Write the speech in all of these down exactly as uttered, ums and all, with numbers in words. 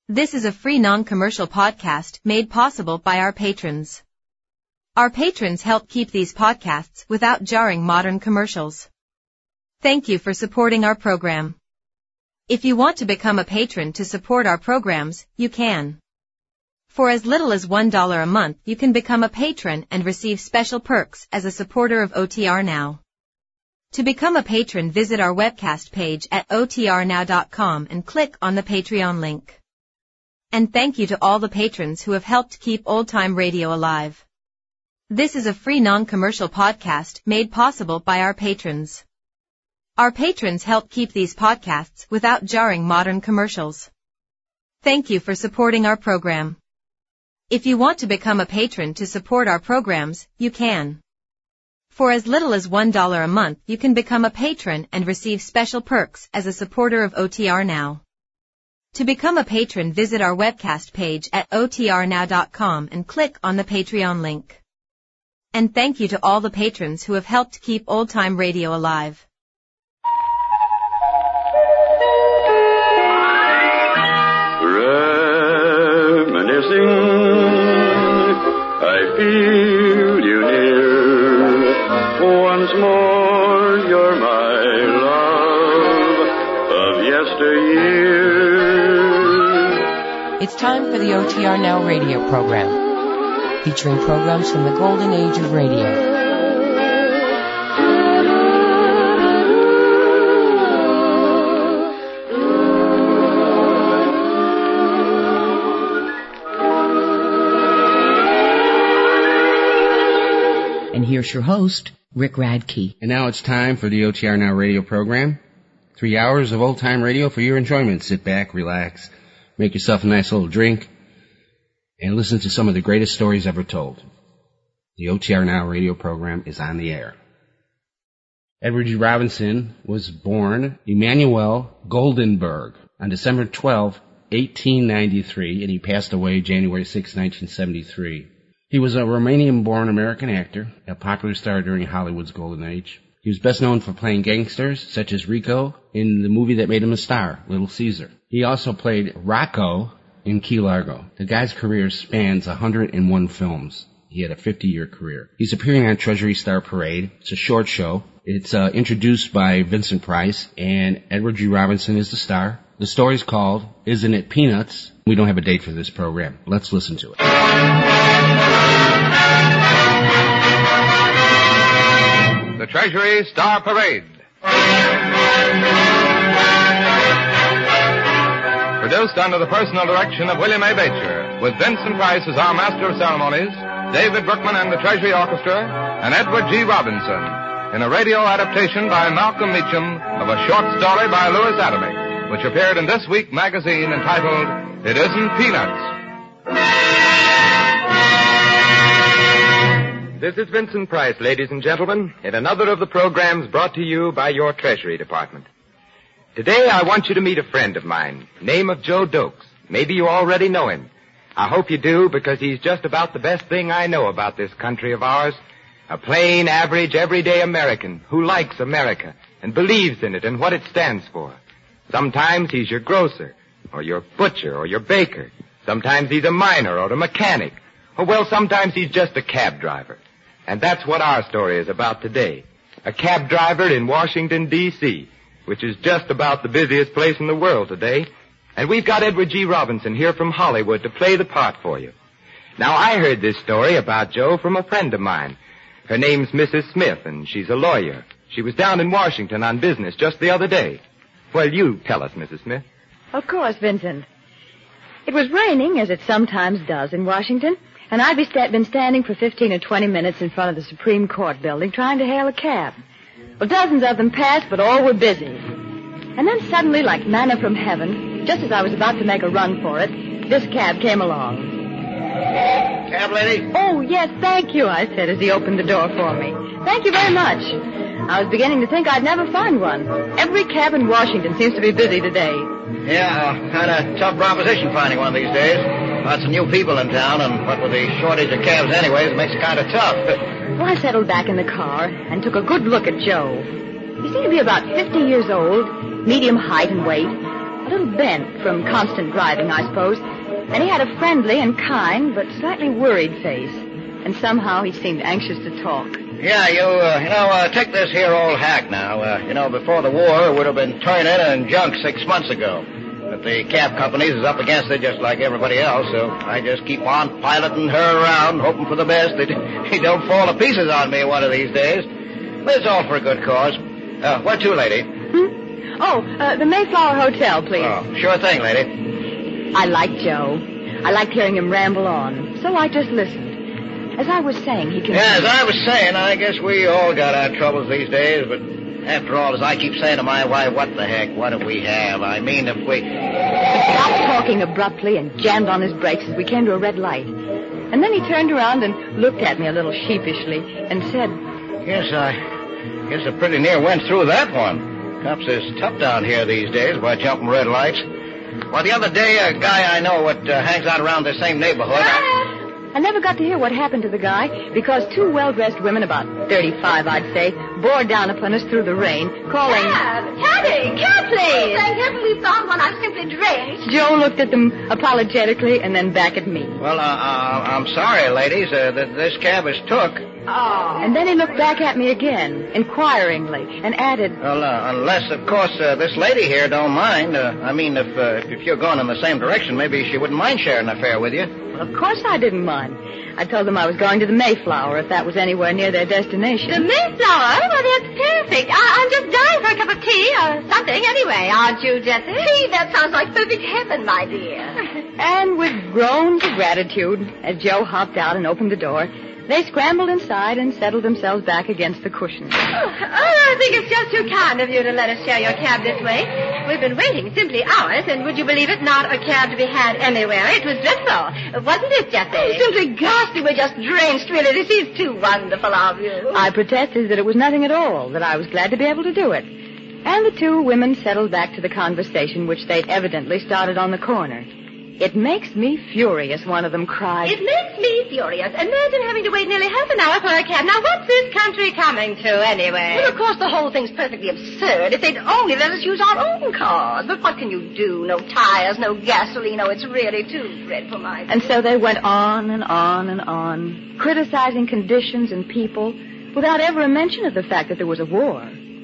This is a free non-commercial podcast made possible by our patrons. Our patrons help keep these podcasts without jarring modern commercials. Thank you for supporting our program. If you want to become a patron to support our programs, you can. For as little as one dollar a month, you can become a patron and receive special perks as a supporter of O T R Now. To become a patron, visit our webcast page at O T R now dot com and click on the Patreon link. And thank you to all the patrons who have helped keep old-time radio alive. This is a free non-commercial podcast made possible by our patrons. Our patrons help keep these podcasts without jarring modern commercials. Thank you for supporting our program. If you want to become a patron to support our programs, you can. For as little as one dollar a month, you can become a patron and receive special perks as a supporter of O T R Now. To become a patron, visit our webcast page at O T R now dot com and click on the Patreon link. And thank you to all the patrons who have helped keep old-time radio alive. Reminiscing, I feel you near. Once more, you're my love of yesteryear. It's time for the O T R Now radio program, featuring programs from the golden age of radio. And here's your host, Rick Radke. And now it's time for the O T R Now radio program. Three hours of old-time radio for your enjoyment. Sit back, relax, make yourself a nice little drink, and listen to some of the greatest stories ever told. The O T R Now radio program is on the air. Edward G. Robinson was born Emanuel Goldenberg on December twelfth, eighteen ninety-three, and he passed away January sixth, nineteen seventy-three. He was a Romanian-born American actor, a popular star during Hollywood's golden age. He was best known for playing gangsters, such as Rico, in the movie that made him a star, Little Caesar. He also played Rocco in Key Largo. The guy's career spans one hundred one films. He had a fifty-year career. He's appearing on Treasury Star Parade. It's a short show. It's uh, introduced by Vincent Price, and Edward G. Robinson is the star. The story's called Isn't It Peanuts? We don't have a date for this program. Let's listen to it. The Treasury Star Parade. Produced under the personal direction of William A. Beecher, with Vincent Price as our master of ceremonies, David Brookman and the Treasury Orchestra, and Edward G. Robinson, in a radio adaptation by Malcolm Meacham of a short story by Louis Adamick, which appeared in this week's magazine entitled, It Isn't Peanuts. This is Vincent Price, ladies and gentlemen, in another of the programs brought to you by your Treasury Department. Today I want you to meet a friend of mine, name of Joe Dokes. Maybe you already know him. I hope you do, because he's just about the best thing I know about this country of ours. A plain, average, everyday American who likes America and believes in it and what it stands for. Sometimes he's your grocer, or your butcher, or your baker. Sometimes he's a miner or a mechanic. Or, well, sometimes he's just a cab driver. And that's what our story is about today. A cab driver in Washington, D C, which is just about the busiest place in the world today. And we've got Edward G. Robinson here from Hollywood to play the part for you. Now, I heard this story about Joe from a friend of mine. Her name's Missus Smith, and she's a lawyer. She was down in Washington on business just the other day. Well, you tell us, Missus Smith. Of course, Vincent. It was raining, as it sometimes does in Washington, and I'd be sta- been standing for fifteen or twenty minutes in front of the Supreme Court building trying to hail a cab. Well, dozens of them passed, but all were busy. And then suddenly, like manna from heaven, just as I was about to make a run for it, this cab came along. Cab lady? Oh, yes, thank you, I said as he opened the door for me. Thank you very much. I was beginning to think I'd never find one. Every cab in Washington seems to be busy today. Yeah, uh, kind of tough proposition finding one these days. Lots of new people in town, and what with the shortage of cabs anyways, it makes it kind of tough. Well, I settled back in the car and took a good look at Joe. He seemed to be about fifty years old, medium height and weight, a little bent from constant driving, I suppose. And he had a friendly and kind but slightly worried face. And somehow he seemed anxious to talk. Yeah, you, uh, you know, uh, take this here old hack now. Uh, you know, before the war, it would have been turned in and junk six months ago. But the cab companies is up against it just like everybody else, so I just keep on piloting her around, hoping for the best that he don't fall to pieces on me one of these days. But it's all for a good cause. Uh, where to, lady? Hmm? Oh, uh, the Mayflower Hotel, please. Oh, sure thing, lady. I liked Joe. I liked hearing him ramble on, so I just listened. As I was saying, he can... Yeah, as I was saying, I guess we all got our troubles these days, but after all, as I keep saying to my wife, what the heck, what do we have? I mean, if we... He stopped talking abruptly and jammed on his brakes as we came to a red light. And then he turned around and looked at me a little sheepishly and said... Yes, I guess I pretty near went through that one. Cops is tough down here these days by jumping red lights. Well, the other day, a guy I know what uh, hangs out around the same neighborhood... I... I never got to hear what happened to the guy because two well-dressed women, about thirty-five, I'd say, bore down upon us through the rain, calling... Cab! Cabby! Cab, please! Thank heaven we found one. I'm simply drenched. Joe looked at them apologetically and then back at me. Well, uh, uh, I'm sorry, ladies. Uh, th- this cab is took. Oh. And then he looked back at me again, inquiringly, and added... Well, uh, unless, of course, uh, this lady here don't mind. Uh, I mean, if uh, if you're going in the same direction, maybe she wouldn't mind sharing a fare with you. Well, of course I didn't mind. I told them I was going to the Mayflower if that was anywhere near their destination. The Mayflower? Well, that's perfect. I- I'm just dying for a cup of tea or something anyway, aren't you, Jessie? Tea? That sounds like perfect heaven, my dear. And with groans of gratitude, as Joe hopped out and opened the door, they scrambled inside and settled themselves back against the cushions. Oh, I think it's just too kind of you to let us share your cab this way. We've been waiting simply hours, and would you believe it, not a cab to be had anywhere. It was dreadful. Wasn't it, Jessie? Oh, simply ghastly. We're just drenched, really. This is too wonderful of you. I protested that it was nothing at all, that I was glad to be able to do it. And the two women settled back to the conversation which they'd evidently started on the corner. It makes me furious, one of them cried. It makes me furious. Imagine having to wait nearly half an hour for a cab. Now, what's this country coming to, anyway? Well, of course, the whole thing's perfectly absurd. If they'd only let us use our own cars. But what can you do? No tires, no gasoline. Oh, it's really too dreadful, my dear. And so they went on and on and on, criticizing conditions and people, without ever a mention of the fact that there was a war.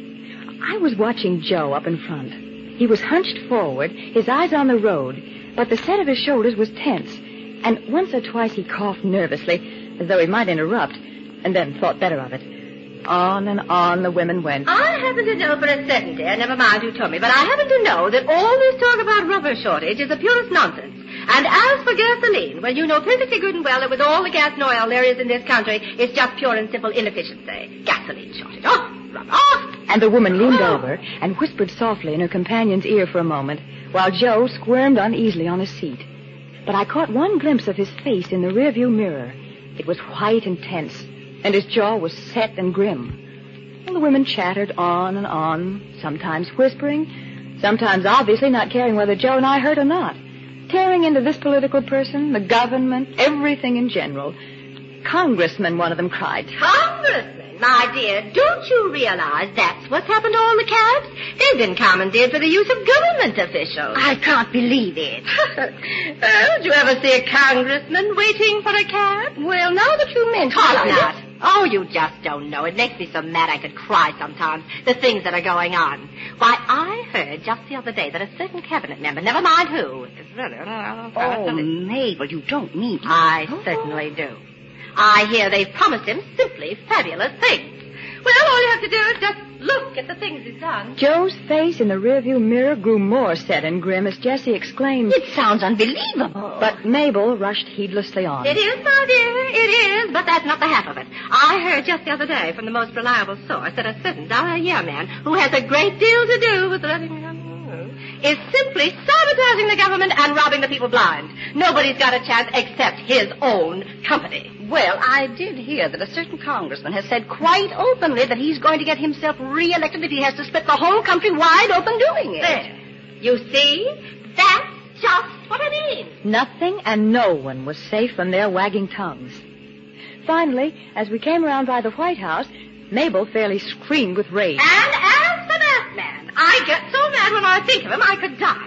I was watching Joe up in front. He was hunched forward, his eyes on the road, but the set of his shoulders was tense, and once or twice he coughed nervously, as though he might interrupt, and then thought better of it. On and on the women went. I happen to know for a certainty, never mind who told me, but I happen to know that all this talk about rubber shortage is the purest nonsense. And as for gasoline, well, you know perfectly good and well that with all the gas and oil there is in this country, it's just pure and simple inefficiency. Gasoline shortage. Oh, rubber. Oh! And the woman leaned oh. over and whispered softly in her companion's ear for a moment, while Joe squirmed uneasily on his seat. But I caught one glimpse of his face in the rearview mirror. It was white and tense, and his jaw was set and grim. And the women chattered on and on, sometimes whispering, sometimes obviously not caring whether Joe and I heard or not, tearing into this political person, the government, everything in general. Congressman, one of them cried. Congressman? My dear, don't you realize that's what's happened to all the cabs? They've been commandeered for the use of government officials. I can't believe it. Oh, did you ever see a congressman waiting for a cab? Well, now that you mention Talk it... not. Oh, you just don't know. It makes me so mad I could cry sometimes, the things that are going on. Why, I heard just the other day that a certain cabinet member, never mind who... It's really... Oh, Mabel, you don't mean... I certainly do. I hear they've promised him simply fabulous things. Well, all you have to do is just look at the things he's done. Joe's face in the rearview mirror grew more set and grim as Jessie exclaimed, "It sounds unbelievable." But Mabel rushed heedlessly on. It is, my dear, it is, but that's not the half of it. I heard just the other day from the most reliable source that a certain dollar-a-year man who has a great deal to do with letting is simply sabotaging the government and robbing the people blind. Nobody's got a chance except his own company. Well, I did hear that a certain congressman has said quite openly that he's going to get himself reelected if he has to split the whole country wide open doing it. There. You see? That's just what I mean. Nothing and no one was safe from their wagging tongues. Finally, as we came around by the White House, Mabel fairly screamed with rage. And as for that man, I get so mad when I think of him I could die.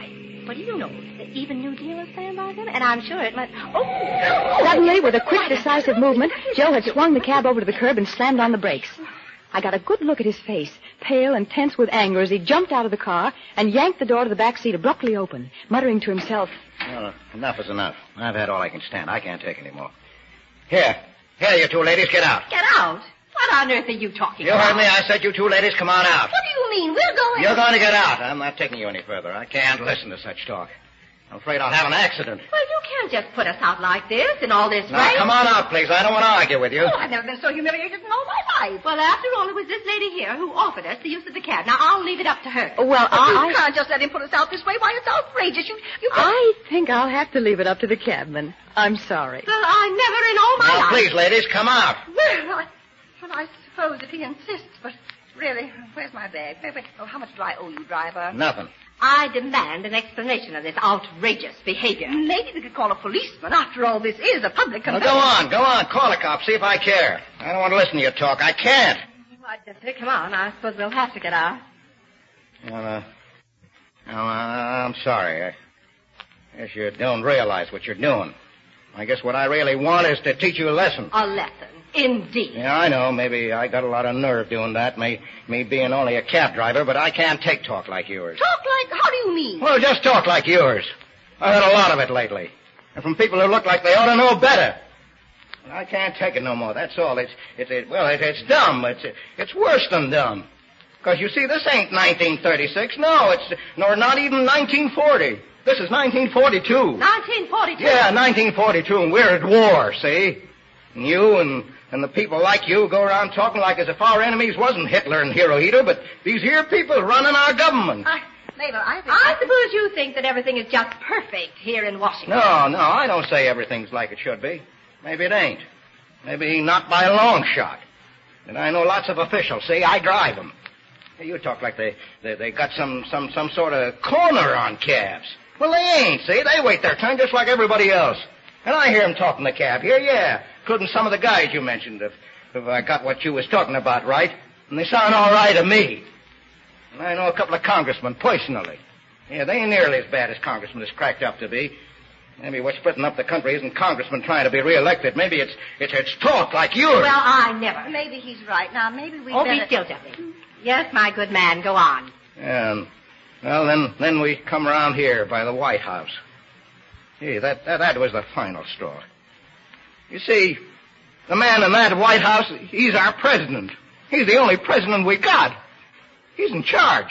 But you know, even New Deal is saying about him, and I'm sure it must... Oh! Suddenly, with a quick, decisive movement, Joe had swung the cab over to the curb and slammed on the brakes. I got a good look at his face, pale and tense with anger, as he jumped out of the car and yanked the door to the back seat abruptly open, muttering to himself, Well, enough is enough. I've had all I can stand. I can't take any more. Here. Here, you two ladies, get out. Get out? What on earth are you talking You about? heard me. I said you two ladies, come on out. What do you mean? We're going... You're going to get out. I'm not taking you any further. I can't listen to such talk. I'm afraid I'll have an accident. Well, you can't just put us out like this in all this Now, rain. come on out, please. I don't want to argue with you. Oh, I've never been so humiliated in all my life. Well, after all, it was this lady here who offered us the use of the cab. Now, I'll leave it up to her. Well, But I... you can't just let him put us out this way. Why, it's outrageous. You, you can't... I think I'll have to leave it up to the cabman. I'm sorry. Well, I never in all my Now, life... please, ladies, come out. Well, I, well, I suppose if he insists, but really, where's my bag? Wait, wait. Oh, how much do I owe you, driver? Nothing. I demand an explanation of this outrageous behavior. Maybe we could call a policeman. After all, this is a public Now, conveyance. go on, go on. Call a cop. See if I care. I don't want to listen to your talk. I can't. Why, Jessica, come on. I suppose we'll have to get out. Well, uh, well, uh, I'm sorry. I guess you don't realize what you're doing. I guess what I really want is to teach you a lesson. A lesson, indeed. Yeah, I know. Maybe I got a lot of nerve doing that, me, me being only a cab driver, but I can't take talk like yours. Talk like... How do you mean? Well, just talk like yours. I've had a lot of it lately. And from people who look like they ought to know better. I can't take it no more, that's all. It's, it's, it, well, it, it's dumb. It's, it's worse than dumb. Because, you see, this ain't nineteen thirty-six. No, it's, nor not even nineteen forty. This is nineteen forty-two. nineteen forty-two? Yeah, nineteen forty-two, and we're at war, see? And you and, and the people like you go around talking like as if our enemies wasn't Hitler and Hirohito, but these here people running our government. I, Mabel, I think... I suppose you think that everything is just perfect here in Washington. No, no, I don't say everything's like it should be. Maybe it ain't. Maybe not by a long shot. And I know lots of officials. See, I drive them. Hey, you talk like they, they, they got some, some, some sort of corner on cabs. Well, they ain't, see? They wait their turn just like everybody else. And I hear them talking the cab here, yeah. Including some of the guys you mentioned, if, if I got what you was talking about right. And they sound all right to me. And I know a couple of congressmen personally. Yeah, they ain't nearly as bad as congressmen is cracked up to be. Maybe what's splitting up the country isn't congressmen trying to be reelected. Maybe it's it's, it's talk like yours. Well, I never. Maybe he's right. Now, maybe we Oh, better... be still, Jeffrey. Yes, my good man, go on. And, well, then then we come around here by the White House. Gee, that, that, that was the final straw. You see, the man in that White House, he's our president. He's the only president we got. He's in charge.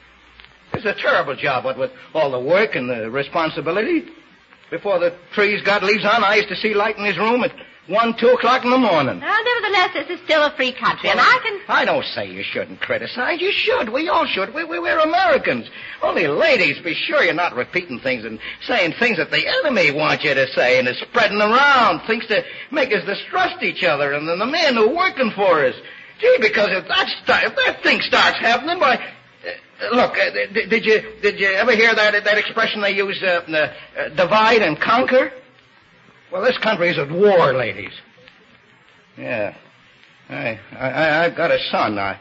It's a terrible job, what with all the work and the responsibility. Before the trees got leaves on, I used to see light in his room at one, two o'clock in the morning. Well, nevertheless, this is still a free country, and I can... I don't say you shouldn't criticize. You should. We all should. We, we, we're Americans. Only ladies, be sure you're not repeating things and saying things that the enemy wants you to say and is spreading around, things to make us distrust each other and then the men who are working for us. Gee, because if that, start, if that thing starts happening, why... Uh, look, uh, did, did you did you ever hear that that expression they use, uh, uh, divide and conquer? Well, this country is at war, ladies. Yeah. I, I, I've got a son. I,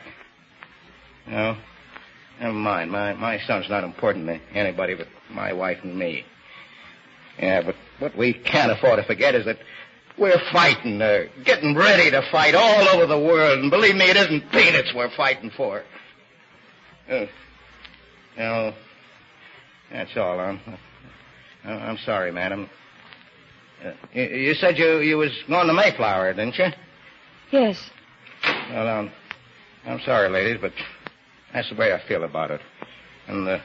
no, never mind. My, my son's not important to anybody but my wife and me. Yeah, but what we can't afford to forget is that we're fighting, uh, getting ready to fight all over the world. And believe me, it isn't peanuts we're fighting for. Uh, you know, that's all. I'm, I'm sorry, madam. Uh, you, you said you, you was going to Mayflower, didn't you? Yes. Well, um, I'm sorry, ladies, but that's the way I feel about it. And, uh,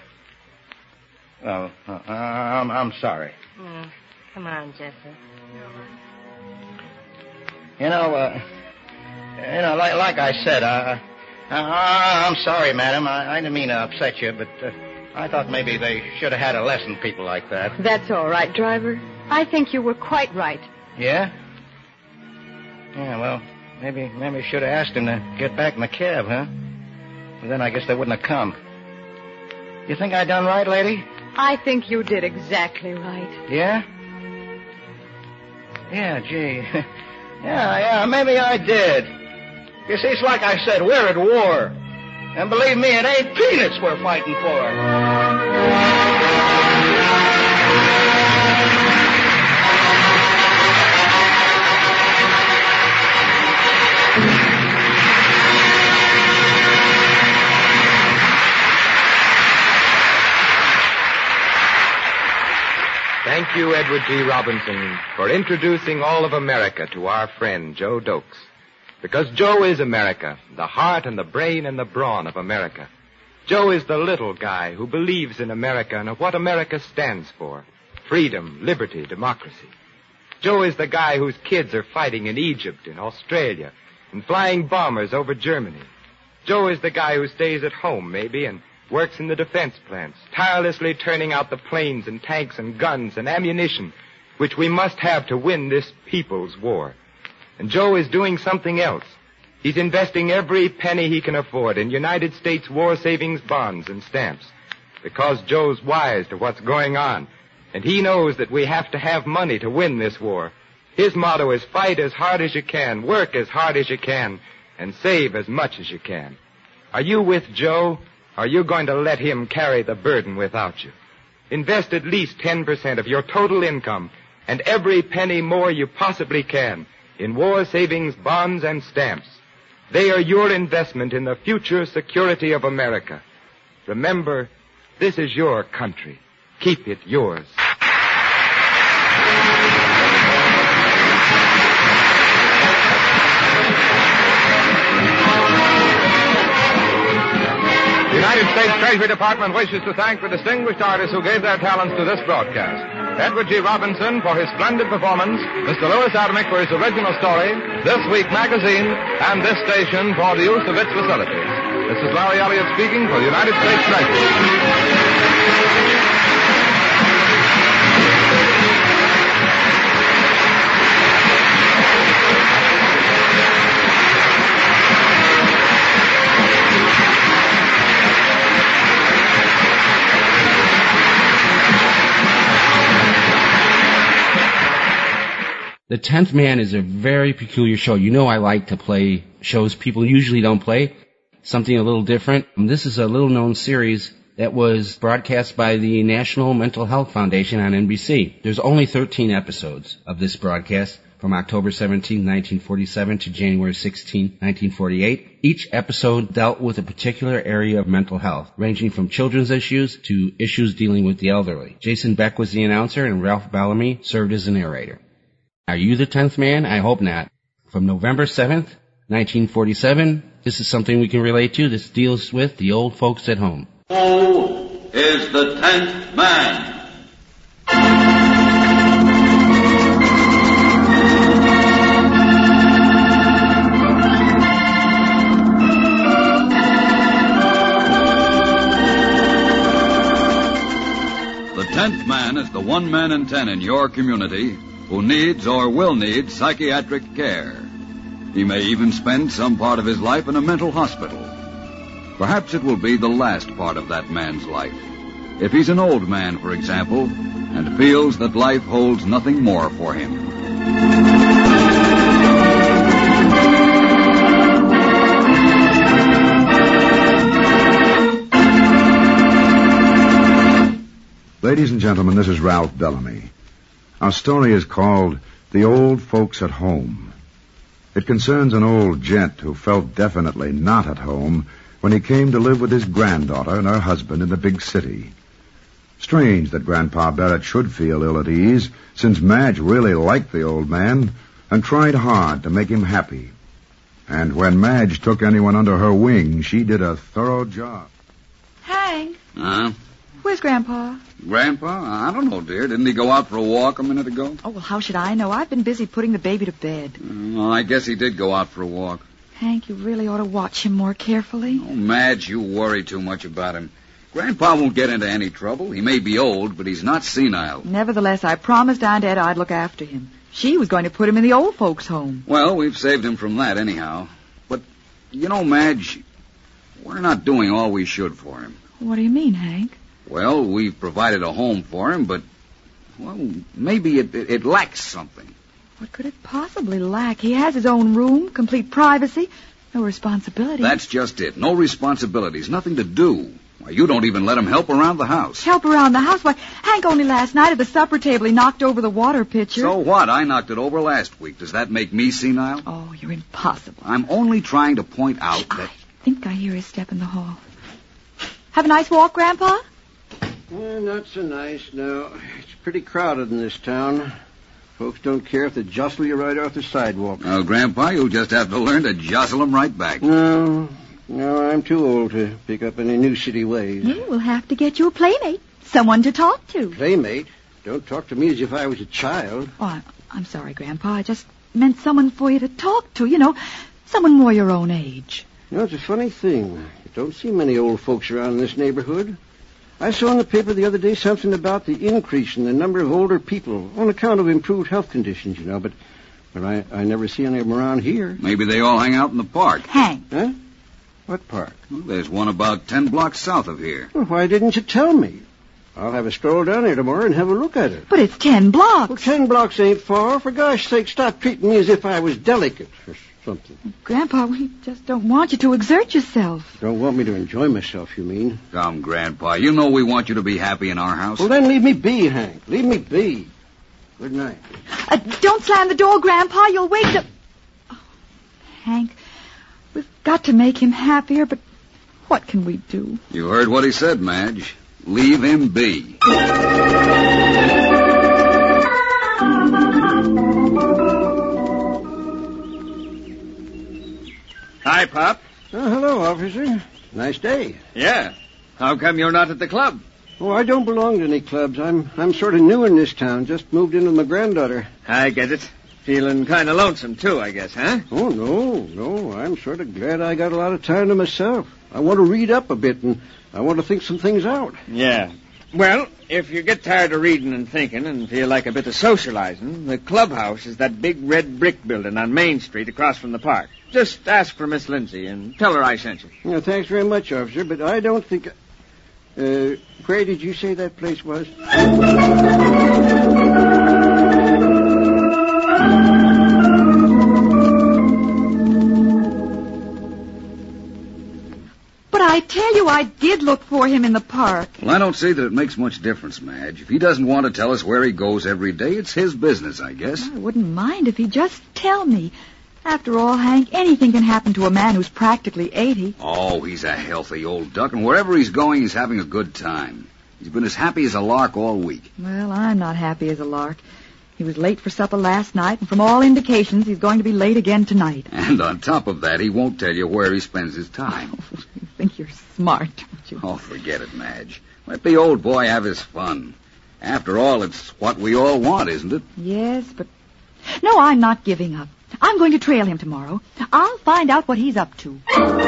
well, uh, I'm, I'm sorry. Mm, come on, Jesse. You know, uh, you know, like, like I said, uh, uh, I'm sorry, madam. I, I didn't mean to upset you, but uh, I thought maybe they should have had a lesson, people like that. That's all right, driver. I think you were quite right. Yeah? Yeah, well, maybe maybe should have asked him to get back in the cab, huh? But then I guess they wouldn't have come. You think I done right, lady? I think you did exactly right. Yeah? Yeah, gee. yeah, yeah, maybe I did. You see, it's like I said, we're at war. And believe me, it ain't peanuts we're fighting for. Thank you, Edward G. Robinson, for introducing all of America to our friend, Joe Dokes. Because Joe is America, the heart and the brain and the brawn of America. Joe is the little guy who believes in America and what America stands for. Freedom, liberty, democracy. Joe is the guy whose kids are fighting in Egypt, in Australia, and flying bombers over Germany. Joe is the guy who stays at home, maybe, and works in the defense plants, tirelessly turning out the planes and tanks and guns and ammunition which we must have to win this people's war. And Joe is doing something else. He's investing every penny he can afford in United States war savings bonds and stamps because Joe's wise to what's going on, and he knows that we have to have money to win this war. His motto is fight as hard as you can, work as hard as you can, and save as much as you can. Are you with Joe? Are you going to let him carry the burden without you? Invest at least ten percent of your total income and every penny more you possibly can in war savings bonds and stamps. They are your investment in the future security of America. Remember, this is your country. Keep it yours. The United States Treasury Department wishes to thank the distinguished artists who gave their talents to this broadcast. Edward G. Robinson for his splendid performance, Mister Louis Atomic for his original story, This Week magazine, and this station for the use of its facilities. This is Larry Elliott speaking for the United States Treasury. The Tenth Man is a very peculiar show. You know I like to play shows people usually don't play, something a little different. This is a little-known series that was broadcast by the National Mental Health Foundation on N B C. There's only thirteen episodes of this broadcast from October seventeenth, nineteen forty-seven to January sixteenth, nineteen forty-eight. Each episode dealt with a particular area of mental health, ranging from children's issues to issues dealing with the elderly. Jason Beck was the announcer and Ralph Bellamy served as the narrator. Are you the tenth man? I hope not. From November seventh, nineteen forty-seven, this is something we can relate to. This deals with the old folks at home. Who is the tenth man? The tenth man is the one man in ten in your community who needs or will need psychiatric care. He may even spend some part of his life in a mental hospital. Perhaps it will be the last part of that man's life. If he's an old man, for example, and feels that life holds nothing more for him. Ladies and gentlemen, this is Ralph Bellamy. Our story is called The Old Folks at Home. It concerns an old gent who felt definitely not at home when he came to live with his granddaughter and her husband in the big city. Strange that Grandpa Barrett should feel ill at ease, since Madge really liked the old man and tried hard to make him happy. And when Madge took anyone under her wing, she did a thorough job. Hank. Huh? Where's Grandpa? Grandpa? I don't know, dear. Didn't he go out for a walk a minute ago? Oh, well, how should I know? I've been busy putting the baby to bed. Well, I guess he did go out for a walk. Hank, you really ought to watch him more carefully. Oh, Madge, you worry too much about him. Grandpa won't get into any trouble. He may be old, but he's not senile. Nevertheless, I promised Aunt Etta I'd look after him. She was going to put him in the old folks' home. Well, we've saved him from that anyhow. But, you know, Madge, we're not doing all we should for him. What do you mean, Hank? Well, we've provided a home for him, but, well, maybe it, it, it lacks something. What could it possibly lack? He has his own room, complete privacy, no responsibility. That's just it. No responsibilities, nothing to do. Why, you don't even let him help around the house. Help around the house? Why, Hank only last night at the supper table he knocked over the water pitcher. So what? I knocked it over last week. Does that make me senile? Oh, you're impossible. I'm only trying to point out that... I think I hear his step in the hall. Have a nice walk, Grandpa? Well, not so nice, no. It's pretty crowded in this town. Folks don't care if they jostle you right off the sidewalk. Oh, Grandpa, you'll just have to learn to jostle them right back. No, no, I'm too old to pick up any new city ways. Yeah, we'll have to get you a playmate. Someone to talk to. Playmate? Don't talk to me as if I was a child. Oh, I'm, I'm sorry, Grandpa. I just meant someone for you to talk to, you know. Someone more your own age. You know, it's a funny thing. You don't see many old folks around in this neighborhood. I saw in the paper the other day something about the increase in the number of older people on account of improved health conditions, you know, but but I, I never see any of them around here. Maybe they all hang out in the park. Hank. Huh? What park? Well, there's one about ten blocks south of here. Well, why didn't you tell me? I'll have a stroll down there tomorrow and have a look at it. But it's ten blocks. Well, ten blocks ain't far. For gosh sake, stop treating me as if I was delicate or something. Grandpa, we just don't want you to exert yourself. Don't want me to enjoy myself, you mean? Come, Grandpa, you know we want you to be happy in our house. Well, then leave me be, Hank. Leave me be. Good night. Uh, don't slam the door, Grandpa. You'll wake the... Oh, Hank, we've got to make him happier, but what can we do? You heard what he said, Madge. Leave him be. Hi, Pop. Oh, hello, officer. Nice day. Yeah. How come you're not at the club? Oh, I don't belong to any clubs. I'm I'm sort of new in this town. Just moved in with my granddaughter. I get it. Feeling kind of lonesome, too, I guess, huh? Oh, no, no. I'm sort of glad I got a lot of time to myself. I want to read up a bit, and I want to think some things out. Yeah. Well, if you get tired of reading and thinking and feel like a bit of socializing, the clubhouse is that big red brick building on Main Street across from the park. Just ask for Miss Lindsay and tell her I sent you. Yeah, thanks very much, officer, but I don't think... Uh, where did you say that place was? But I tell you, I did look for him in the park. Well, I don't see that it makes much difference, Madge. If he doesn't want to tell us where he goes every day, it's his business, I guess. I wouldn't mind if he'd just tell me. After all, Hank, anything can happen to a man who's practically eighty. Oh, he's a healthy old duck, and wherever he's going, he's having a good time. He's been as happy as a lark all week. Well, I'm not happy as a lark. He was late for supper last night, and from all indications, he's going to be late again tonight. And on top of that, he won't tell you where he spends his time. Oh, you think you're smart, don't you? Oh, forget it, Madge. Let the old boy have his fun. After all, it's what we all want, isn't it? Yes, but... No, I'm not giving up. I'm going to trail him tomorrow. I'll find out what he's up to.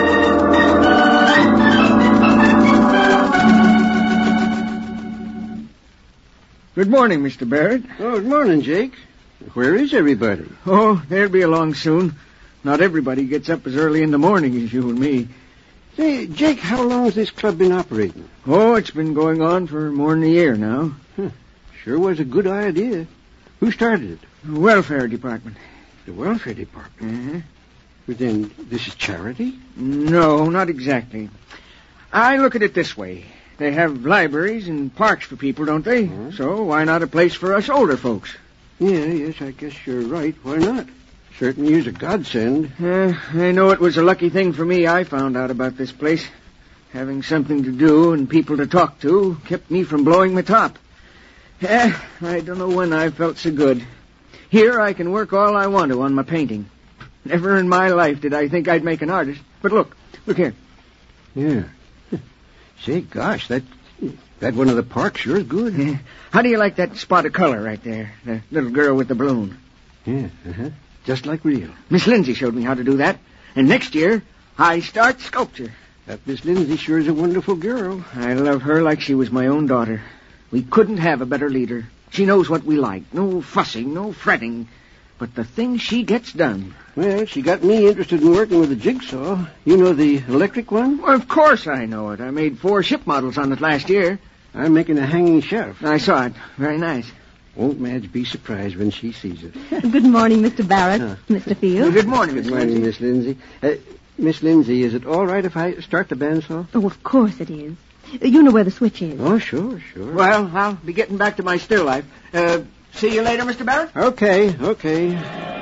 Good morning, Mister Barrett. Oh, good morning, Jake. Where is everybody? Oh, they'll be along soon. Not everybody gets up as early in the morning as you and me. Say, Jake, how long has this club been operating? Oh, it's been going on for more than a year now. Huh. Sure was a good idea. Who started it? The welfare department. The welfare department? Mm-hmm. But then, this is charity? No, not exactly. I look at it this way. They have libraries and parks for people, don't they? Uh-huh. So why not a place for us older folks? Yeah, yes, I guess you're right. Why not? Certainly is a godsend. Uh, I know it was a lucky thing for me I found out about this place. Having something to do and people to talk to kept me from blowing my top. Eh, I don't know when I felt so good. Here I can work all I want to on my painting. Never in my life did I think I'd make an artist. But look, look here. Yeah. Say, gosh, that that one of the parks sure is good. Yeah. How do you like that spot of color right there? The little girl with the balloon. Yeah, uh-huh. Just like real. Miss Lindsay showed me how to do that. And next year, I start sculpture. That Miss Lindsay sure is a wonderful girl. I love her like she was my own daughter. We couldn't have a better leader. She knows what we like. No fussing, no fretting. But the thing she gets done. Well, she got me interested in working with a jigsaw. You know the electric one? Well, of course I know it. I made four ship models on it last year. I'm making a hanging shelf. I saw it. Very nice. Won't Madge be surprised when she sees it? Good morning, Mister Barrett, uh, Mister Field. Good morning, Miss Lindsay. Good morning, Miss Lindsay. Uh, Miss Lindsay, is it all right if I start the bandsaw? Oh, of course it is. You know where the switch is. Oh, sure, sure. Well, I'll be getting back to my still life. Uh, see you later, Mister Barrett? Okay, okay.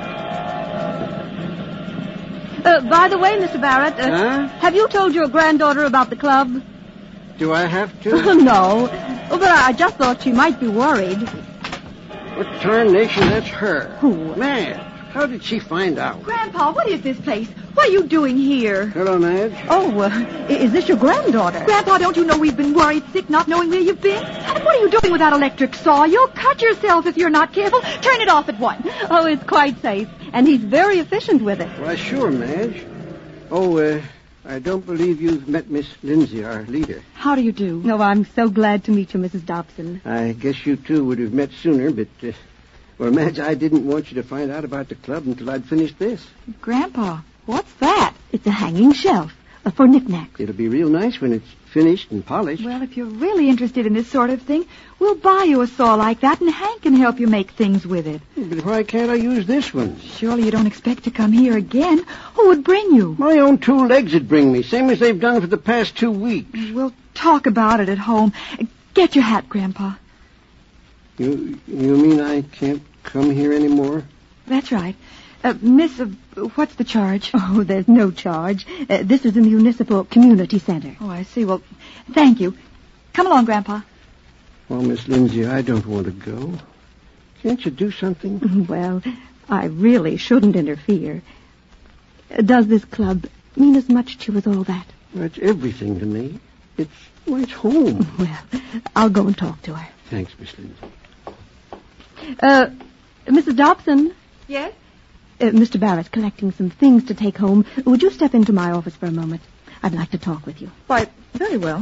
Uh, by the way, Mister Barrett, uh, Huh? have you told your granddaughter about the club? Do I have to? No. Oh, but I just thought she might be worried. What tarnation, that's her. Who? Man, how did she find out? Grandpa, what is this place? What are you doing here? Hello, Madge. Oh, uh, is this your granddaughter? Grandpa, don't you know we've been worried sick not knowing where you've been? And what are you doing with that electric saw? You'll cut yourself if you're not careful. Turn it off at once. Oh, it's quite safe. And he's very efficient with it. Why, sure, Madge. Oh, uh, I don't believe you've met Miss Lindsay, our leader. How do you do? No, I'm so glad to meet you, Missus Dobson. I guess you two would have met sooner, but, uh, well, Madge, I didn't want you to find out about the club until I'd finished this. Grandpa, what's that? It's a hanging shelf uh, for knickknacks. It'll be real nice when it's finished and polished. Well, if you're really interested in this sort of thing, we'll buy you a saw like that, and Hank can help you make things with it. But why can't I use this one? Surely you don't expect to come here again. Who would bring you? My own two legs would bring me, same as they've done for the past two weeks. We'll talk about it at home. Get your hat, Grandpa. You you mean I can't come here anymore? That's right. Uh, miss, uh, what's the charge? Oh, there's no charge. Uh, this is the Municipal Community Center. Oh, I see. Well, thank you. Come along, Grandpa. Well, Miss Lindsay, I don't want to go. Can't you do something? Well, I really shouldn't interfere. Uh, Does this club mean as much to you as all that? Well, it's everything to me. It's, well, it's home. Well, I'll go and talk to her. Thanks, Miss Lindsay. Uh, Missus Dobson? Yes? Uh, Mister Barrett's collecting some things to take home. Would you step into my office for a moment? I'd like to talk with you. Why, very well.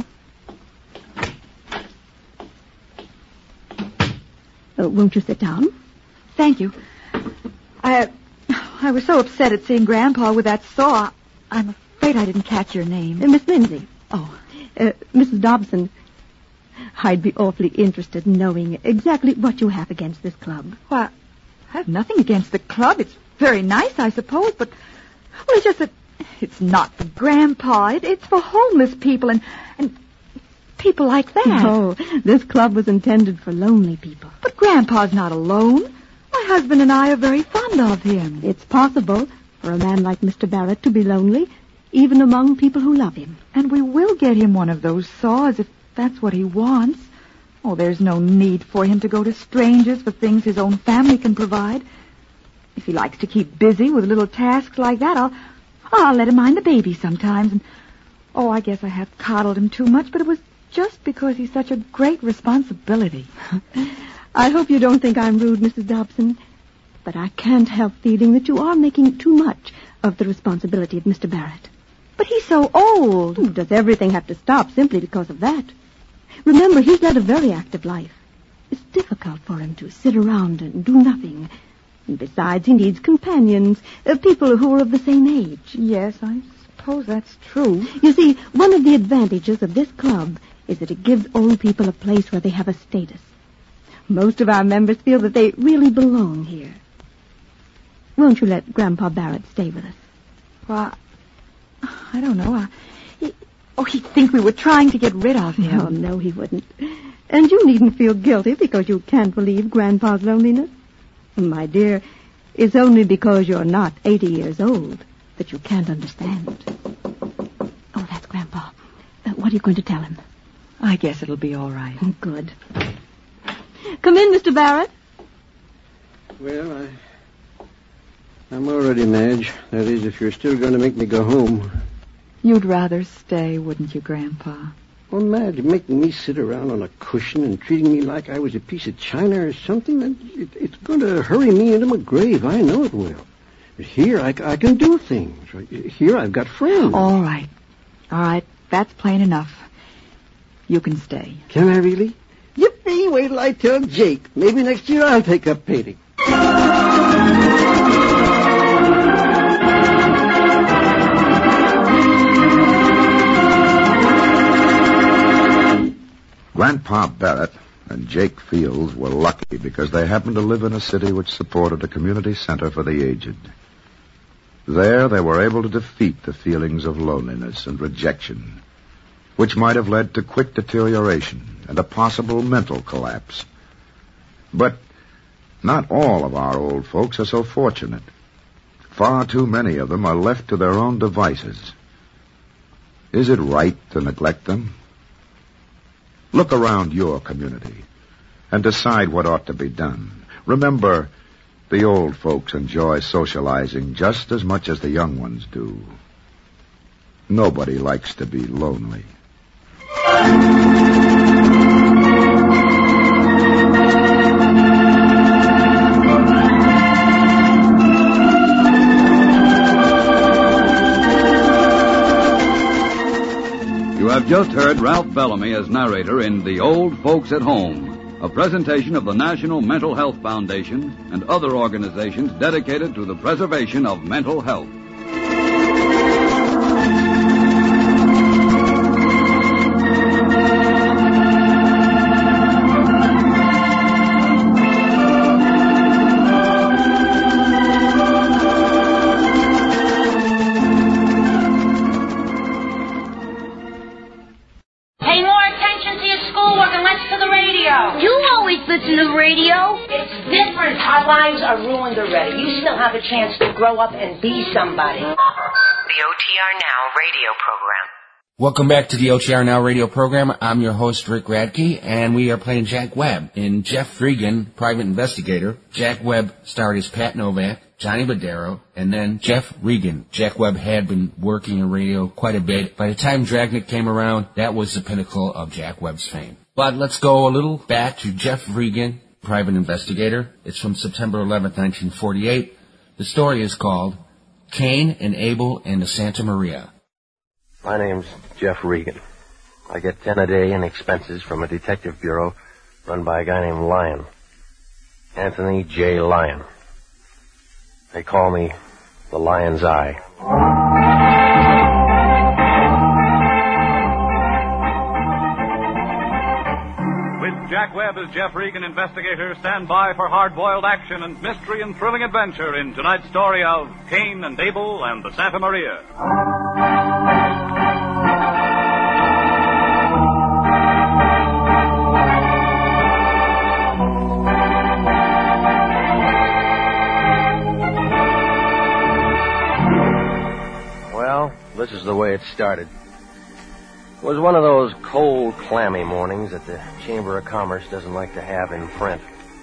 Uh, won't you sit down? Thank you. I, I was so upset at seeing Grandpa with that saw. I'm afraid I didn't catch your name. Uh, Miss Lindsay. Oh. Uh, Missus Dobson, I'd be awfully interested in knowing exactly what you have against this club. Why, I have nothing against the club. It's very nice, I suppose, but, well, it's just that it's not for Grandpa. It, it's for homeless people and, and people like that. No, this club was intended for lonely people. But Grandpa's not alone. My husband and I are very fond of him. It's possible for a man like Mister Barrett to be lonely, even among people who love him. And we will get him one of those saws if that's what he wants. Oh, there's no need for him to go to strangers for things his own family can provide. If he likes to keep busy with little tasks like that, I'll, I'll let him mind the baby sometimes. And, oh, I guess I have coddled him too much, but it was just because he's such a great responsibility. I hope you don't think I'm rude, Missus Dobson, but I can't help feeling that you are making too much of the responsibility of Mister Barrett. But he's so old. Does everything have to stop simply because of that? Remember, he's led a very active life. It's difficult for him to sit around and do nothing. And besides, he needs companions, uh, people who are of the same age. Yes, I suppose that's true. You see, one of the advantages of this club is that it gives old people a place where they have a status. Most of our members feel that they really belong here. Won't you let Grandpa Barrett stay with us? Well, I don't know. I, he, oh, he'd think we were trying to get rid of him. Oh, no, he wouldn't. And you needn't feel guilty because you can't believe Grandpa's loneliness. My dear, it's only because you're not eighty years old that you can't understand. Oh, that's Grandpa. Uh, what are you going to tell him? I guess it'll be all right. Oh, good. Come in, Mister Barrett. Well, I... I'm all ready, Madge. That is, if you're still going to make me go home. You'd rather stay, wouldn't you, Grandpa? Well, Madge, making me sit around on a cushion and treating me like I was a piece of china or something, that it, it's going to hurry me into my grave. I know it will. But here, I, I can do things. Here, I've got friends. All right. All right. That's plain enough. You can stay. Can I really? Yippee, wait till I tell Jake. Maybe next year I'll take up painting. Grandpa Barrett and Jake Fields were lucky because they happened to live in a city which supported a community center for the aged. There they were able to defeat the feelings of loneliness and rejection. which might have led to quick deterioration and a possible mental collapse. But not all of our old folks are so fortunate. Far too many of them are left to their own devices. Is it right to neglect them? Look around your community and decide what ought to be done. Remember, the old folks enjoy socializing just as much as the young ones do. Nobody likes to be lonely. You have just heard Ralph Bellamy as narrator in The Old Folks at Home, a presentation of the National Mental Health Foundation and other organizations dedicated to the preservation of mental health. Are ruined already. You still have a chance to grow up and be somebody. The O T R Now radio program. Welcome back to the O T R Now radio program. I'm your host, Rick Radke, and we are playing Jack Webb in Jeff Regan, Private Investigator. Jack Webb starred as Pat Novak, Johnny Badero, and then Jeff Regan. Jack Webb had been working in radio quite a bit. By the time Dragnet came around, that was the pinnacle of Jack Webb's fame. But let's go a little back to Jeff Regan, Private Investigator. It's from September eleventh, nineteen forty-eight. The story is called Cain and Abel and the Santa Maria. My name's Jeff Regan. I get ten a day in expenses from a detective bureau run by a guy named Lyon. Anthony J. Lyon. They call me the Lion's Eye. Jack Webb as Jeff Regan, investigator. Stand by for hard-boiled action and mystery and thrilling adventure in tonight's story of Cain and Abel and the Santa Maria. Well, this is the way it started. It was one of those cold, clammy mornings that the Chamber of Commerce doesn't like to have in print.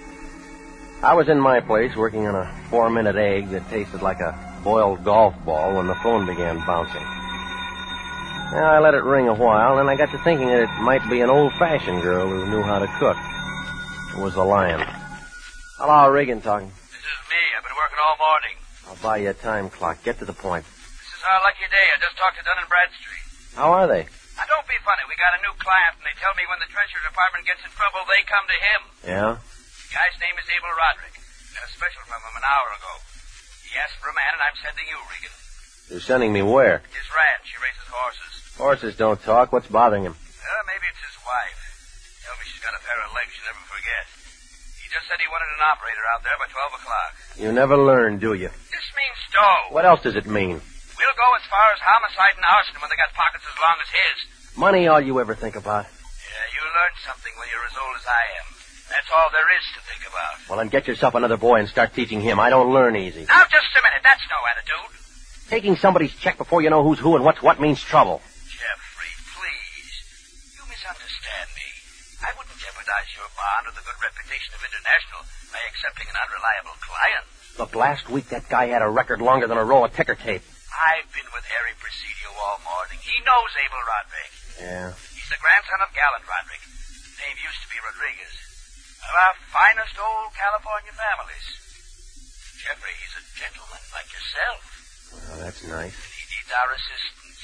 I was in my place working on a four-minute egg that tasted like a boiled golf ball when the phone began bouncing. Well, I let it ring a while, and I got to thinking that it might be an old-fashioned girl who knew how to cook. It was the Lion. Hello, Regan talking. This is me. I've been working all morning. I'll buy you a time clock. Get to the point. This is our lucky day. I just talked to Dun and Bradstreet. How are they? Now, don't be funny. We got a new client, and they tell me when the Treasury Department gets in trouble, they come to him. Yeah? The guy's name is Abel Roderick. Got a special from him an hour ago. He asked for a man, and I'm sending you, Regan. You're sending me where? His ranch. He raises horses. Horses don't talk. What's bothering him? Uh, maybe it's his wife. Tell me she's got a pair of legs she'll never forget. He just said he wanted an operator out there by twelve o'clock. You never learn, do you? This means dough. What else does it mean? We'll go as far as homicide and arson when they got pockets as long as his. Money all you ever think about? Yeah, you learn something when you're as old as I am. That's all there is to think about. Well, then get yourself another boy and start teaching him. I don't learn easy. Now, just a minute. That's no attitude. Taking somebody's check before you know who's who and what's what means trouble. Jeffrey, please. You misunderstand me. I wouldn't jeopardize your bond or the good reputation of International by accepting an unreliable client. Look, last week that guy had a record longer than a roll of ticker tape. I've been with Harry Presidio all morning. He knows Abel Roderick. Yeah? He's the grandson of Gallant Roderick. His name used to be Rodriguez. One of our finest old California families. Jeffrey, he's a gentleman like yourself. Well, that's nice. And he needs our assistance.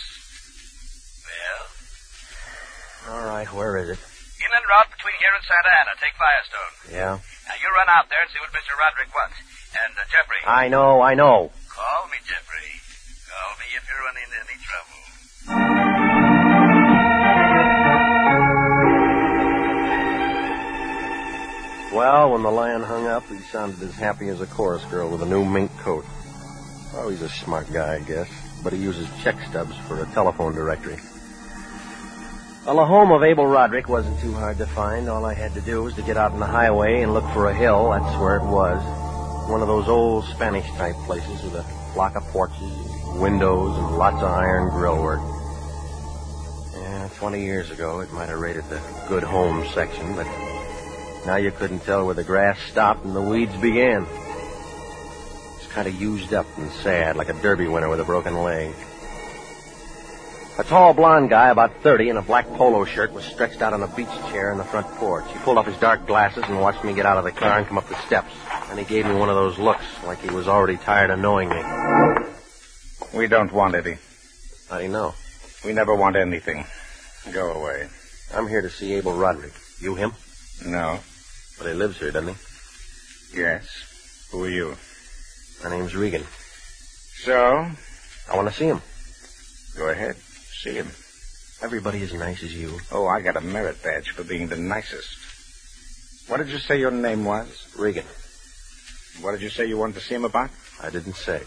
Well? All right, where is it? Inland route between here and Santa Ana. Take Firestone. Yeah? Now, you run out there and see what Mister Roderick wants. And, uh, Jeffrey. I know, I know. Call me, Jeffrey. Call me if you run into any trouble. Well, when the Lion hung up, he sounded as happy as a chorus girl with a new mink coat. Oh, he's a smart guy, I guess, but he uses check stubs for a telephone directory. Well, the home of Abel Roderick wasn't too hard to find. All I had to do was to get out on the highway and look for a hill. That's where it was. One of those old Spanish-type places with a block of porches, windows, and lots of iron grill work. Yeah, twenty years ago, it might have rated the good home section, but now you couldn't tell where the grass stopped and the weeds began. It's kind of used up and sad, like a derby winner with a broken leg. A tall blonde guy, about thirty, in a black polo shirt, was stretched out on a beach chair in the front porch. He pulled up his dark glasses and watched me get out of the car and come up the steps. And he gave me one of those looks, like he was already tired of knowing me. We don't want any. How do you know? We never want anything. Go away. I'm here to see Abel Roderick. You him? No. But he lives here, doesn't he? Yes. Who are you? My name's Regan. So? I want to see him. Go ahead. See him. Everybody as nice as you. Oh, I got a merit badge for being the nicest. What did you say your name was? Regan. What did you say you wanted to see him about? I didn't say.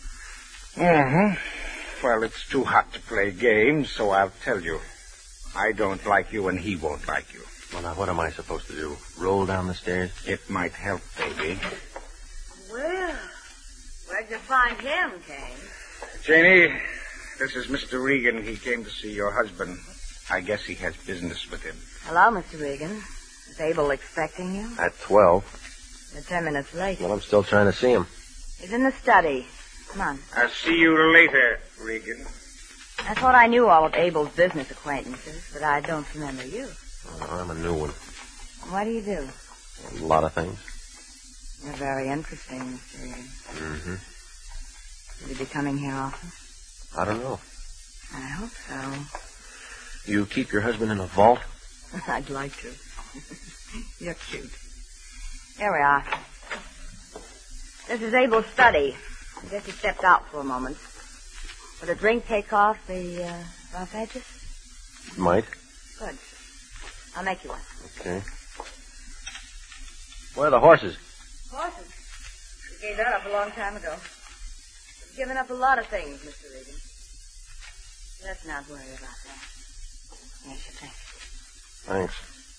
Mm-hmm. Well, it's too hot to play games, so I'll tell you. I don't like you, and he won't like you. Well, now, what am I supposed to do? Roll down the stairs? It might help, baby. Well, where'd you find him, Kane? Janie, this is Mister Regan. He came to see your husband. I guess he has business with him. Hello, Mister Regan. Is Abel expecting you? At twelve. You're ten minutes late. Well, I'm still trying to see him. He's in the study. Come on. I'll see you later, Regan. I thought I knew all of Abel's business acquaintances, but I don't remember you. Oh, I'm a new one. What do you do? A lot of things. You're very interesting, Mister Regan. Mm-hmm. Will you be coming here often? I don't know. I hope so. You keep your husband in a vault? I'd like to. You're cute. Here we are. This is Abel's study. I guess he stepped out for a moment. Would a drink take off the uh, rough edges? Might. Good. I'll make you one. Okay. Where are the horses? Horses? We gave that up a long time ago. We've given up a lot of things, Mister Regan. Let's not worry about that. Here's your drink. Thanks.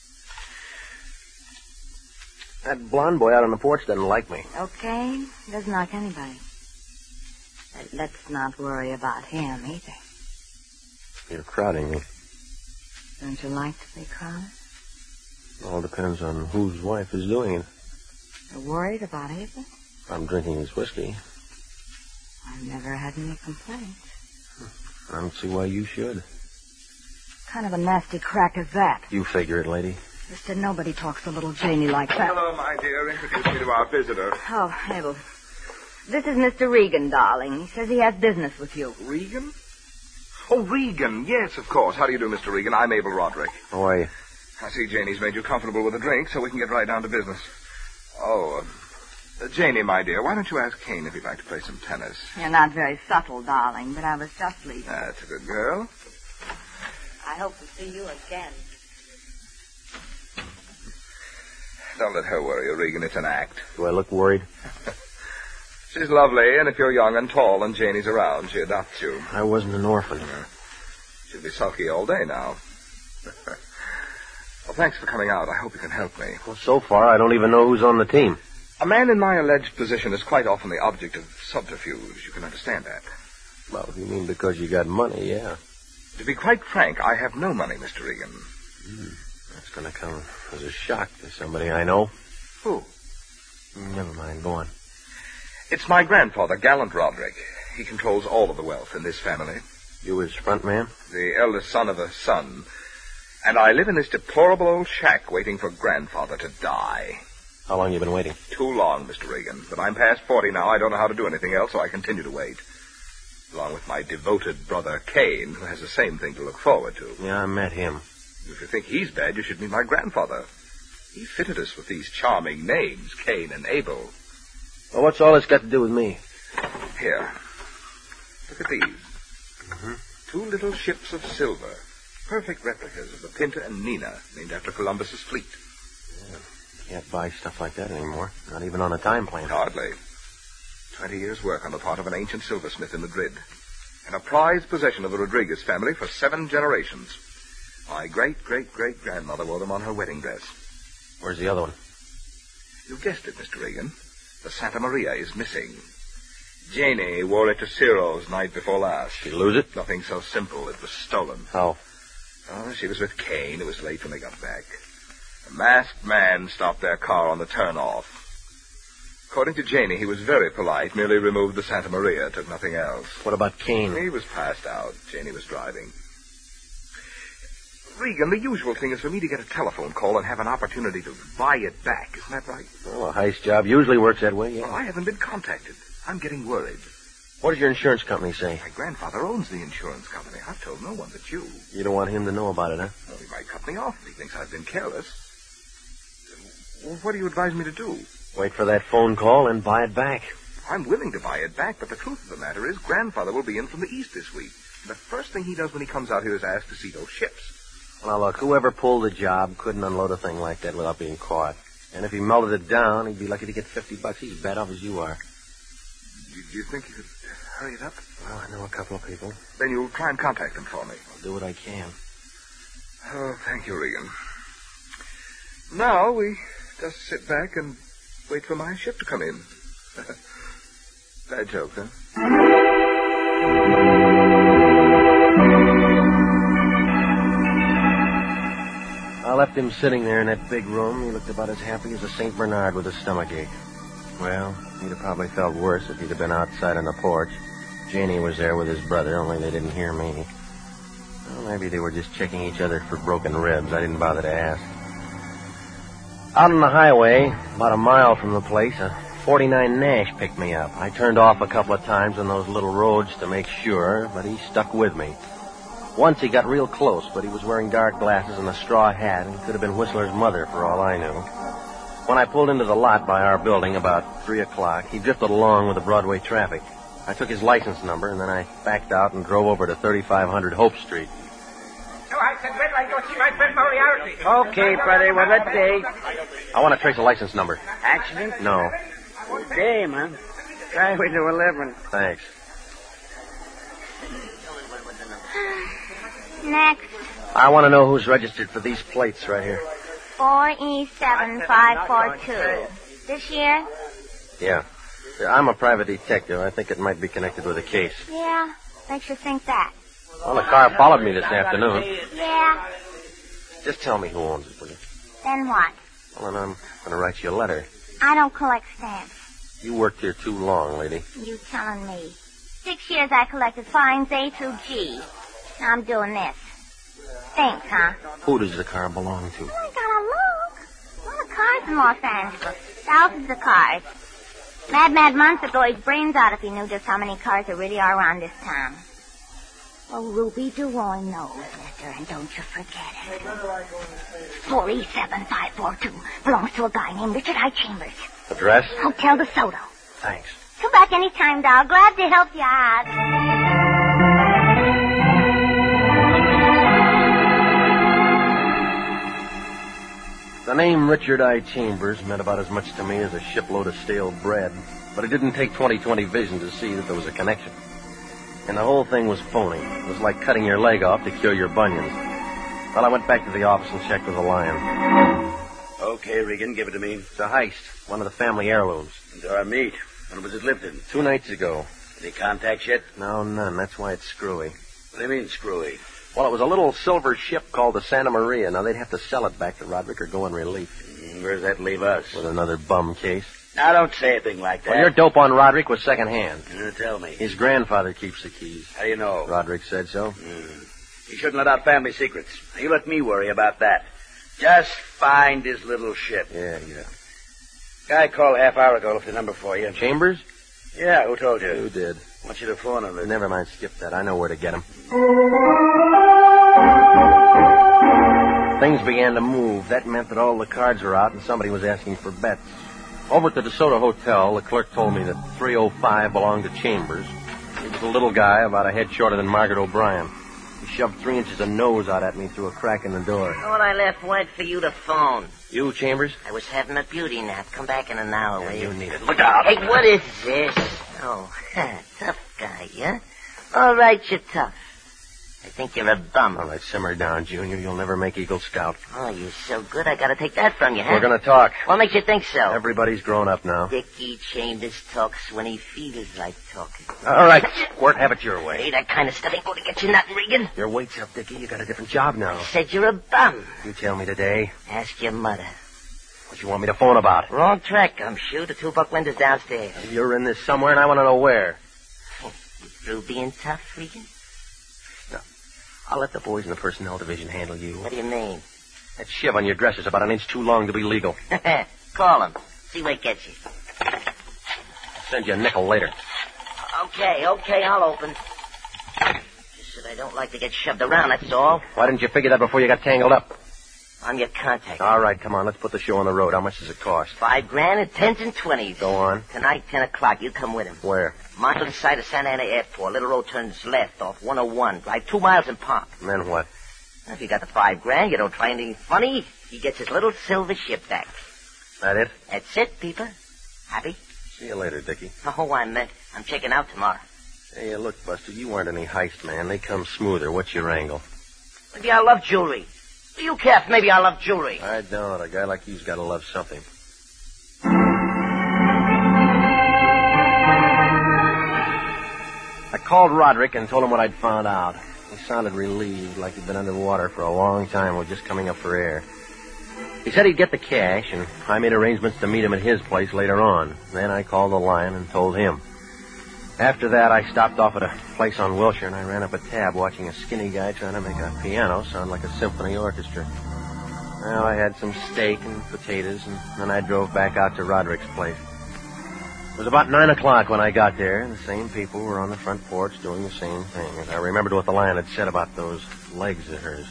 That blonde boy out on the porch doesn't like me. Okay. He doesn't like anybody. But let's not worry about him either. You're crowding me. Don't you like to be crowded? All depends on whose wife is doing it. You're worried about Abel? I'm drinking his whiskey. I've never had any complaints. I don't see why you should. What kind of a nasty crack is that? You figure it, lady. Mister Nobody talks to little Janie like that. Hello, my dear. Introduce me to our visitor. Oh, Abel. This is Mister Regan, darling. He says he has business with you. Regan? Oh, Regan. Yes, of course. How do you do, Mister Regan? I'm Abel Roderick. How are you? I see Janie's made you comfortable with a drink, so we can get right down to business. Oh, uh, Janie, my dear, why don't you ask Kane if he'd like to play some tennis? You're not very subtle, darling, but I was just leaving. That's a good girl. I hope to see you again. Don't let her worry you, Regan. It's an act. Do I look worried? She's lovely, and if you're young and tall and Janie's around, she adopts you. I wasn't an orphan. She'll be sulky all day now. Well, thanks for coming out. I hope you can help me. Well, so far, I don't even know who's on the team. A man in my alleged position is quite often the object of subterfuge. You can understand that. Well, if you mean because you got money, yeah. To be quite frank, I have no money, Mister Regan. Mm, that's going to come as a shock to somebody I know. Who? Never mind. Go on. It's my grandfather, Gallant Roderick. He controls all of the wealth in this family. You his front man? The eldest son of a son. And I live in this deplorable old shack waiting for grandfather to die. How long you been waiting? Too long, Mister Regan. But I'm past forty now. I don't know how to do anything else, so I continue to wait. Along with my devoted brother, Kane, who has the same thing to look forward to. Yeah, I met him. If you think he's bad, you should meet my grandfather. He fitted us with these charming names, Kane and Abel. Well, what's all this got to do with me? Here. Look at these. Mm-hmm. Two little ships of silver. Perfect replicas of the Pinta and Nina, named after Columbus's fleet. Yeah, can't buy stuff like that anymore. Not even on a time plan. Hardly. Twenty years' work on the part of an ancient silversmith in Madrid. And a prized possession of the Rodriguez family for seven generations. My great-great-great-grandmother wore them on her wedding dress. Where's the other one? You guessed it, Mister Regan. The Santa Maria is missing. Janie wore it to Ciro's night before last. Did she lose it? Nothing so simple. It was stolen. How? Oh, she was with Kane. It was late when they got back. A masked man stopped their car on the turnoff. According to Janie, he was very polite, merely removed the Santa Maria, took nothing else. What about Kane? He was passed out. Janie was driving. Regan, the usual thing is for me to get a telephone call and have an opportunity to buy it back. Isn't that right? Well, a heist job usually works that way, yeah. Well, I haven't been contacted. I'm getting worried. What does your insurance company say? My grandfather owns the insurance company. I've told no one but you. You don't want him to know about it, huh? Well, he might cut me off if he thinks I've been careless. Well, what do you advise me to do? Wait for that phone call and buy it back. I'm willing to buy it back, but the truth of the matter is Grandfather will be in from the east this week. The first thing he does when he comes out here is ask to see those ships. Well, now, look, whoever pulled the job couldn't unload a thing like that without being caught. And if he melted it down, he'd be lucky to get fifty bucks. He's as bad off as you are. Do, do you think you could hurry it up? Well, I know a couple of people. Then you'll try and contact them for me. I'll do what I can. Oh, thank you, Regan. Now we just sit back and wait for my ship to come in. Bad joke, huh? I left him sitting there in that big room. He looked about as happy as a Saint Bernard with a stomachache. Well, he'd have probably felt worse if he'd have been outside on the porch. Janie was there with his brother, only they didn't hear me. Well, maybe they were just checking each other for broken ribs. I didn't bother to ask. Out on the highway, about a mile from the place, a forty-nine Nash picked me up. I turned off a couple of times on those little roads to make sure, but he stuck with me. Once he got real close, but he was wearing dark glasses and a straw hat, and could have been Whistler's mother for all I knew. When I pulled into the lot by our building about three o'clock, he drifted along with the Broadway traffic. I took his license number, and then I backed out and drove over to thirty-five hundred Hope Street. So I said, wait till I go see my friend Moriarty. Okay, brother, well, let's see. I want to trace a license number. Accident? No. Okay, man. Try with the eleven. Thanks. Next. I want to know who's registered for these plates right here. four E seven five four two. This year? Yeah. I'm a private detective. I think it might be connected with a case. Yeah. Makes you think that. Well, the car followed me this afternoon. Yeah. Just tell me who owns it, will you? Then what? Well, then I'm going to write you a letter. I don't collect stamps. You worked here too long, lady. You telling me. Six years I collected fines A through G. Now I'm doing this. Thanks, huh? Who does the car belong to? I gotta look. A lot of cars in Los Angeles. Thousands of cars. Mad Mad Month would blow his brains out if he knew just how many cars there really are around this town. Well, Ruby DeRoy knows, mister, and don't you forget it. four E seven five four two belongs to a guy named Richard I. Chambers. Address? Hotel DeSoto. Thanks. Come back anytime, doll. Glad to help you out. The name Richard I. Chambers meant about as much to me as a shipload of stale bread, but it didn't take twenty twenty vision to see that there was a connection. And the whole thing was phony. It was like cutting your leg off to cure your bunions. Well, I went back to the office and checked with the lion. Okay, Regan, give it to me. It's a heist, one of the family heirlooms. And our meat. When was it lifted? Two nights ago. Any contacts yet? No, none. That's why it's screwy. What do you mean, screwy? Well, it was a little silver ship called the Santa Maria. Now, they'd have to sell it back to Roderick or go on relief. Mm, where does that leave us? With another bum case. Now, don't say a thing like that. Well, your dope on Roderick was secondhand. Uh, tell me. His grandfather keeps the keys. How do you know? Roderick said so. Mm. He shouldn't let out family secrets. You let me worry about that. Just find his little ship. Yeah, yeah. Guy called a half hour ago, left a number for you. Chambers? Yeah, who told you? Who did? I want you to phone him. Never mind, skip that. I know where to get him. Things began to move. That meant that all the cards were out and somebody was asking for bets. Over at the DeSoto Hotel, the clerk told me that three oh five belonged to Chambers. He was a little guy, about a head shorter than Margaret O'Brien. He shoved three inches of nose out at me through a crack in the door. All I left went for you to phone. You, Chambers? I was having a beauty nap. Come back in an hour, will Yeah, you? you need it. Look out! Hey, what is this? Oh, tough guy, yeah? All right, you're tough. I think you're a bum. All right, simmer down, Junior. You'll never make Eagle Scout. Oh, you're so good, I gotta take that from you, huh? We're gonna talk. What makes you think so? Everybody's grown up now. Dickie Chambers talks when he feels like talking. All right, Squirt, have it your way. Hey, that kind of stuff ain't gonna get you nothing, Regan. Your weight's up, Dickie. You got a different job now. I said you're a bum. You tell me today. Ask your mother. What you want me to phone about? Wrong track, I'm sure. The two buck windows downstairs. You're in this somewhere, and I want to know where. You through being tough, Regan? No. I'll let the boys in the personnel division handle you. What do you mean? That shiv on your dress is about an inch too long to be legal. Call him. See where it gets you. I'll send you a nickel later. Okay, okay, I'll open. Just that I don't like to get shoved around, that's all. Why didn't you figure that before you got tangled up? I'm your contact. All right, come on, let's put the show on the road. How much does it cost? Five grand and tens and twenties. Go on. Tonight, ten o'clock. You come with him. Where? Mile to the side of Santa Ana Airport. Little road turns left off one oh one. Drive two miles and park. And then what? If you got the five grand, you don't try anything funny, he gets his little silver ship back. That it? That's it, Peeper. Happy? See you later, Dickie. Oh, I meant I'm checking out tomorrow. Hey, look, Buster, you weren't any heist man. They come smoother. What's your angle? Maybe I love jewelry. Do you care if maybe I love jewelry? I don't. A guy like you's got to love something. I called Roderick and told him what I'd found out. He sounded relieved, like he'd been underwater for a long time or just coming up for air. He said he'd get the cash, and I made arrangements to meet him at his place later on. Then I called the Lion and told him. After that, I stopped off at a place on Wilshire, and I ran up a tab watching a skinny guy trying to make a piano sound like a symphony orchestra. Well, I had some steak and potatoes, and then I drove back out to Roderick's place. It was about nine o'clock when I got there, and the same people were on the front porch doing the same thing. And I remembered what the Lion had said about those legs of hers.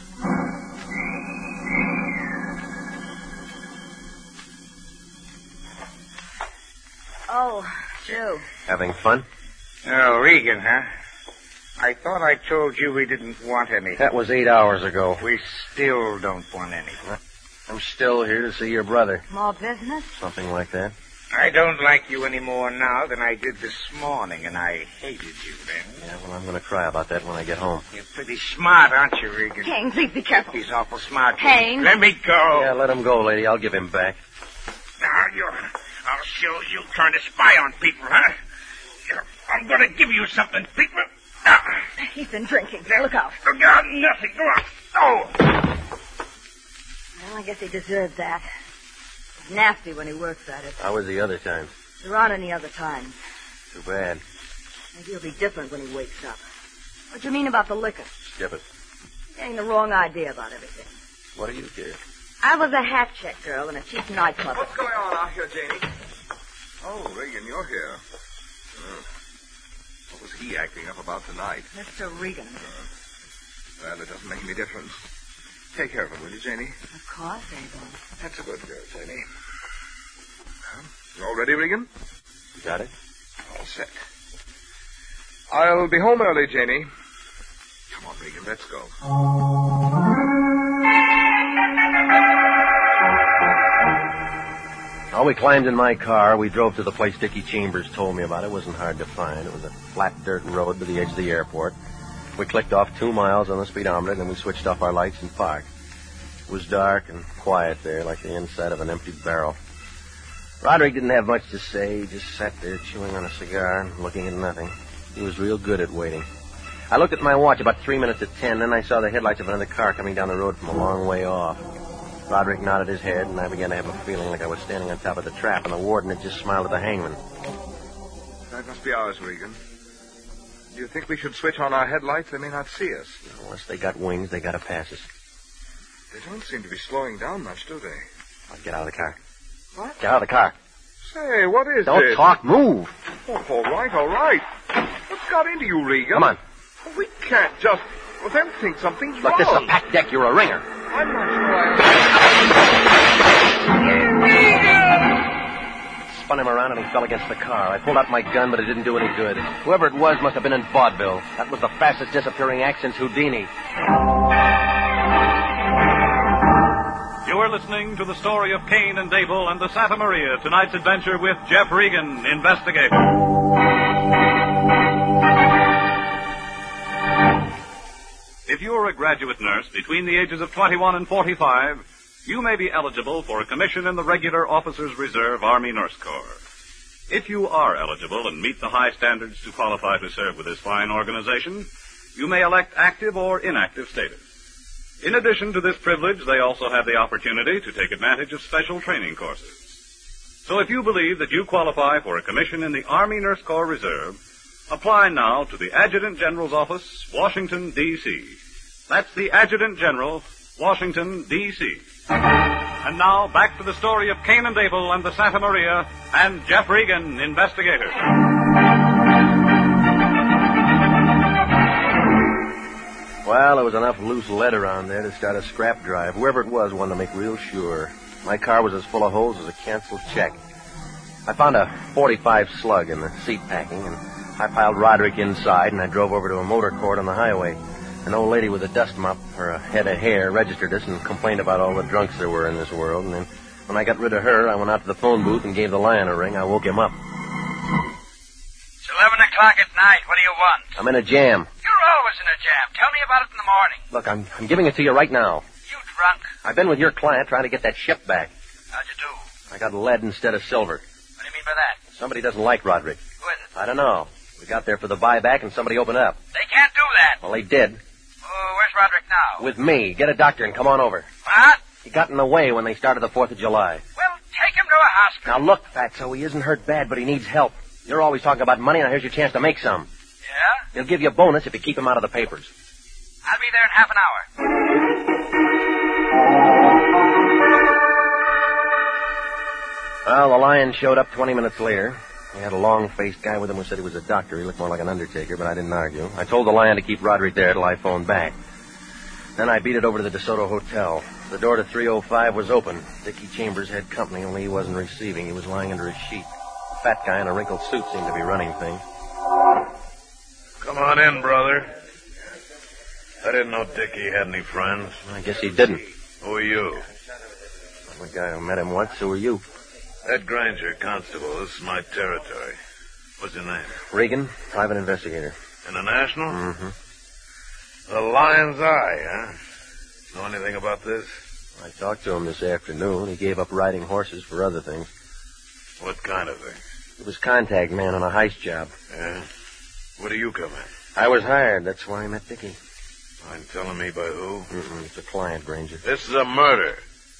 Oh, Joe. Having fun? Oh, Regan, huh? I thought I told you we didn't want any. That was eight hours ago. We still don't want any. I'm still here to see your brother. More business? Something like that. I don't like you any more now than I did this morning, and I hated you then. Yeah, well, I'm going to cry about that when I get home. You're pretty smart, aren't you, Regan? Haynes, please be careful. He's awful smart. Haynes. Let me go. Yeah, let him go, lady. I'll give him back. Now, you're... I'll show you trying to spy on people, huh? I'm going to give you something, people. Now, he's been drinking. Look out. Look out, nothing. Go on. Oh. Well, I guess he deserved that. He's nasty when he works at it. How was the other time? There aren't any other times. Too bad. Maybe he'll be different when he wakes up. What do you mean about the liquor? Skip it. Getting the wrong idea about everything. What do you care? I was a hat check girl in a cheap nightclub. What's going on out here, Janie? Oh, Regan, you're here. Uh, what was he acting up about tonight? Mister Regan. Uh, well, it doesn't make any difference. Take care of him, will you, Janie? Of course, Abel. That's a good girl, Janie. Uh, all ready, Regan? You got it? All set. I'll be home early, Janie. Come on, Regan, let's go. Well, we climbed in my car. We drove to the place Dickie Chambers told me about. It wasn't hard to find. It was a flat dirt road to the edge of the airport. We clicked off two miles on the speedometer, then we switched off our lights and parked. It was dark and quiet there, like the inside of an empty barrel. Roderick didn't have much to say. He just sat there chewing on a cigar and looking at nothing. He was real good at waiting. I looked at my watch about three minutes to ten, then I saw the headlights of another car coming down the road from a long way off. Roderick nodded his head, and I began to have a feeling like I was standing on top of the trap, and the warden had just smiled at the hangman. That must be ours, Regan. Do you think we should switch on our headlights? They may not see us. Unless they got wings, they got to pass us. They don't seem to be slowing down much, do they? I'll get out of the car. What? Get out of the car. Say, what is Don't this? talk. Move. Oh, all right, all right. What's got into you, Regan? Come on. Well, we can't just... Well, then think something's Look, wrong. this is a packed deck. You're a ringer. I'm not sure I... Spun him around and he fell against the car. I pulled out my gun, but it didn't do any good. Whoever it was must have been in vaudeville. That was the fastest disappearing act since Houdini. You are listening to the story of Cain and Abel and the Santa Maria, tonight's adventure with Jeff Regan, investigator. If you are a graduate nurse between the ages of twenty-one and forty-five, you may be eligible for a commission in the regular Officers Reserve Army Nurse Corps. If you are eligible and meet the high standards to qualify to serve with this fine organization, you may elect active or inactive status. In addition to this privilege, they also have the opportunity to take advantage of special training courses. So if you believe that you qualify for a commission in the Army Nurse Corps Reserve, apply now to the Adjutant General's Office, Washington, D C That's the Adjutant General, Washington, D C And now, back to the story of Cain and Abel and the Santa Maria and Jeff Regan, investigator. Well, there was enough loose lead around there to start a scrap drive. Whoever it was wanted to make real sure. My car was as full of holes as a canceled check. I found a forty-five slug in the seat packing, and I piled Roderick inside, and I drove over to a motor court on the highway. An old lady with a dust mop or a head of hair registered us and complained about all the drunks there were in this world. And then when I got rid of her, I went out to the phone booth and gave the lion a ring. I woke him up. It's eleven o'clock at night. What do you want? I'm in a jam. You're always in a jam. Tell me about it in the morning. Look, I'm, I'm giving it to you right now. You drunk? I've been with your client trying to get that ship back. How'd you do? I got lead instead of silver. What do you mean by that? Somebody doesn't like Roderick. Who is it? I don't know. We got there for the buyback and somebody opened up. They can't do that. Well, they did. Oh, where's Roderick now? With me. Get a doctor and come on over. What? He got in the way when they started the fourth of July. Well, take him to a hospital. Now, look, Fatso, he isn't hurt bad, but he needs help. You're always talking about money, now here's your chance to make some. Yeah? He'll give you a bonus if you keep him out of the papers. I'll be there in half an hour. Well, the lion showed up twenty minutes later. He had a long-faced guy with him who said he was a doctor. He looked more like an undertaker, but I didn't argue. I told the lion to keep Roderick there till I phoned back. Then I beat it over to the DeSoto Hotel. The door to three oh five was open. Dickie Chambers had company, only he wasn't receiving. He was lying under his sheet. A fat guy in a wrinkled suit seemed to be running things. Come on in, brother. I didn't know Dickie had any friends. I guess he didn't. Who are you? I'm the guy who met him once. Who are you? Ed Granger, constable. This is my territory. What's your name? Regan, private investigator. International? Mm-hmm. The Lion's Eye, huh? Know anything about this? I talked to him this afternoon. He gave up riding horses for other things. What kind of thing? He was contact man on a heist job. Yeah? Where do you come in? I was hired. That's why I met Dickie. Mind telling me by who? Mm-mm, it's a client, Granger. This is a murder.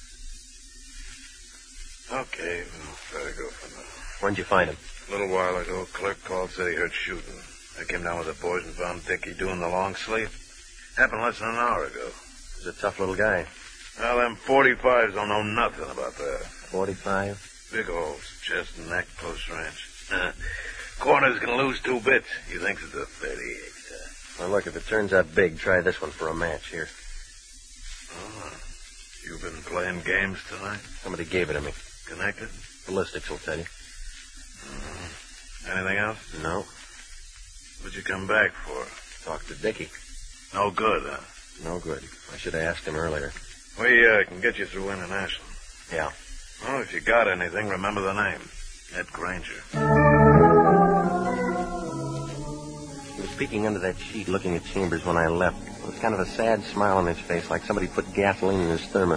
Okay, we'll try to go for now. When'd you find him? A little while ago, a clerk called, said he heard shooting. I came down with the boys and found Dickie doing the long sleep. Happened less than an hour ago. He's a tough little guy. Well, them forty-fives don't know nothing about that. Forty-five? Big holes, chest and neck, close range. Corner's gonna lose two bits. He thinks it's a thirty-eight. Well, look, if it turns out big, try this one for a match here. Oh, you've been playing games tonight? Somebody gave it to me. Connected? Ballistics will tell you. Mm. Anything else? No. What'd you come back for? Talk to Dickie. No good, huh? No good. I should have asked him earlier. We uh, can get you through international. Yeah. Well, if you got anything, remember the name. Ed Granger. He was peeking under that sheet looking at Chambers when I left. There was kind of a sad smile on his face, like somebody put gasoline in his thermos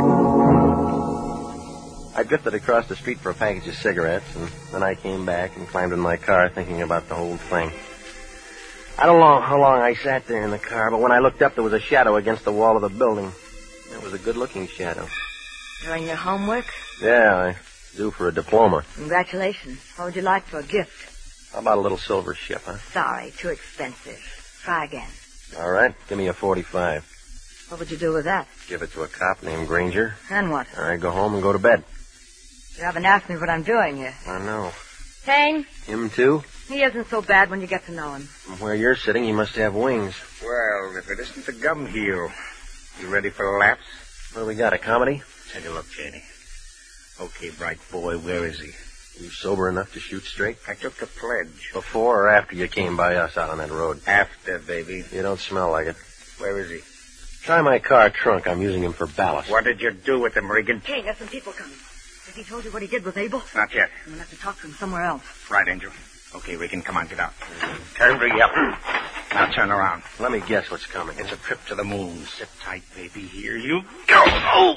bottle. I drifted across the street for a package of cigarettes, and then I came back and climbed in my car thinking about the whole thing. I don't know how long I sat there in the car, but when I looked up, there was a shadow against the wall of the building. It was a good-looking shadow. Doing your homework? Yeah, I due for a diploma. Congratulations. What would you like for a gift? How about a little silver ship, huh? Sorry, too expensive. Try again. All right, give me a forty-five. What would you do with that? Give it to a cop named Granger. Then what? All right, go home and go to bed. You haven't asked me what I'm doing here. I know. Kane? Him, too? He isn't so bad when you get to know him. From where you're sitting, he must have wings. Well, if it isn't the gum heel. You ready for a lapse? What do we got, a comedy? Take a look, Janie. Okay, bright boy, where is he? You sober enough to shoot straight? I took the pledge. Before or after you came by us out on that road? After, baby. You don't smell like it. Where is he? Try my car trunk. I'm using him for ballast. What did you do with him, Regan? Kane, there's some people coming. Has he told you what he did with Abel? Not yet. I'm going to have to talk to him somewhere else. Right, Angel. Okay, Regan, come on, get out. Turn to yellow. Now turn around. Let me guess what's coming. It's a trip to the moon. Sit tight, baby. Here you go. Oh!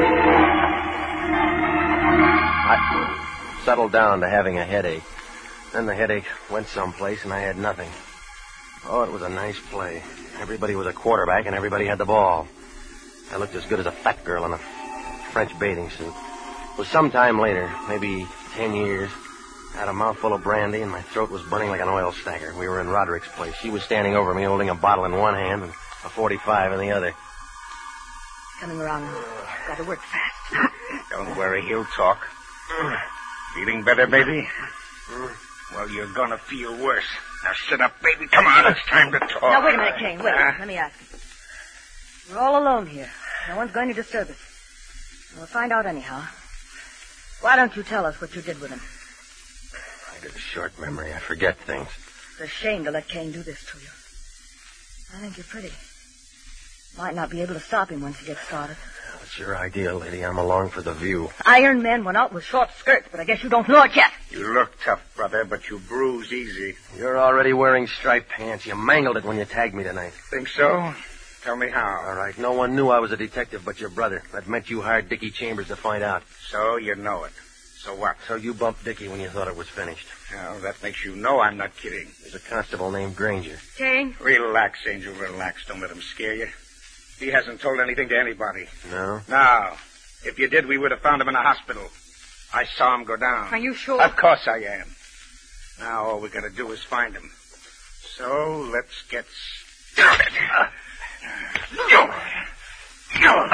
I settled down to having a headache. Then the headache went someplace, and I had nothing. Oh, it was a nice play. Everybody was a quarterback, and everybody had the ball. I looked as good as a fat girl in a French bathing suit. It was some time later, maybe ten years. I had a mouthful of brandy, and my throat was burning like an oil stacker. We were in Roderick's place. She was standing over me, holding a bottle in one hand and a forty-five in the other. Coming around. Got to work fast. Don't worry, he'll talk. Feeling better, baby? Well, you're gonna feel worse. Now sit up, baby. Come on, it's time to talk. Now, wait a minute, Kane. Wait. Uh, Let me ask you. We're all alone here. No one's going to disturb us. We'll find out anyhow. Why don't you tell us what you did with him? I got a short memory. I forget things. It's a shame to let Kane do this to you. I think you're pretty. Might not be able to stop him once he gets started. That's your idea, lady. I'm along for the view. Iron Men went out with short skirts, but I guess you don't know it yet. You look tough, brother, but you bruise easy. You're already wearing striped pants. You mangled it when you tagged me tonight. Think so? Tell me how. All right. No one knew I was a detective but your brother. That meant you hired Dickie Chambers to find out. So you know it. So what? So you bumped Dickie when you thought it was finished. Well, that makes you know I'm not kidding. There's a constable named Granger. Kane? Relax, Angel, relax. Don't let him scare you. He hasn't told anything to anybody. No? No. If you did, we would have found him in a hospital. I saw him go down. Are you sure? Of course I am. Now all we gotta do is find him. So let's get started. Go. Go.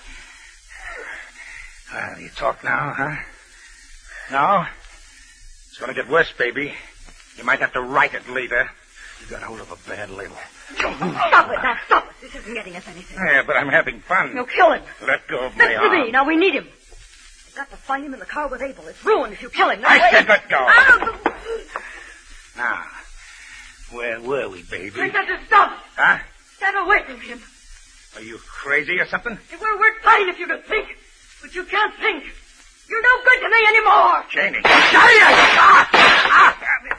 Well, you talk now, huh? No? It's gonna get worse, baby. You might have to write it later. You got hold of a bad label. Stop it now, stop it. This isn't getting us anything. Yeah, but I'm having fun. You'll kill him. Let go of my Listen arm. to me. Now we need him. We've got to find him in the car with Abel. It's ruined if you kill him. Now, I wait. said let go. Ah! Now, where were we, baby? I said to stop. Huh? Stand away from him. Are you crazy or something? It would work fine if you could think, but you can't think. You're no good to me anymore. Janie. Ah! Ah!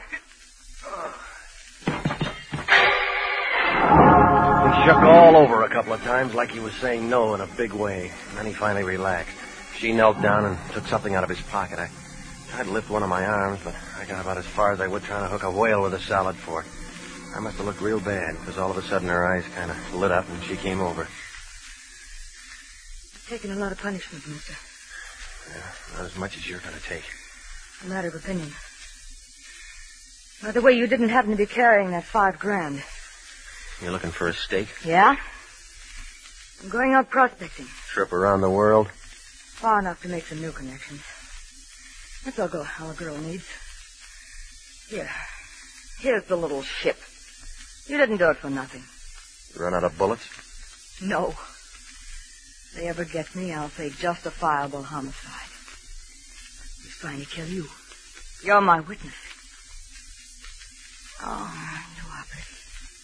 He shook all over a couple of times like he was saying no in a big way. And then he finally relaxed. She knelt down and took something out of his pocket. I tried to lift one of my arms, but I got about as far as I would trying to hook a whale with a salad fork. I must have looked real bad, because all of a sudden her eyes kind of lit up and she came over. You've taken a lot of punishment, mister. Yeah, not as much as you're going to take. A matter of opinion. By the way, you didn't happen to be carrying that five grand. You're looking for a steak? Yeah? I'm going out prospecting. Trip around the world? Far enough to make some new connections. That's all, go, all a girl needs. Here. Here's the little ship. You didn't do it for nothing. You run out of bullets? No. If they ever get me, I'll say justifiable homicide. He's trying to kill you. You're my witness. Oh, you are pretty.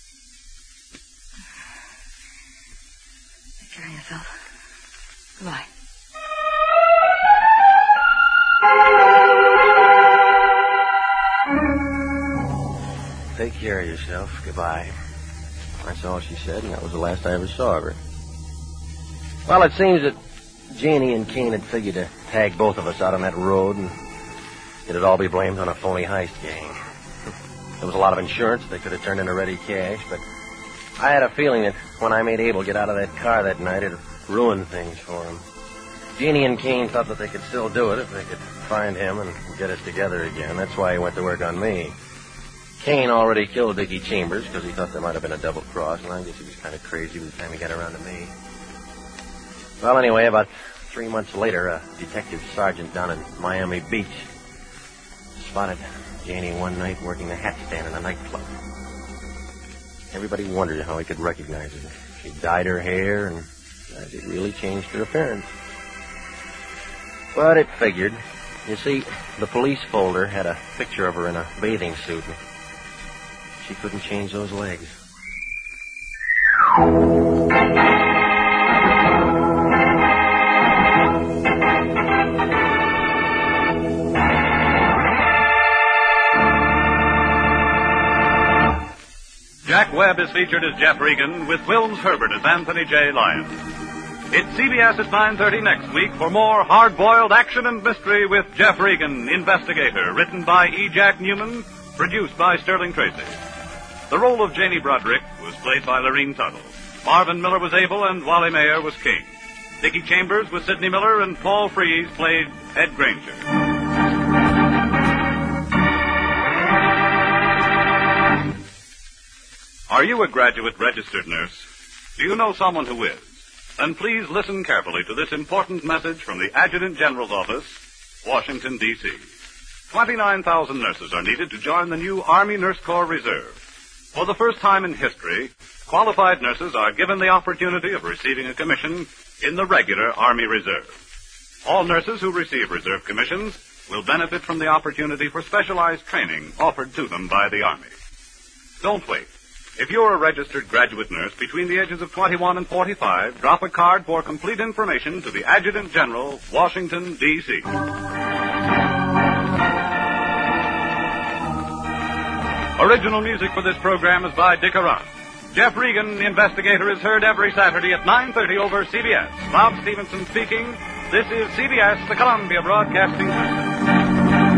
Take care of yourself. Goodbye. Take care of yourself. Goodbye. That's all she said, and that was the last I ever saw of her. Well, it seems that Janie and Kane had figured to tag both of us out on that road, and it'd all be blamed on a phony heist gang. There was a lot of insurance they could have turned into ready cash, but I had a feeling that when I made Abel get out of that car that night, it'd ruin things for him. Janie and Kane thought that they could still do it if they could find him and get us together again. That's why he went to work on me. Kane already killed Dickie Chambers because he thought there might have been a double cross, and I guess he was kind of crazy by the time he got around to me. Well, anyway, about three months later, a detective sergeant down in Miami Beach spotted Janie one night working the hat stand in a nightclub. Everybody wondered how he could recognize her. She dyed her hair, and it really changed her appearance. But it figured. You see, the police folder had a picture of her in a bathing suit. And she couldn't change those legs. Jack Webb is featured as Jeff Regan, with Wilms Herbert as Anthony J. Lyons. It's C B S at nine thirty next week for more hard-boiled action and mystery with Jeff Regan, Investigator, written by E. Jack Newman, produced by Sterling Tracy. The role of Janie Broderick was played by Lorene Tuttle. Marvin Miller was Abel and Wally Mayer was King. Dickie Chambers was Sidney Miller and Paul Frees played Ed Granger. Are you a graduate registered nurse? Do you know someone who is? Then please listen carefully to this important message from the Adjutant General's Office, Washington, D C twenty-nine thousand nurses are needed to join the new Army Nurse Corps Reserve. For the first time in history, qualified nurses are given the opportunity of receiving a commission in the regular Army Reserve. All nurses who receive reserve commissions will benefit from the opportunity for specialized training offered to them by the Army. Don't wait. If you're a registered graduate nurse between the ages of twenty-one and forty-five, drop a card for complete information to the Adjutant General, Washington, D C Original music for this program is by Dick Arant. Jeff Regan, the Investigator, is heard every Saturday at nine thirty over C B S. Bob Stevenson speaking. This is C B S, the Columbia Broadcasting System.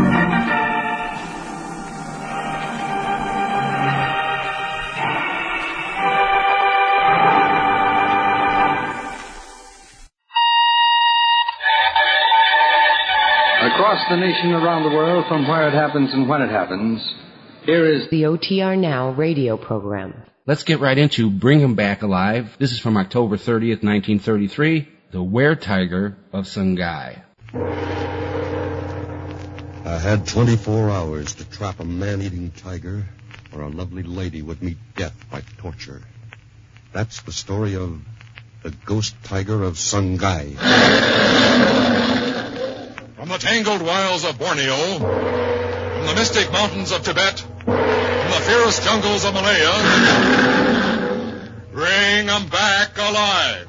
Across the nation, around the world, from where it happens and when it happens, here is the O T R Now radio program. Let's get right into Bring 'em Back Alive. This is from October thirtieth, nineteen thirty-three, The Were-Tiger of Sungai. I had twenty-four hours to trap a man-eating tiger, or a lovely lady would meet death by torture. That's the story of the ghost tiger of Sungai. From the tangled wilds of Borneo, from the mystic mountains of Tibet, from the fierce jungles of Malaya, bring 'em back alive.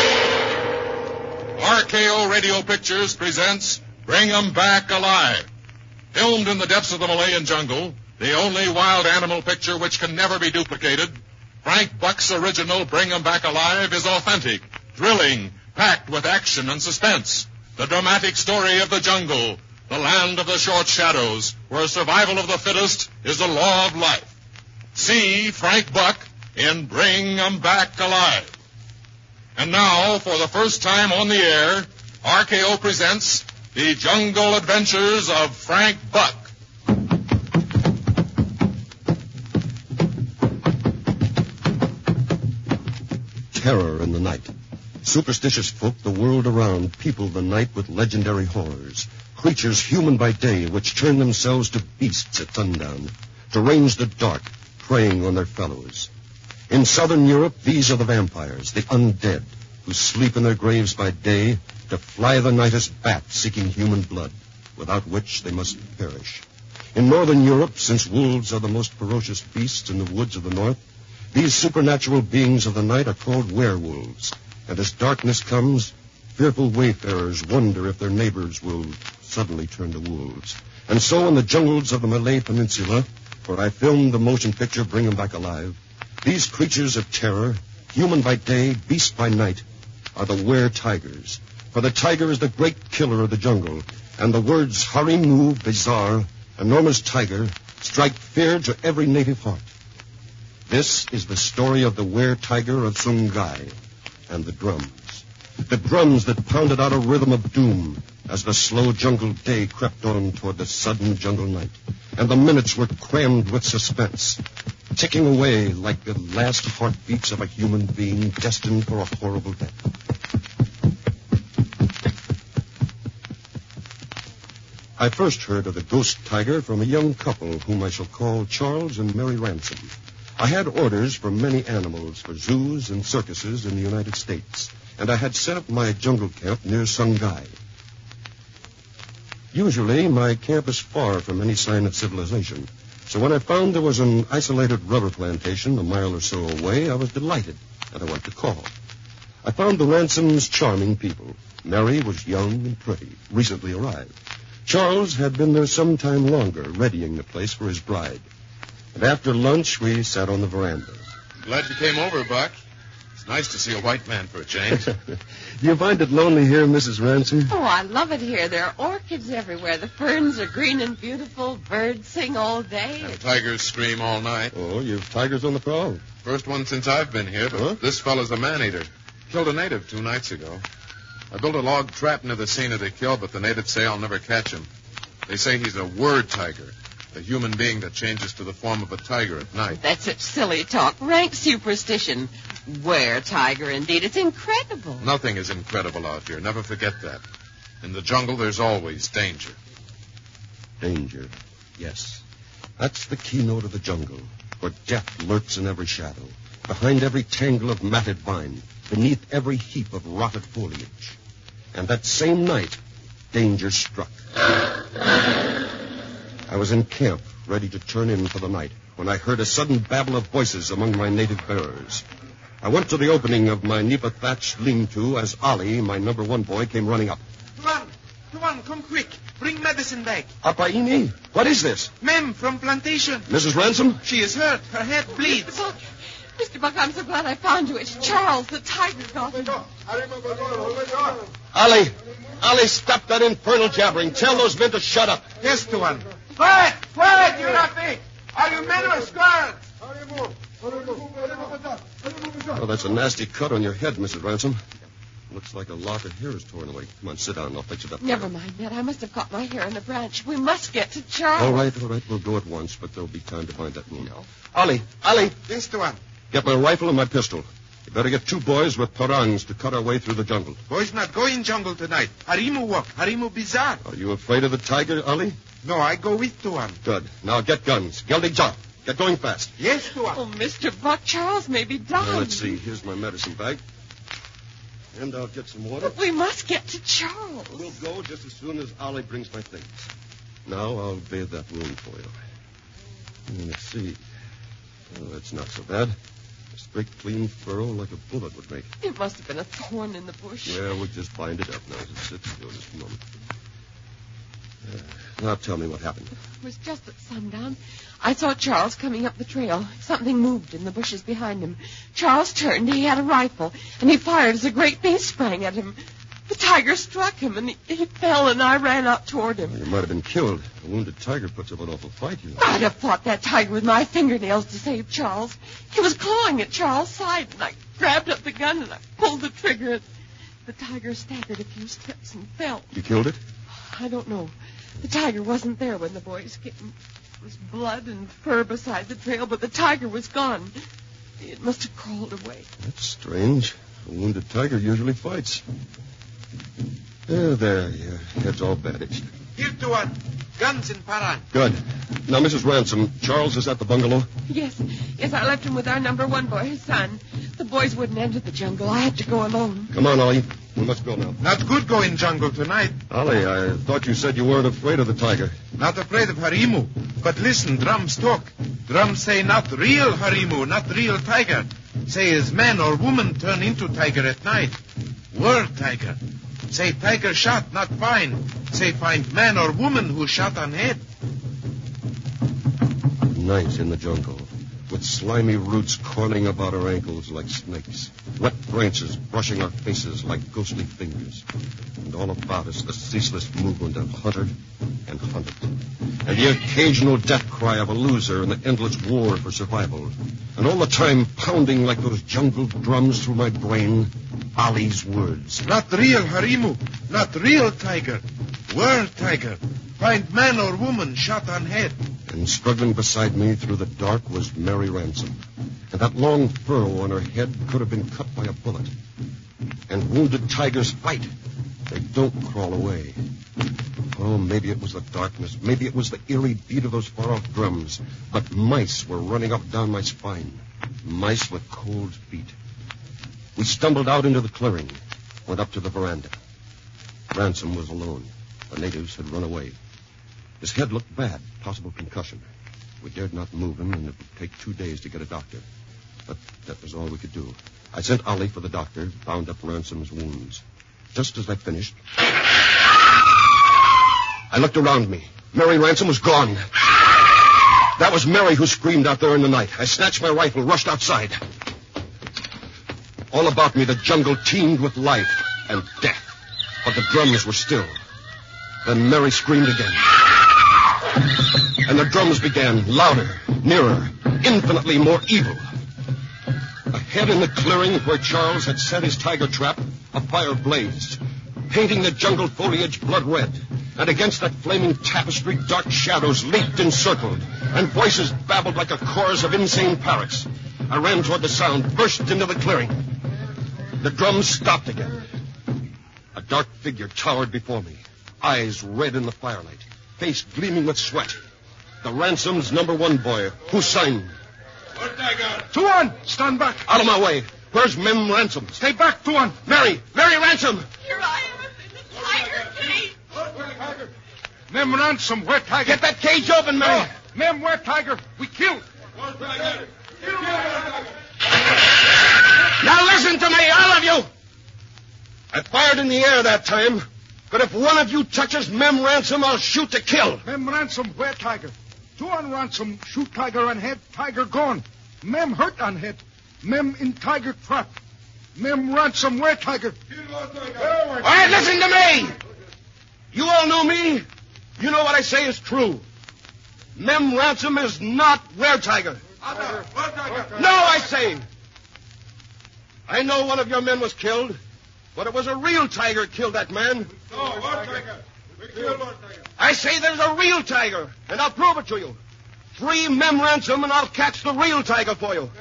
R K O Radio Pictures presents Bring 'em Back Alive. Filmed in the depths of the Malayan jungle, the only wild animal picture which can never be duplicated, Frank Buck's original Bring 'em Back Alive is authentic, thrilling, packed with action and suspense. The dramatic story of the jungle, the land of the short shadows, where survival of the fittest is the law of life. See Frank Buck in Bring 'em Back Alive. And now, for the first time on the air, R K O presents The Jungle Adventures of Frank Buck. Terror in the night. Superstitious folk the world around people the night with legendary horrors. Creatures human by day which turn themselves to beasts at sundown, to range the dark, preying on their fellows. In southern Europe, these are the vampires, the undead, who sleep in their graves by day to fly the night as bats seeking human blood, without which they must perish. In northern Europe, since wolves are the most ferocious beasts in the woods of the north, these supernatural beings of the night are called werewolves. And as darkness comes, fearful wayfarers wonder if their neighbors will suddenly turn to wolves. And so in the jungles of the Malay Peninsula, where I filmed the motion picture Bring 'em Back Alive, these creatures of terror, human by day, beast by night, are the were-tigers. For the tiger is the great killer of the jungle, and the words Harimu, bizarre, enormous tiger, strike fear to every native heart. This is the story of the were-tiger of Sungai. And the drums. The drums that pounded out a rhythm of doom as the slow jungle day crept on toward the sudden jungle night. And the minutes were crammed with suspense, ticking away like the last heartbeats of a human being destined for a horrible death. I first heard of the ghost tiger from a young couple whom I shall call Charles and Mary Ransom. I had orders for many animals for zoos and circuses in the United States, and I had set up my jungle camp near Sungai. Usually, my camp is far from any sign of civilization, so when I found there was an isolated rubber plantation a mile or so away, I was delighted, and I went to call. I found the Ransoms charming people. Mary was young and pretty, recently arrived. Charles had been there some time longer, readying the place for his bride. And after lunch, we sat on the veranda. Glad you came over, Buck. It's nice to see a white man for a change. Do you find it lonely here, Missus Ransom? Oh, I love it here. There are orchids everywhere. The ferns are green and beautiful. Birds sing all day. And tigers scream all night. Oh, you've tigers on the prowl. First one since I've been here, but Huh? this fellow's a man-eater. Killed a native two nights ago. I built a log trap near the scene of the kill, but the natives say I'll never catch him. They say he's a word tiger, a human being that changes to the form of a tiger at night. That's such silly talk. Rank superstition. Where tiger, indeed. It's incredible. Nothing is incredible out here. Never forget that. In the jungle, there's always danger. Danger, yes. That's the keynote of the jungle, where death lurks in every shadow, behind every tangle of matted vine, beneath every heap of rotted foliage. And that same night, danger struck. I was in camp, ready to turn in for the night, when I heard a sudden babble of voices among my native bearers. I went to the opening of my nipa-thatched lean-to as Ali, my number one boy, came running up. Tuan, Tuan, come quick. Bring medicine back. Apaini, what is this? Mem, from plantation. Missus Ransom? She is hurt. Her head bleeds. Mister Buck, Mister Buck, I'm so glad I found you. It's Charles, the tiger got him. Ali, Ali, stop that infernal jabbering. Tell those men to shut up. Yes, Tuan. Quiet, quiet, you Rafi. Are you men or squirrels? Oh, that's a nasty cut on your head, Missus Ransom. Looks like a lock of hair is torn away. Come on, sit down. I'll fix it up. Never mind, Ned. I must have caught my hair in the branch. We must get to Charles. All right, all right. We'll go at once, but there'll be time to find that wound. No. Ali, Ali. Yes, Tuan. Get my rifle and my pistol. You better get two boys with parangs to cut our way through the jungle. Boys not go in jungle tonight. Harimu walk. Harimu bizarre. Are you afraid of the tiger, Ali? No, I go with Tuan. Good. Now get guns. Gelding Get going fast. Yes, Tuan. Oh, Mister Buck, Charles may be dying. Now, let's see. Here's my medicine bag. And I'll get some water. But we must get to Charles. We'll go just as soon as Ali brings my things. Now I'll bathe that wound for you. Let's see. Oh, that's not so bad. A straight, clean furrow like a bullet would make. It must have been a thorn in the bush. Well, we'll just bind it up now as it sits still just a moment. Uh, now tell me what happened. It was just at sundown. I saw Charles coming up the trail. Something moved in the bushes behind him. Charles turned. He had a rifle, and he fired as a great beast sprang at him. The tiger struck him, and he, he fell, and I ran out toward him. You might have been killed. A wounded tiger puts up an awful fight, you know. I'd have fought that tiger with my fingernails to save Charles. He was clawing at Charles' side, and I grabbed up the gun, and I pulled the trigger. The tiger staggered a few steps and fell. You killed it? I don't know. The tiger wasn't there when the boys came. There was blood and fur beside the trail, but the tiger was gone. It must have crawled away. That's strange. A wounded tiger usually fights. There, there. Your head's all bandaged. Here, Tuan. Guns in Parang. Good. Now, Missus Ransom, Charles is at the bungalow? Yes. Yes, I left him with our number one boy, his son. The boys wouldn't enter the jungle. I had to go alone. Come on, Ollie. We must go now. Not good go in jungle tonight. Ollie, I thought you said you weren't afraid of the tiger. Not afraid of Harimu. But listen, drums talk. Drums say not real Harimu, not real tiger. Say is man or woman turn into tiger at night. Word tiger. Say tiger shot, not find. Say find man or woman who shot on head. Night in the jungle, with slimy roots coiling about our ankles like snakes, wet branches brushing our faces like ghostly fingers, and all about us the ceaseless movement of hunter and hunted, and the occasional death cry of a loser in the endless war for survival, and all the time pounding like those jungle drums through my brain, Ali's words. Not real Harimu, not real tiger. Word tiger. Find man or woman shot on head. And struggling beside me through the dark was Mary Ransom. And that long furrow on her head could have been cut by a bullet. And wounded tigers fight. They don't crawl away. Oh, maybe it was the darkness. Maybe it was the eerie beat of those far-off drums. But mice were running up down my spine. Mice with cold feet. We stumbled out into the clearing. Went up to the veranda. Ransom was alone. The natives had run away. His head looked bad, possible concussion. We dared not move him, and it would take two days to get a doctor. But that was all we could do. I sent Ali for the doctor, bound up Ransom's wounds. Just as I finished, I looked around me. Mary Ransom was gone. That was Mary who screamed out there in the night. I snatched my rifle, rushed outside. All about me, the jungle teemed with life and death. But the drums were still. Then Mary screamed again. And the drums began, louder, nearer, infinitely more evil. Ahead in the clearing where Charles had set his tiger trap, a fire blazed, painting the jungle foliage blood red. And against that flaming tapestry, dark shadows leaped and circled, and voices babbled like a chorus of insane parrots. I ran toward the sound, burst into the clearing. The drums stopped again. A dark figure towered before me, eyes red in the firelight, face gleaming with sweat. The Ransom's number one boy, Hussein. What I got? Tuan, stand back. Out of my way. Where's Mem Ransom? Stay back, Tuan. Mary, Mary Ransom. Here I am in the tiger cage. Tiger. Mem Ransom, where Tiger? Get that cage open, Mary. Oh, Mem, where Tiger? We killed. Now listen to me, all of you. I fired in the air that time, but if one of you touches Mem Ransom, I'll shoot to kill. Mem Ransom, where Tiger? Tuan Ransom, shoot Tiger on head, Tiger gone. Mem hurt on head. Mem in Tiger trap. Mem Ransom, where Tiger? All right, listen to me. You all know me. You know what I say is true. Mem Ransom is not where Tiger. No, I say. I know one of your men was killed, but it was a real tiger killed that man. No, what Tiger? We killed one Tiger. I say there's a real tiger, and I'll prove it to you. Free Mem Ransom, and I'll catch the real tiger for you.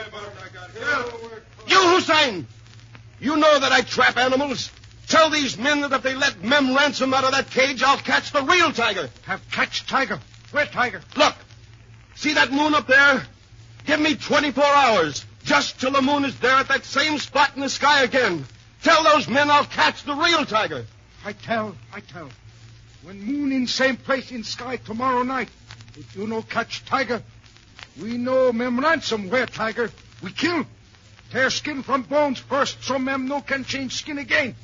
You, Hussein, you know that I trap animals. Tell these men that if they let Mem Ransom out of that cage, I'll catch the real tiger. Have catch Tiger. Where Tiger? Look, see that moon up there? Give me twenty-four hours, just till the moon is there at that same spot in the sky again. Tell those men I'll catch the real tiger. I tell, I tell. When moon in same place in sky tomorrow night, if you no catch Tiger, we know Mem Ransom where Tiger. We kill. Tear skin from bones first, so Mem no can change skin again.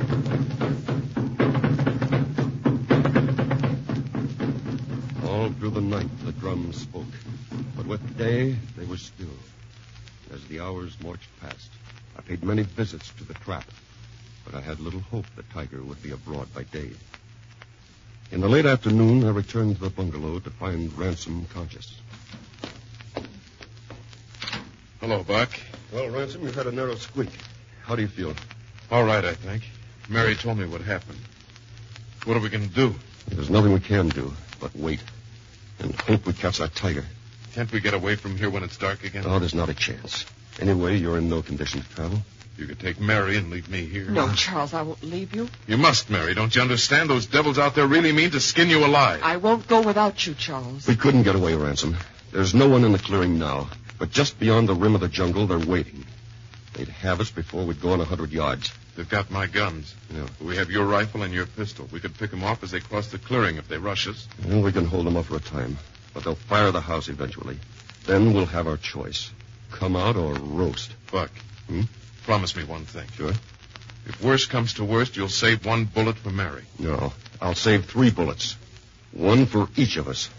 All through the night the drums spoke, but with day they were still. As the hours marched past, I paid many visits to the trap, but I had little hope that Tiger would be abroad by day. In the late afternoon, I returned to the bungalow to find Ransom conscious. Hello, Buck. Well, Ransom, you've had a narrow squeak. How do you feel? All right, I think. Mary told me what happened. What are we going to do? There's nothing we can do but wait and hope we catch that tiger. Can't we get away from here when it's dark again? Oh, there's not a chance. Anyway, you're in no condition to travel. You could take Mary and leave me here. No, Charles, I won't leave you. You must, Mary. Don't you understand? Those devils out there really mean to skin you alive. I won't go without you, Charles. We couldn't get away, Ransom. There's no one in the clearing now. But just beyond the rim of the jungle, they're waiting. They'd have us before we'd go on a hundred yards. They've got my guns. Yeah. We have your rifle and your pistol. We could pick them off as they cross the clearing if they rush us. Well, we can hold them up for a time. But they'll fire the house eventually. Then we'll have our choice. Come out or roast. Buck, hmm? Promise me one thing. Sure. If worst comes to worst, you'll save one bullet for Mary. No, I'll save three bullets. One for each of us.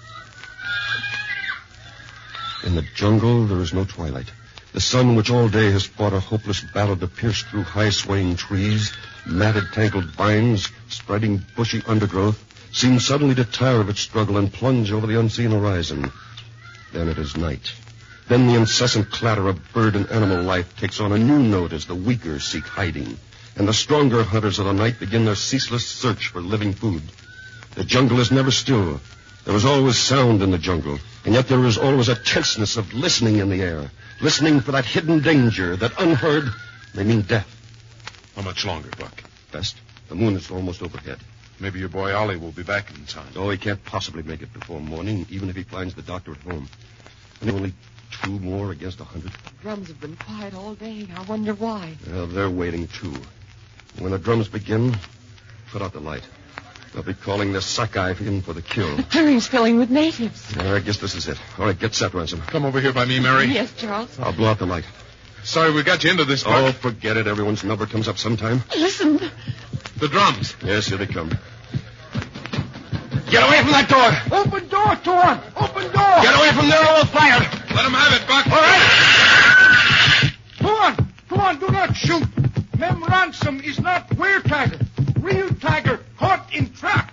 In the jungle, there is no twilight. The sun, which all day has fought a hopeless battle to pierce through high-swaying trees, matted, tangled vines, spreading bushy undergrowth, seems suddenly to tire of its struggle and plunge over the unseen horizon. Then it is night. Then the incessant clatter of bird and animal life takes on a new note as the weaker seek hiding, and the stronger hunters of the night begin their ceaseless search for living food. The jungle is never still. There is always sound in the jungle, and yet there is always a tenseness of listening in the air, listening for that hidden danger that unheard may mean death. How much longer, Buck? Best. The moon is almost overhead. Maybe your boy Ollie will be back in time. Oh, he can't possibly make it before morning, even if he finds the doctor at home. And only two more against a hundred. Drums have been quiet all day. I wonder why. Well, they're waiting, too. When the drums begin, put out the light. They'll be calling the Sakai in for the kill. The clearing's filling with natives. Yeah, I guess this is it. All right, get set, Ransom. Come over here by me, Mary. Yes, Charles. I'll blow out the light. Sorry we got you into this, Buck. Oh, forget it. Everyone's number comes up sometime. Listen. The drums. Yes, here they come. Get away from that door! Open door, Tuan! Open Open door! Get away from there or we'll fire. Let him have it, Buck. All right. Go on. Go on. Do not shoot. Mem Ransom is not were tiger. Real tiger caught in trap.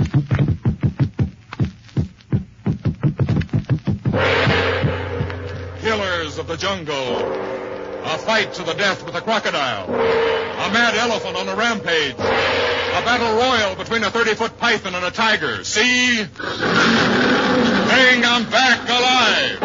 Killers of the jungle. A fight to the death with a crocodile. A mad elephant on a rampage. A battle royal between a thirty-foot python and a tiger. See? Bring 'em back alive.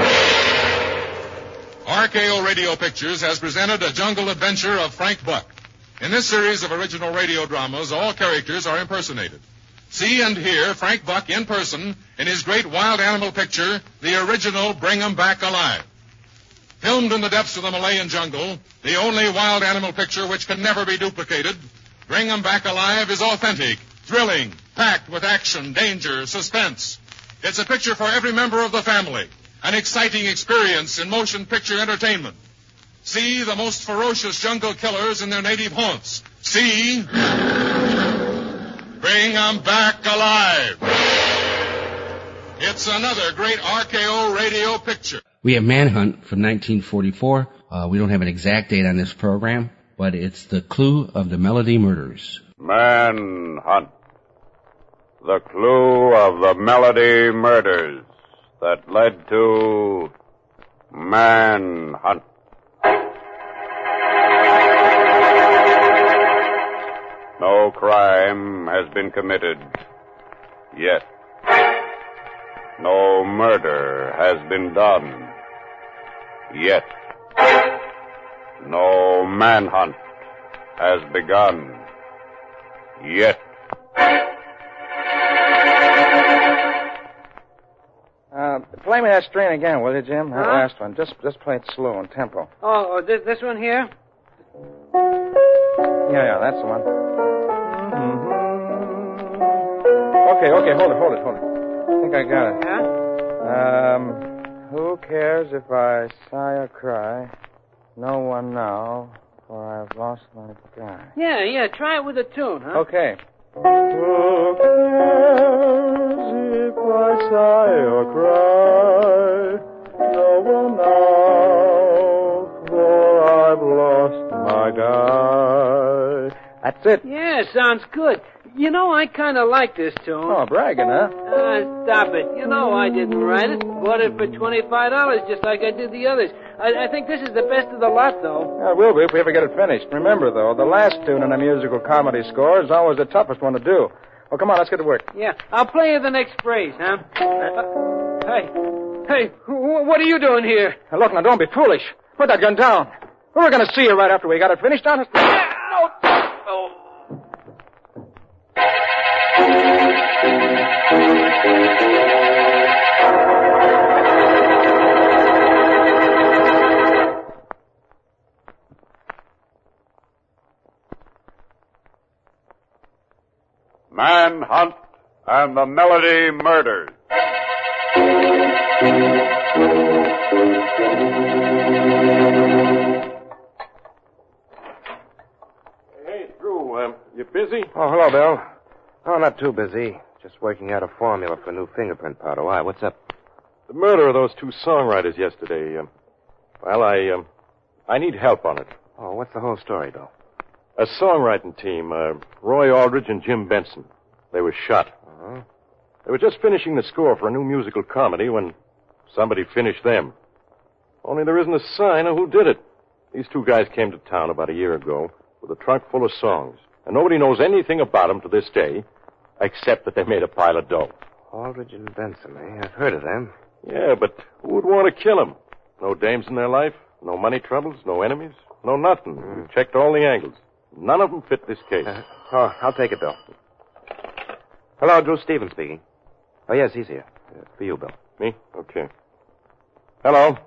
R K O Radio Pictures has presented a jungle adventure of Frank Buck. In this series of original radio dramas, all characters are impersonated. See and hear Frank Buck in person in his great wild animal picture, the original Bring 'em Back Alive. Filmed in the depths of the Malayan jungle, the only wild animal picture which can never be duplicated, Bring 'em Back Alive is authentic, thrilling, packed with action, danger, suspense. It's a picture for every member of the family, an exciting experience in motion picture entertainment. See the most ferocious jungle killers in their native haunts. See Bring 'em Back Alive. It's another great R K O radio picture. We have Manhunt from nineteen forty-four. Uh, we don't have an exact date on this program, but it's the clue of the Melody murders. Manhunt. The clue of the Melody murders that led to Manhunt. No crime has been committed yet. No murder has been done yet. No manhunt has begun yet. Uh, play me that strain again, will you, Jim? That Huh? last one. Just just play it slow and tempo. Oh, oh this, this one here? Yeah, yeah, that's the one. Okay, okay, hold it, hold it, hold it. I think I got it. Yeah? Um, who cares if I sigh or cry? No one now, for I've lost my guy. Yeah, yeah, try it with a tune, huh? Okay. Who cares if I sigh or cry? No one now, for I've lost my guy. That's it. Yeah, sounds good. You know, I kind of like this tune. Oh, bragging, huh? Uh, stop it. You know I didn't write it. Bought it for twenty-five dollars, just like I did the others. I, I think this is the best of the lot, though. Yeah, it will be if we ever get it finished. Remember, though, the last tune in a musical comedy score is always the toughest one to do. Well, come on, let's get to work. Yeah, I'll play you the next phrase, huh? Uh, hey, hey, wh- what are you doing here? Now, look, now, don't be foolish. Put that gun down. We were going to see you right after we got it finished, honest. No. Oh. Manhunt and the Melody murders. Hey, Drew, um, you busy? Oh, hello, Bill. Oh, not too busy. Just working out a formula for new fingerprint powder. Why? What's up? The murder of those two songwriters yesterday. Um, well, I um, I need help on it. Oh, what's the whole story, Bill? A songwriting team, uh, Roy Aldridge and Jim Benson. They were shot. Uh-huh. They were just finishing the score for a new musical comedy when somebody finished them. Only there isn't a sign of who did it. These two guys came to town about a year ago with a trunk full of songs, and nobody knows anything about them to this day, except that they made a pile of dough. Aldridge and Benson, eh? I've heard of them. Yeah, but who would want to kill them? No dames in their life, no money troubles, no enemies, no nothing. Mm. We checked all the angles. None of them fit this case. Uh, oh, I'll take it, Bill. Hello, Drew Stevens speaking. Oh, yes, he's here. Uh, for you, Bill. Me? Okay. Hello.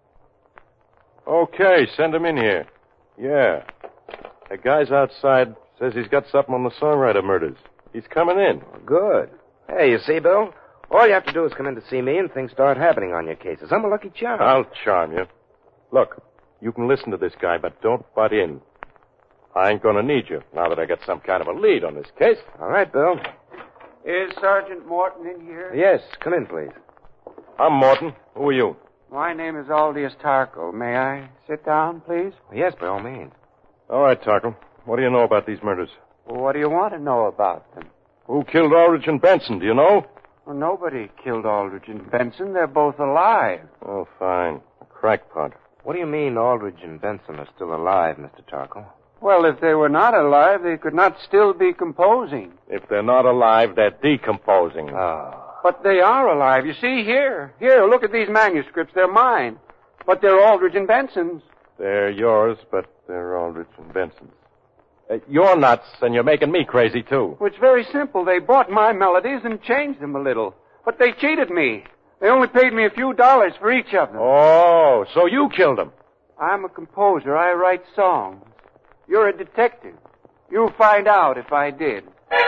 Okay, send him in here. Yeah. The guy's outside says he's got something on the songwriter murders. He's coming in. Oh, good. Hey, you see, Bill? All you have to do is come in to see me and things start happening on your cases. I'm a lucky charm. I'll charm you. Look, you can listen to this guy, but don't butt in. I ain't gonna need you now that I got some kind of a lead on this case. All right, Bill. Is Sergeant Morton in here? Yes, come in, please. I'm Morton. Who are you? My name is Aldius Tarkle. May I sit down, please? Yes, by all means. All right, Tarkle. What do you know about these murders? Well, what do you want to know about them? Who killed Aldrich and Benson? Do you know? Well, nobody killed Aldrich and Benson. They're both alive. Oh, fine. A crackpot. What do you mean Aldrich and Benson are still alive, Mister Tarkle? Well, if they were not alive, they could not still be composing. If they're not alive, they're decomposing. Ah. But they are alive. You see, here. Here, look at these manuscripts. They're mine. But they're Aldrich and Benson's. They're yours, but they're Aldrich and Benson's. Uh, you're nuts, and you're making me crazy, too. Well, it's very simple. They bought my melodies and changed them a little. But they cheated me. They only paid me a few dollars for each of them. Oh, so you killed them. I'm a composer. I write songs. You're a detective. You'll find out if I did.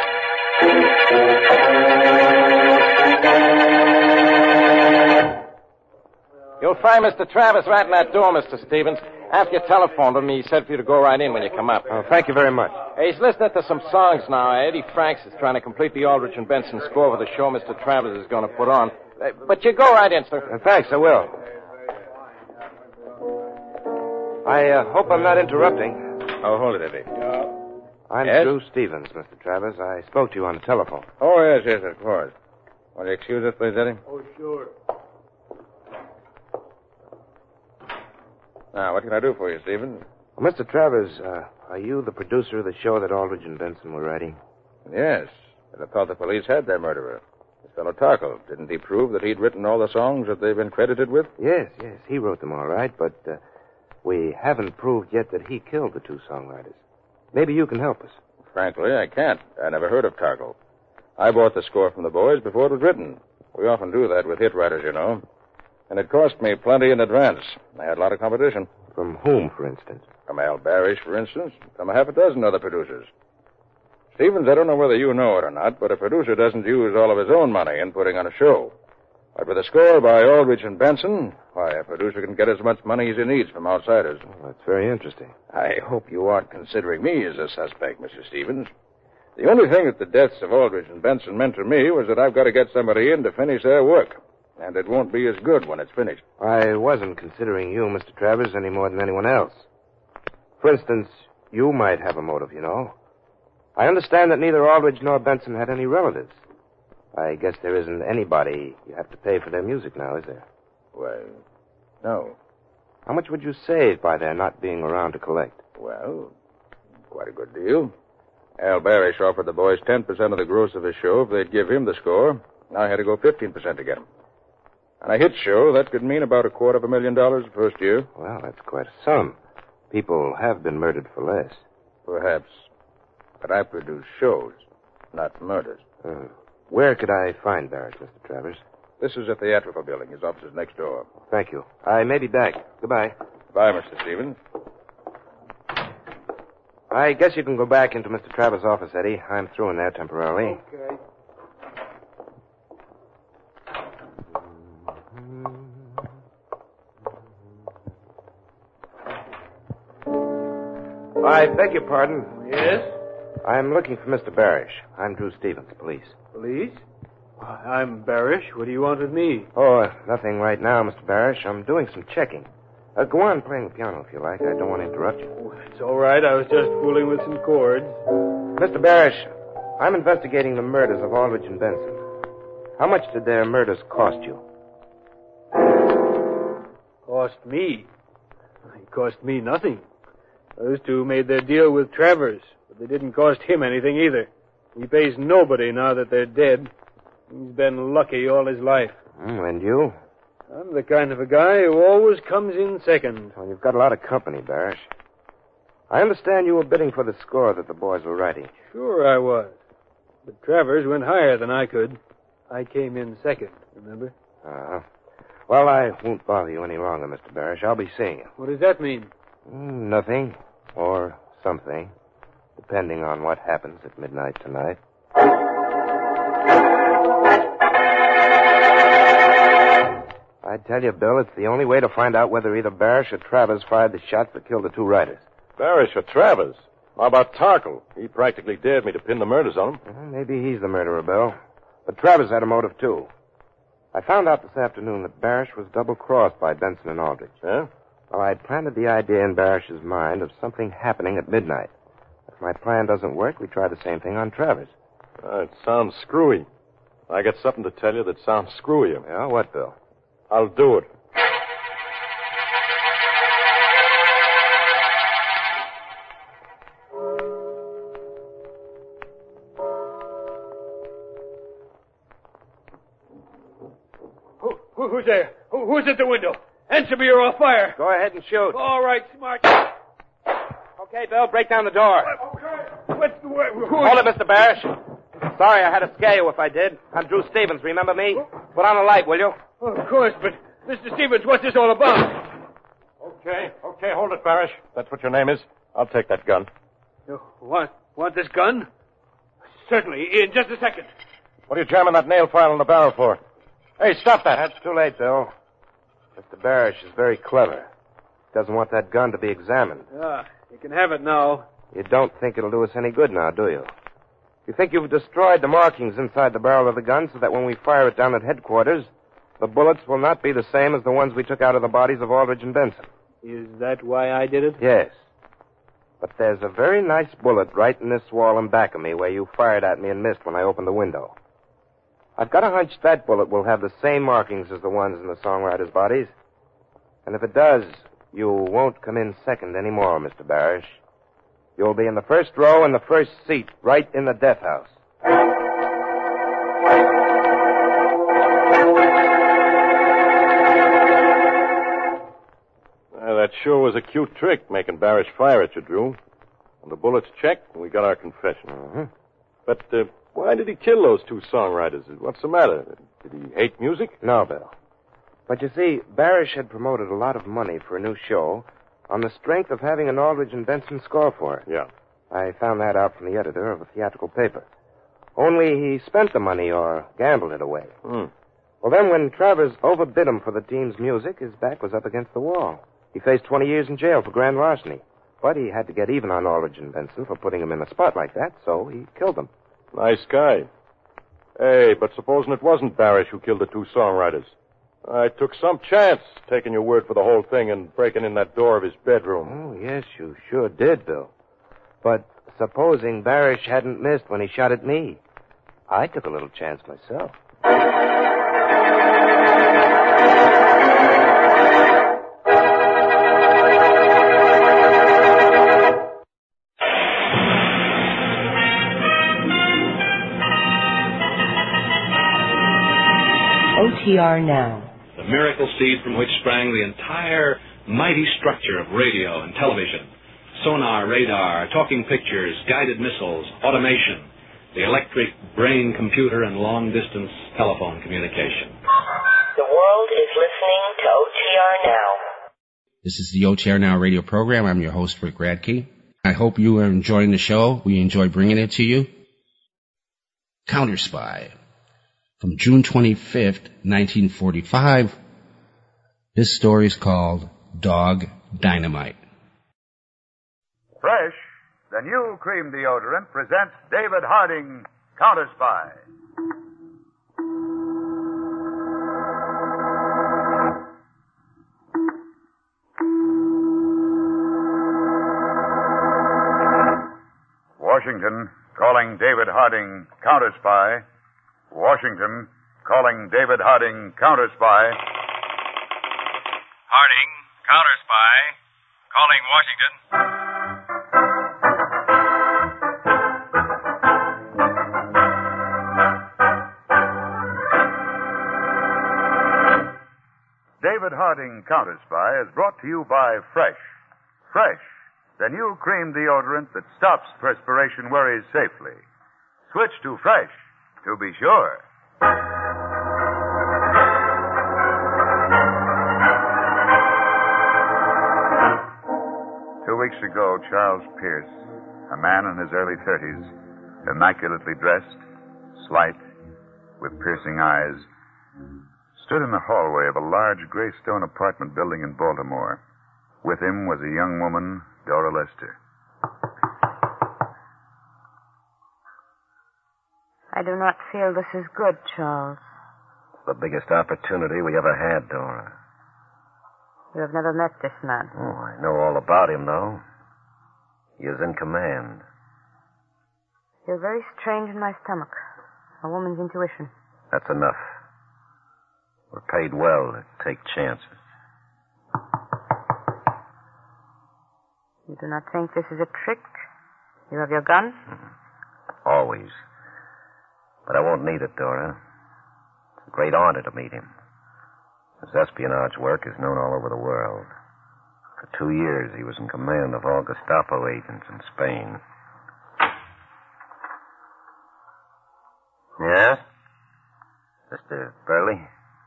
You'll find Mister Travis right in that door, Mister Stevens. After you telephoned him, he said for you to go right in when you come up. Oh, thank you very much. Hey, he's listening to some songs now. Eddie Franks is trying to complete the Aldrich and Benson score for the show Mister Travis is going to put on. Uh, but you go right in, sir. Uh, thanks, I will. I uh, hope I'm not interrupting. Oh, hold it, Eddie. I'm Yes? Drew Stevens, Mister Travis. I spoke to you on the telephone. Oh, yes, yes, of course. Will you excuse us, please, Eddie? Oh, sure. Now, what can I do for you, Stephen? Well, Mister Travers, uh, are you the producer of the show that Aldrich and Benson were writing? Yes, but I thought the police had their murderer. This fellow Tarkle. Didn't he prove that he'd written all the songs that they've been credited with? Yes, yes, he wrote them all right, but uh, we haven't proved yet that he killed the two songwriters. Maybe you can help us. Frankly, I can't. I never heard of Tarkle. I bought the score from the boys before it was written. We often do that with hit writers, you know. And it cost me plenty in advance. I had a lot of competition. From whom, for instance? From Al Barish, for instance. From a half a dozen other producers. Stevens, I don't know whether you know it or not, but a producer doesn't use all of his own money in putting on a show. But with a score by Aldrich and Benson, why, a producer can get as much money as he needs from outsiders. Well, that's very interesting. I hope you aren't considering me as a suspect, Mister Stevens. The only thing that the deaths of Aldrich and Benson meant to me was that I've got to get somebody in to finish their work. And it won't be as good when it's finished. I wasn't considering you, Mister Travers, any more than anyone else. For instance, you might have a motive, you know. I understand that neither Aldrich nor Benson had any relatives. I guess there isn't anybody you have to pay for their music now, is there? Well, no. How much would you save by their not being around to collect? Well, quite a good deal. Al Barish offered the boys ten percent of the gross of his show if they'd give him the score. I had to go fifteen percent to get him. On a hit show, that could mean about a quarter of a million dollars the first year. Well, that's quite a sum. People have been murdered for less. Perhaps. But I produce shows, not murders. Uh, where could I find Barish, Mister Travers? This is a theatrical building. His office is next door. Thank you. I may be back. Goodbye. Bye, Mister Stevens. I guess you can go back into Mister Travers' office, Eddie. I'm through in there temporarily. Okay. I beg your pardon. Yes? I'm looking for Mister Barish. I'm Drew Stevens, police. Police? I'm Barish. What do you want with me? Oh, uh, nothing right now, Mister Barish. I'm doing some checking. Uh, go on playing the piano if you like. I don't want to interrupt you. Oh, it's all right. I was just fooling with some chords. Mister Barish, I'm investigating the murders of Aldrich and Benson. How much did their murders cost you? Cost me? It cost me nothing. Those two made their deal with Travers, but they didn't cost him anything either. He pays nobody now that they're dead. He's been lucky all his life. Mm, and you? I'm the kind of a guy who always comes in second. Well, you've got a lot of company, Barish. I understand you were bidding for the score that the boys were writing. Sure I was. But Travers went higher than I could. I came in second, remember? Uh-huh. Well, I won't bother you any longer, Mister Barish. I'll be seeing you. What does that mean? Mm, nothing. Or something. Depending on what happens at midnight tonight. I tell you, Bill, it's the only way to find out whether either Barish or Travers fired the shots that killed the two writers. Barish or Travers? How about Tarkle? He practically dared me to pin the murders on him. Well, maybe he's the murderer, Bill. But Travers had a motive, too. I found out this afternoon that Barish was double-crossed by Benson and Aldrich. Yeah? Well, I'd planted the idea in Barish's mind of something happening at midnight. If my plan doesn't work, we try the same thing on Travers. Uh, it sounds screwy. I got something to tell you that sounds screwier. Yeah, what, Bill? I'll do it. Who, who, who's there? Who, who's at the window? Answer me or I'll fire. Go ahead and shoot. All right, smart. Okay, Bill, break down the door. What, what, who Hold it, Mister Barish. Sorry I had to scare you if I did. I'm Drew Stevens, remember me? Put on a light, will you? Oh, of course, but Mister Stevens, what's this all about? Okay, okay, hold it, Barish. That's what your name is. I'll take that gun. You want, want this gun? Certainly, in just a second. What are you jamming that nail file in the barrel for? Hey, stop that. That's too late, Bill. Mister Barish is very clever. He doesn't want that gun to be examined. Ah, you can have it now. You don't think it'll do us any good now, do you? You think you've destroyed the markings inside the barrel of the gun so that when we fire it down at headquarters, the bullets will not be the same as the ones we took out of the bodies of Aldrich and Benson. Is that why I did it? Yes. But there's a very nice bullet right in this wall in back of me where you fired at me and missed when I opened the window. I've got a hunch that bullet will have the same markings as the ones in the songwriters' bodies. And if it does, you won't come in second anymore, Mister Barish. You'll be in the first row in the first seat, right in the death house. Uh, that sure was a cute trick, making Barish fire at you, Drew. When the bullets checked, we got our confession. Mm-hmm. But uh, why did he kill those two songwriters? What's the matter? Did he hate music? No, Bill. But you see, Barish had promoted a lot of money for a new show on the strength of having an Aldrich and Benson score for it. Yeah. I found that out from the editor of a theatrical paper. Only he spent the money or gambled it away. Hmm. Well, then when Travers overbid him for the team's music, his back was up against the wall. He faced twenty years in jail for grand larceny. But he had to get even on Aldrich and Benson for putting him in a spot like that, so he killed them. Nice guy. Hey, but supposing it wasn't Barish who killed the two songwriters. I took some chance taking your word for the whole thing and breaking in that door of his bedroom. Oh, yes, you sure did, Bill. But supposing Barish hadn't missed when he shot at me, I took a little chance myself. O T R Now. The miracle seed from which sprang the entire mighty structure of radio and television. Sonar, radar, talking pictures, guided missiles, automation, the electric brain computer, and long-distance telephone communication. The world is listening to O T R Now. This is the O T R Now radio program. I'm your host, Rick Radke. I hope you are enjoying the show. We enjoy bringing it to you. Counter Spy. From June twenty-fifth, nineteen forty-five. This story is called Dog Dynamite. Fresh, the new cream deodorant, presents David Harding, Counter Spy. Washington, calling David Harding, Counter Spy. Washington, calling David Harding, Counter Spy. Harding, Counter Spy, calling Washington. David Harding, Counter Spy, is brought to you by Fresh. Fresh, the new cream deodorant that stops perspiration worries safely. Switch to Fresh to be sure. Two weeks ago, Charles Pierce, a man in his early thirties, immaculately dressed, slight, with piercing eyes, stood in the hallway of a large gray stone apartment building in Baltimore. With him was a young woman, Dora Lester. I do not feel this is good, Charles. the biggest opportunity we ever had, Dora. You have never met this man. Oh, I know all about him, though. He is in command. You're very strange in my stomach. A woman's intuition. That's enough. We're paid well to take chances. You do not think this is a trick? You have your gun? Mm-hmm. Always. But I won't need it, Dora. It's a great honor to meet him. His espionage work is known all over the world. For two years, he was in command of all Gestapo agents in Spain. Yes? Mister Burley?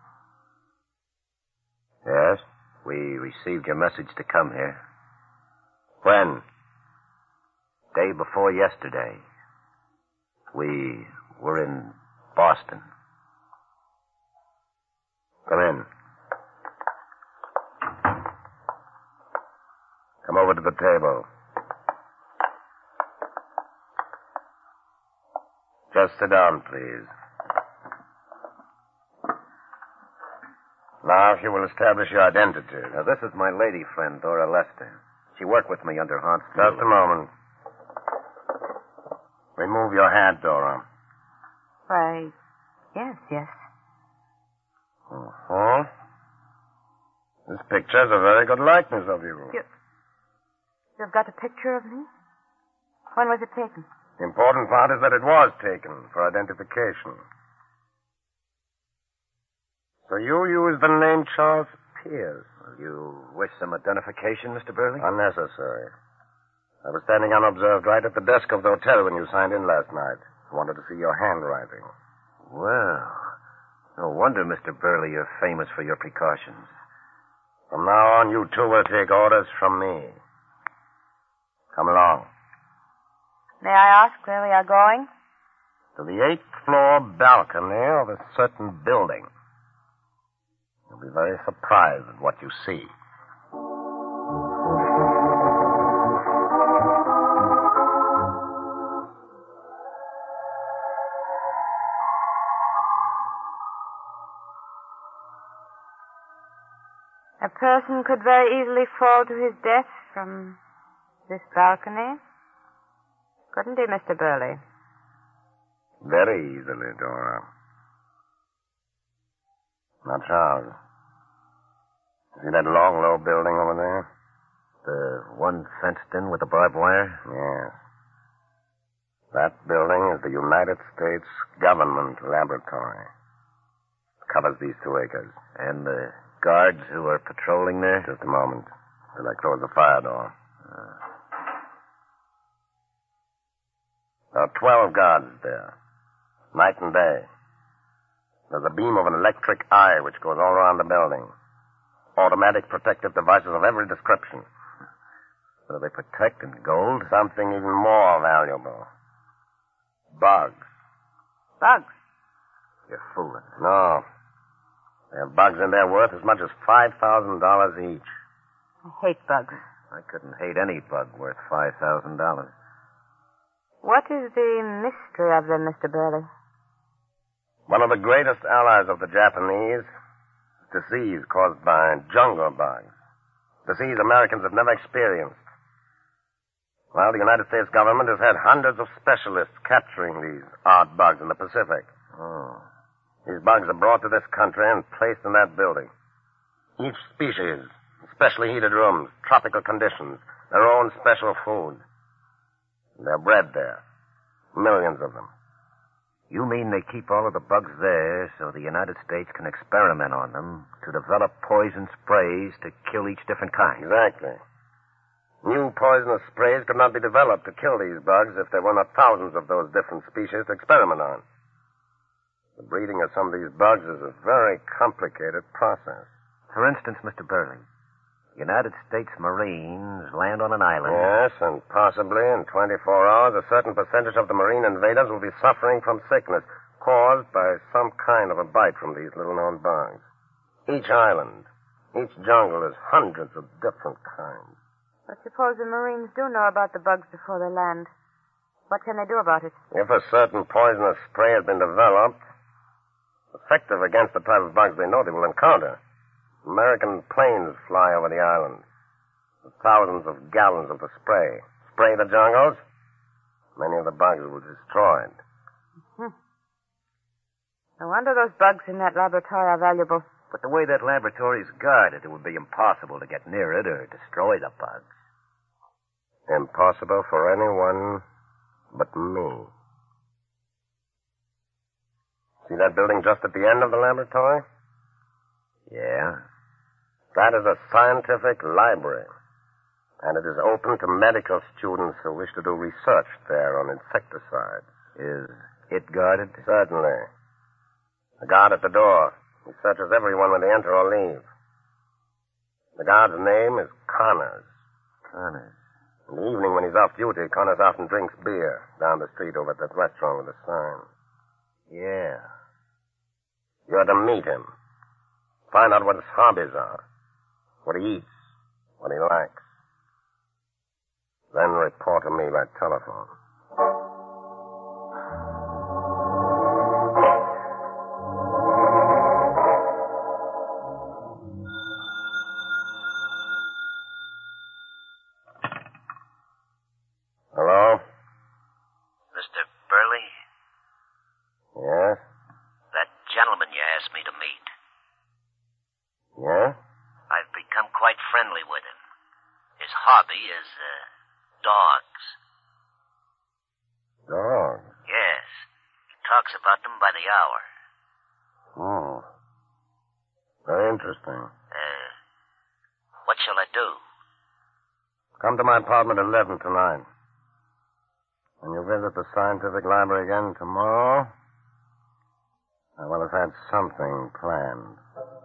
Yes? We received your message to come here. When? Day before yesterday. We were in Boston. Come in. Come over to the table. Just sit down, please. Now, if you will establish your identity. Now, this is my lady friend, Dora Lester. She worked with me under Hans Steele. Just a moment. Remove your hat, Dora. Why, yes, yes. Uh-huh. This picture's a very good likeness of you. you. You've got a picture of me? When was it taken? The important part is that it was taken for identification. So you used the name Charles Pierce. You wish some identification, Mister Burley? Unnecessary. I was standing unobserved right at the desk of the hotel when you signed in last night. I wanted to see your handwriting. Well, no wonder, Mister Burley, you're famous for your precautions. From now on, you two will take orders from me. Come along. May I ask where we are going? To the eighth floor balcony of a certain building. You'll be very surprised at what you see. A person could very easily fall to his death from this balcony. Couldn't he, Mister Burley? Very easily, Dora. Now, Charles. See that long, low building over there? The one fenced in with the barbed wire? Yes. That building is the United States Government Laboratory. It covers these two acres. And the guards who are patrolling there? Just a moment, till I close the fire door. Uh. There are twelve guards there, night and day. There's a beam of an electric eye which goes all around the building. Automatic protective devices of every description. So they protect in gold? Something even more valuable. Bugs. Bugs? You're fooling. No. There are bugs in there worth as much as five thousand dollars each. I hate bugs. I couldn't hate any bug worth five thousand dollars. What is the mystery of them, Mister Burley? One of the greatest allies of the Japanese is disease caused by jungle bugs. Disease Americans have never experienced. Well, the United States government has had hundreds of specialists capturing these odd bugs in the Pacific. Oh. These bugs are brought to this country and placed in that building. Each species, specially heated rooms, tropical conditions, their own special food. They're bred there. Millions of them. You mean they keep all of the bugs there so the United States can experiment on them to develop poison sprays to kill each different kind? Exactly. New poisonous sprays could not be developed to kill these bugs if there were not thousands of those different species to experiment on. The breeding of some of these bugs is a very complicated process. For instance, Mister Burley, United States Marines land on an island. Yes, and possibly in twenty-four hours, a certain percentage of the Marine invaders will be suffering from sickness caused by some kind of a bite from these little-known bugs. Each island, each jungle is hundreds of different kinds. But suppose the Marines do know about the bugs before they land. What can they do about it? If a certain poisonous spray has been developed, Effective against the type of bugs they know they will encounter. American planes fly over the island. With thousands of gallons of the spray. Spray the jungles, many of the bugs will be destroyed. Hmm. No wonder those bugs in that laboratory are valuable. But the way that laboratory is guarded, it would be impossible to get near it or destroy the bugs. Impossible for anyone but me. See that building just at the end of the laboratory? Yeah. That is a scientific library. And it is open to medical students who wish to do research there on insecticides. Is it guarded? Certainly. The guard at the door. He searches everyone when they enter or leave. The guard's name is Connors. Connors. In the evening when he's off duty, Connors often drinks beer down the street over at that restaurant with a sign. Yeah. You're to meet him. Find out what his hobbies are. What he eats. What he likes. Then report to me by telephone. Hello? Mister Burley? Yes? That gentleman you asked me to meet. Yeah? I've become quite friendly with him. His hobby is, uh, dogs. Dogs? Yes. He talks about them by the hour. Oh. Very interesting. Uh, what shall I do? Come to my apartment at eleven tonight. When you visit the scientific library again tomorrow, I will have had something planned.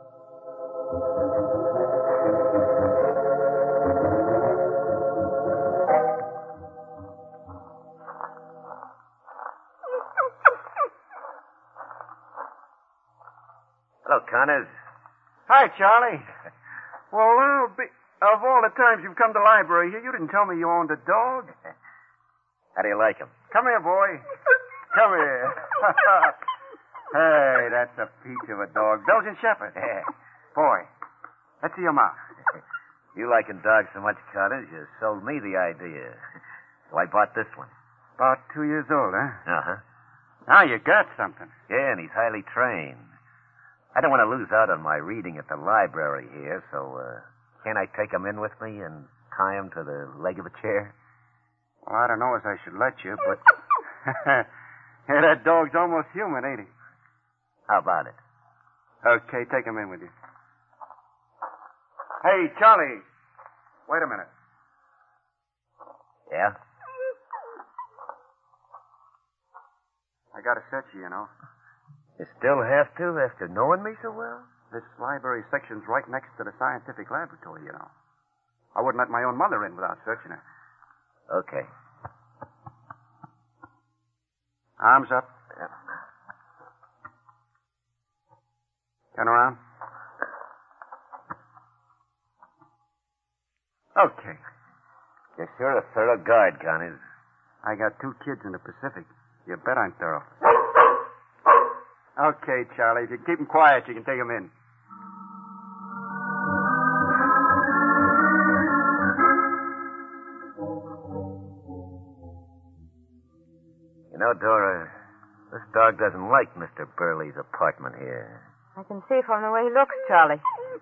Hello, Connors. Hi, Charlie. Well, uh, be, of all the times you've come to the library here, you didn't tell me you owned a dog. How do you like him? Come here, boy. Come here. Hey, that's a peach of a dog. Belgian Shepherd. Yeah. Boy, let's see your mouth. You liking dogs so much, Connors, you sold me the idea. So I bought this one. About two years old, huh? Uh-huh. Now you got something. Yeah, and he's highly trained. I don't want to lose out on my reading at the library here, so, uh, can't I take him in with me and tie him to the leg of a chair? Well, I don't know as I should let you, but... Yeah, that dog's almost human, ain't he? How about it? Okay, take him in with you. Hey, Charlie. Wait a minute. Yeah? I gotta search you, you know. You still have to, after knowing me so well? This library section's right next to the scientific laboratory, you know. I wouldn't let my own mother in without searching her. Okay. Arms up. Yep. Turn around. Okay. You're sure a thorough guard, Connors. I got two kids in the Pacific. You bet I'm thorough. Okay, Charlie. If you keep them quiet, you can take them in. You know, Dora, this dog doesn't like Mister Burley's apartment here. I can see from the way he looks, Charlie.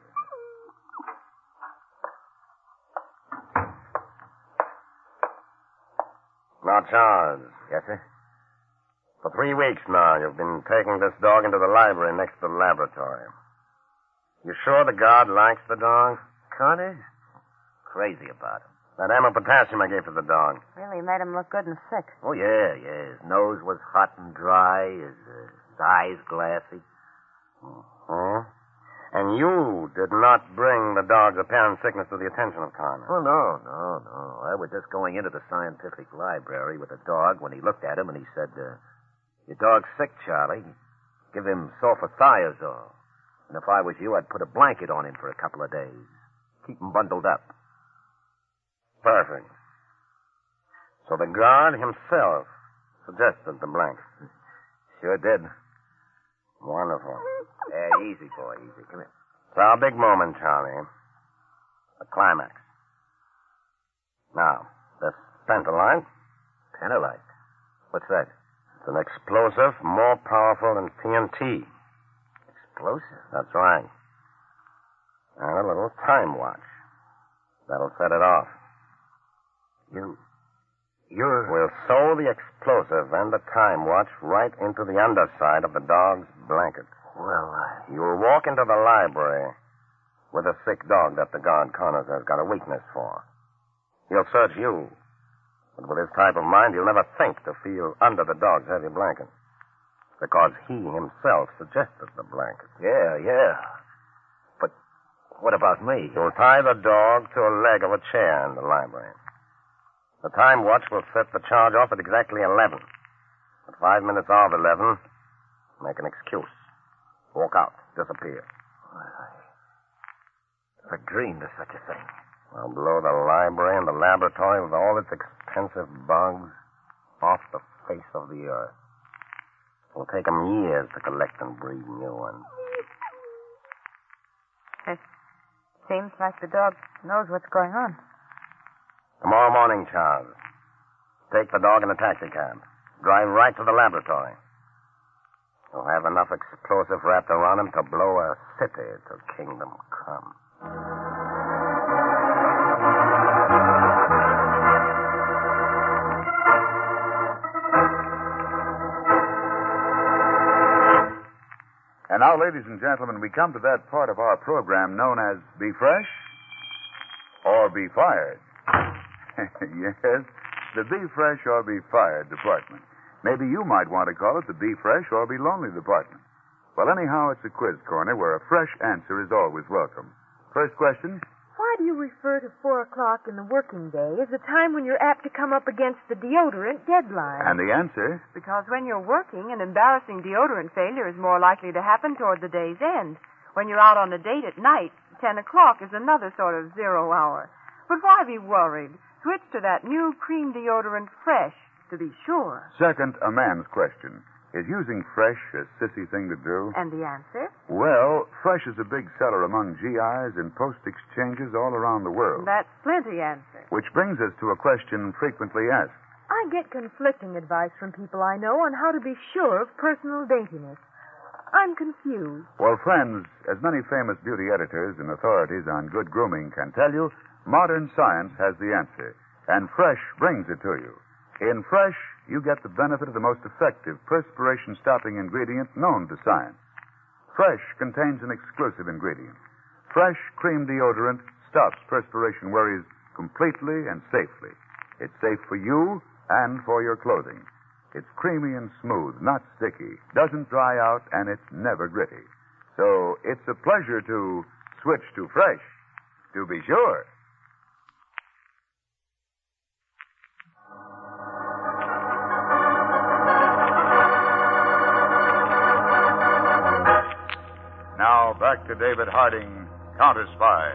Now, Charles. Yes, sir? For three weeks now, you've been taking this dog into the library next to the laboratory. You sure the guard likes the dog? Connors? Crazy about him. That ammo potassium I gave to the dog. Really made him look good and sick. Oh, yeah, yeah. His nose was hot and dry, his, uh, his eyes glassy. Hmm? And you did not bring the dog's apparent sickness to the attention of Connors. Oh, no, no, no. I was just going into the scientific library with the dog when he looked at him and he said, uh, your dog's sick, Charlie. Give him sulfathiazole. And if I was you, I'd put a blanket on him for a couple of days. Keep him bundled up. Perfect. So the guard himself suggested the blanket. Sure did. One Wonderful. Yeah, easy, boy, easy. Come here. It's our big moment, Charlie. The climax. Now, this Pentalight. Pentalight? What's that? It's an explosive more powerful than T N T. Explosive? That's right. And a little time watch. That'll set it off. You... You're... We'll sew the explosive and the time watch right into the underside of the dog's blanket. Well, I... You'll walk into the library with a sick dog that the guard Connors has got a weakness for. He'll search you. But with his type of mind, he'll never think to feel under the dog's heavy blanket. Because he himself suggested the blanket. Yeah, yeah. But what about me? You'll tie the dog to a leg of a chair in the library. The time watch will set the charge off at exactly eleven. At five minutes of eleven, make an excuse. Walk out. Disappear. I never dreamed of such a thing. I'll blow the library and the laboratory with all its expensive bugs off the face of the earth. It'll take them years to collect and breed new ones. It seems like the dog knows what's going on. Tomorrow morning, Charles. Take the dog in a taxicab. Drive right to the laboratory. You'll have enough explosive wrapped around him to blow a city to kingdom come. And now, ladies and gentlemen, we come to that part of our program known as Be Fresh or Be Fired. Yes, the Be Fresh or Be Fired department. Maybe you might want to call it the Be Fresh or Be Lonely department. Well, anyhow, it's a quiz corner where a fresh answer is always welcome. First question. Why do you refer to four o'clock in the working day as a time when you're apt to come up against the deodorant deadline? And the answer? Because when you're working, an embarrassing deodorant failure is more likely to happen toward the day's end. When you're out on a date at night, ten o'clock is another sort of zero hour. But why be worried? Switch to that new cream deodorant Fresh, to be sure. Second, a man's question. Is using Fresh a sissy thing to do? And the answer? Well, Fresh is a big seller among G Is and post exchanges all around the world. That's plenty answer. Which brings us to a question frequently asked. I get conflicting advice from people I know on how to be sure of personal daintiness. I'm confused. Well, friends, as many famous beauty editors and authorities on good grooming can tell you, modern science has the answer, and Fresh brings it to you. In Fresh, you get the benefit of the most effective perspiration-stopping ingredient known to science. Fresh contains an exclusive ingredient. Fresh cream deodorant stops perspiration worries completely and safely. It's safe for you and for your clothing. It's creamy and smooth, not sticky, doesn't dry out, and it's never gritty. So it's a pleasure to switch to Fresh, to be sure. Now, back to David Harding, Counter Spy.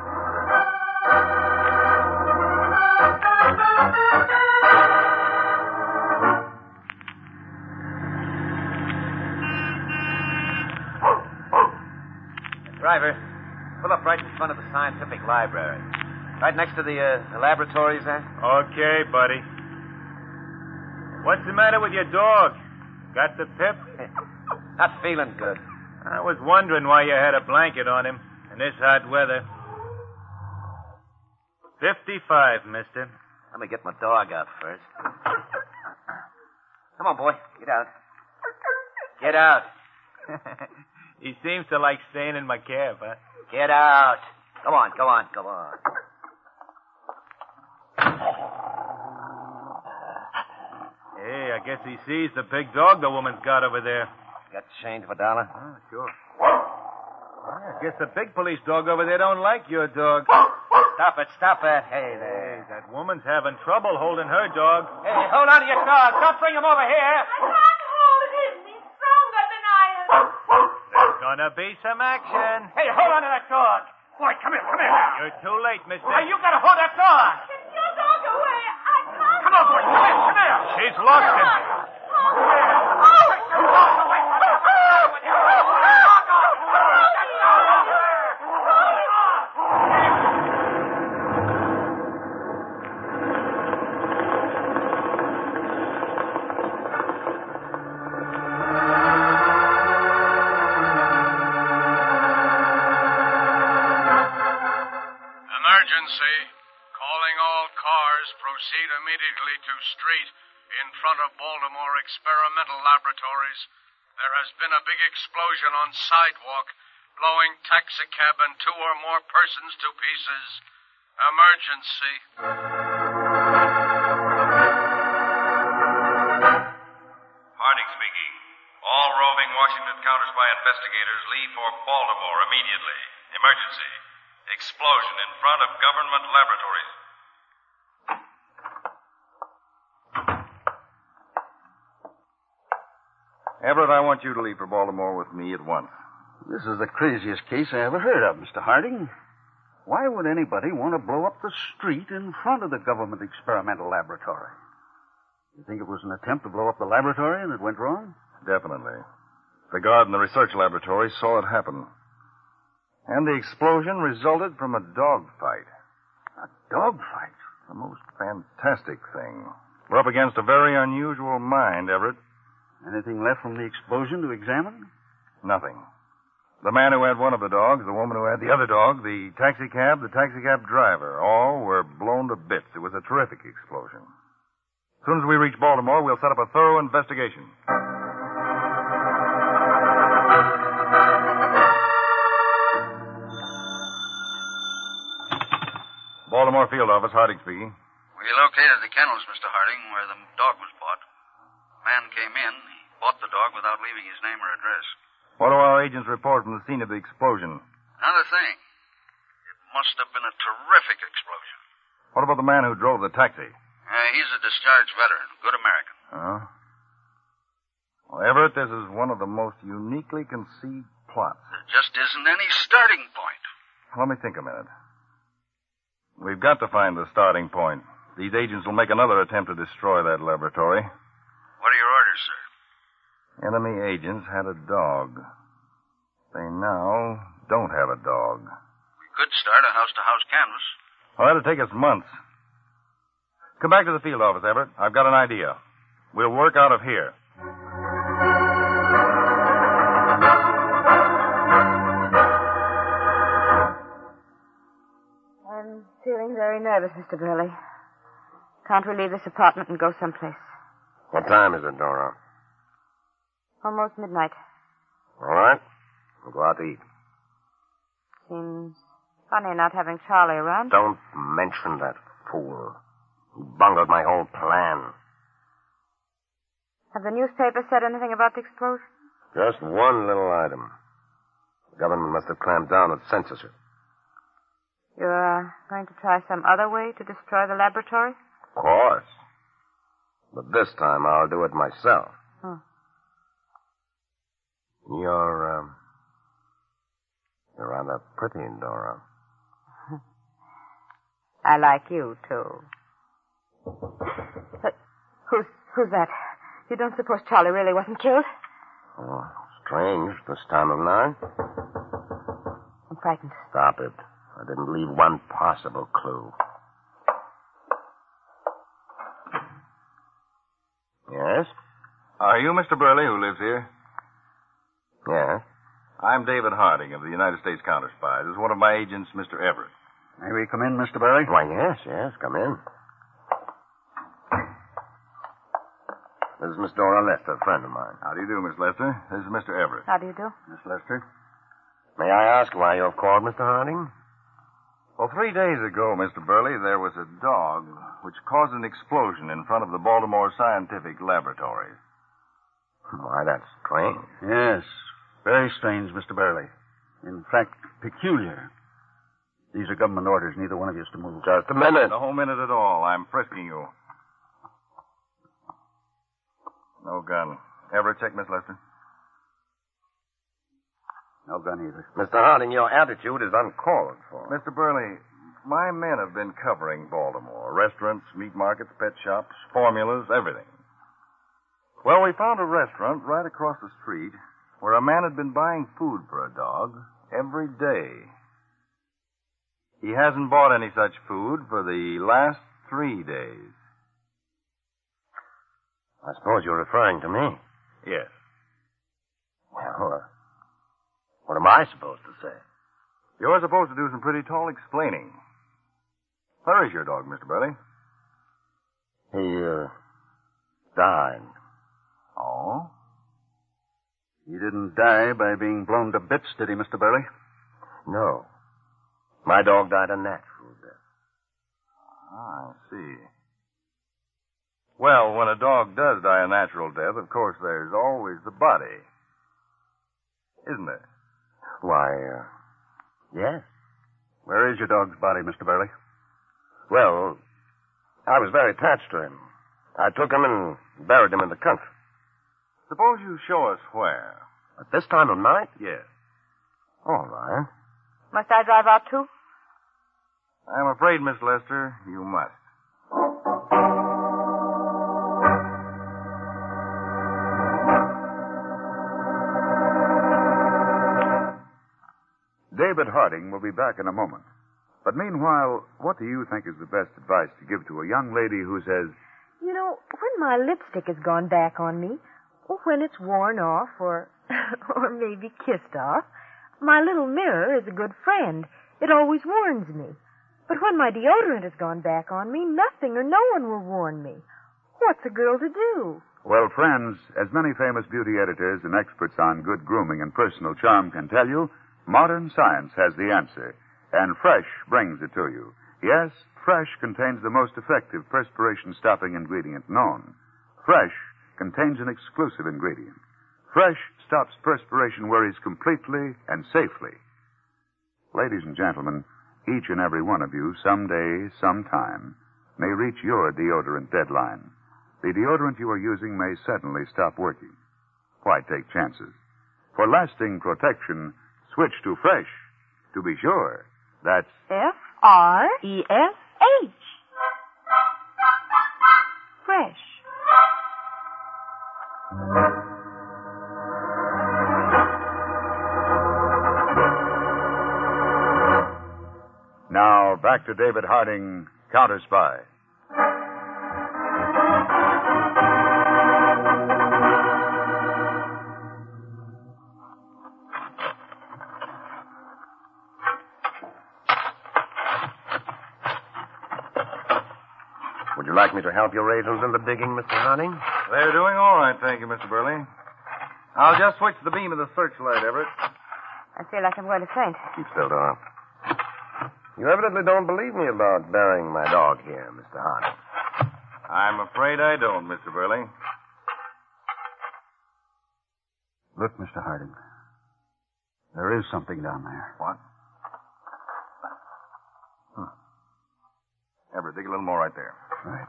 Driver, pull up right in front of the scientific library. Right next to the, uh, the laboratories there. Okay, buddy. What's the matter with your dog? Got the pip? Not feeling good. I was wondering why you had a blanket on him in this hot weather. Fifty-five, mister. Let me get my dog out first. Come on, boy. Get out. Get out. He seems to like staying in my cab, huh? Get out. Go on, go on, go on. Hey, I guess he sees the big dog the woman's got over there. Got change for a dollar? Oh, sure. I guess the big police dog over there don't like your dog. Stop it, stop it. Hey, there. Hey, that woman's having trouble holding her dog. Hey, hold on to your dog. Don't bring him over here. I can't hold him. He's stronger than I am. There's gonna be some action. Hey, hold on to that dog. Boy, come here, come here. You're too late, mister. Hey, you gotta hold that dog. Get your dog away. I can't. Come on, boy. Come here, come here. She's lost him. Oh. Oh. Emergency. Calling all cars, proceed immediately to street in front of Baltimore Experimental Laboratories. There has been a big explosion on sidewalk, blowing taxicab and two or more persons to pieces. Emergency. Harding speaking. All roving Washington Counter Spy investigators leave for Baltimore immediately. Emergency. Explosion in front of government laboratories. Everett, I want you to leave for Baltimore with me at once. This is the craziest case I ever heard of, Mister Harding. Why would anybody want to blow up the street in front of the government experimental laboratory? You think it was an attempt to blow up the laboratory and it went wrong? Definitely. The guard in the research laboratory saw it happen. And the explosion resulted from a dogfight. A dogfight? The most fantastic thing. We're up against a very unusual mind, Everett. Anything left from the explosion to examine? Nothing. The man who had one of the dogs, the woman who had the other dog, the taxicab, the taxicab driver, all were blown to bits. It was a terrific explosion. As soon as we reach Baltimore, we'll set up a thorough investigation. Baltimore field office, Harding speaking. We located the kennels, Mister Harding, where the dog was bought. Man came in. He bought the dog without leaving his name or address. What do our agents report from the scene of the explosion? Another thing. It must have been a terrific explosion. What about the man who drove the taxi? Uh, he's a discharged veteran, good American. Huh? Well, Everett, this is one of the most uniquely conceived plots. There just isn't any starting point. Let me think a minute. We've got to find the starting point. These agents will make another attempt to destroy that laboratory. What are your orders, sir? Enemy agents had a dog. They now don't have a dog. We could start a house-to-house canvass. Well, that'll take us months. Come back to the field office, Everett. I've got an idea. We'll work out of here. I'm feeling very nervous, Mister Burley. Can't we leave this apartment and go someplace? What time is it, Dora? Almost midnight. All right. We'll go out to eat. Seems funny not having Charlie around. Don't mention that fool. He bungled my whole plan. Have the newspapers said anything about the explosion? Just one little item. The government must have clamped down with censorship. You're uh, going to try some other way to destroy the laboratory? Of course. But this time I'll do it myself. Hmm. You're, um... You're rather pretty, Dora. I like you, too. But who's, who's that? You don't suppose Charlie really wasn't killed? Oh, strange, this time of night. I'm frightened. Stop it. I didn't leave one possible clue. Yes? Are you Mister Burley who lives here? Yes. I'm David Harding of the United States Counter Spy. This is one of my agents, Mister Everett. May we come in, Mister Burley? Why, yes, yes. Come in. This is Miss Dora Lester, a friend of mine. How do you do, Miss Lester? This is Mister Everett. How do you do? Miss Lester. May I ask why you've called, Mister Harding? Well, three days ago, Mister Burley, there was a dog which caused an explosion in front of the Baltimore Scientific Laboratories. Why, that's strange. Yes, very strange, Mister Burley. In fact, peculiar. These are government orders. Neither one of you is to move. Just a minute. No whole minute at all. I'm frisking you. No gun. Everett, check Miss Lester. No gun either. Mister Harding, your attitude is uncalled for. Mister Burley, my men have been covering Baltimore. Restaurants, meat markets, pet shops, formulas, everything. Well, we found a restaurant right across the street where a man had been buying food for a dog every day. He hasn't bought any such food for the last three days. I suppose you're referring to me. Yes. Well, uh, what am I supposed to say? You're supposed to do some pretty tall explaining. Where is your dog, Mister Burley? He, uh, died. Oh? He didn't die by being blown to bits, did he, Mister Burley? No. My dog died a natural death. Ah, I see. Well, when a dog does die a natural death, of course, there's always the body. Isn't there? Why, uh, yes. Where is your dog's body, Mister Burley? Well, I was very attached to him. I took him and buried him in the country. Suppose you show us where. At this time of night? Yes. All right. Must I drive out, too? I'm afraid, Miss Lester, you must. David Harding will be back in a moment. But meanwhile, what do you think is the best advice to give to a young lady who says, You know, when my lipstick has gone back on me, or when it's worn off, or or maybe kissed off, my little mirror is a good friend. It always warns me. But when my deodorant has gone back on me, nothing or no one will warn me. What's a girl to do? Well, friends, as many famous beauty editors and experts on good grooming and personal charm can tell you, modern science has the answer, and Fresh brings it to you. Yes, Fresh contains the most effective perspiration-stopping ingredient known. Fresh contains an exclusive ingredient. Fresh stops perspiration worries completely and safely. Ladies and gentlemen, each and every one of you, someday, sometime, may reach your deodorant deadline. The deodorant you are using may suddenly stop working. Why take chances? For lasting protection, switch to Fresh. To be sure, that's F R E S H. Fresh. Now, back to David Harding, Counter Spy. Would you like me to help your raisins in the digging, Mister Harding? They're doing all right, thank you, Mister Burley. I'll just switch the beam of the searchlight, Everett. I feel like I'm going to faint. Keep still, Dora. You evidently don't believe me about burying my dog here, Mister Harding. I'm afraid I don't, Mister Burley. Look, Mister Harding. There is something down there. What? Hmm. Everett, dig a little more right there. Right.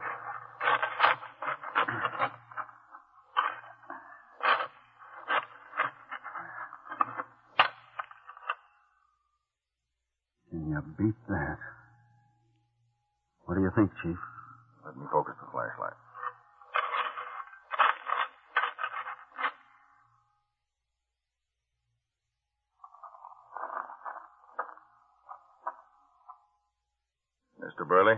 Can you beat that? What do you think, Chief? Let me focus the flashlight. Mister Burley,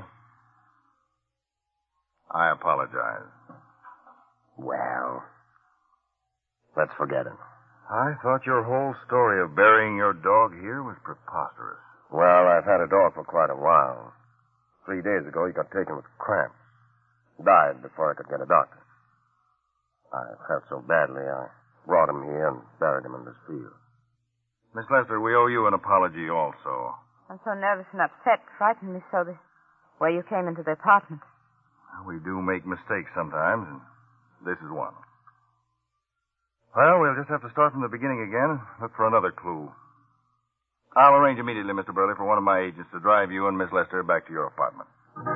I apologize. Well, let's forget it. I thought your whole story of burying your dog here was preposterous. Well, I've had a dog for quite a while. Three days ago, he got taken with cramps. Died before I could get a doctor. I felt so badly, I brought him here and buried him in this field. Miss Lester, we owe you an apology also. I'm so nervous and upset, frightened me so the way you came into the apartment. We do make mistakes sometimes, and this is one. Well, we'll just have to start from the beginning again and look for another clue. I'll arrange immediately, Mister Burley, for one of my agents to drive you and Miss Lester back to your apartment.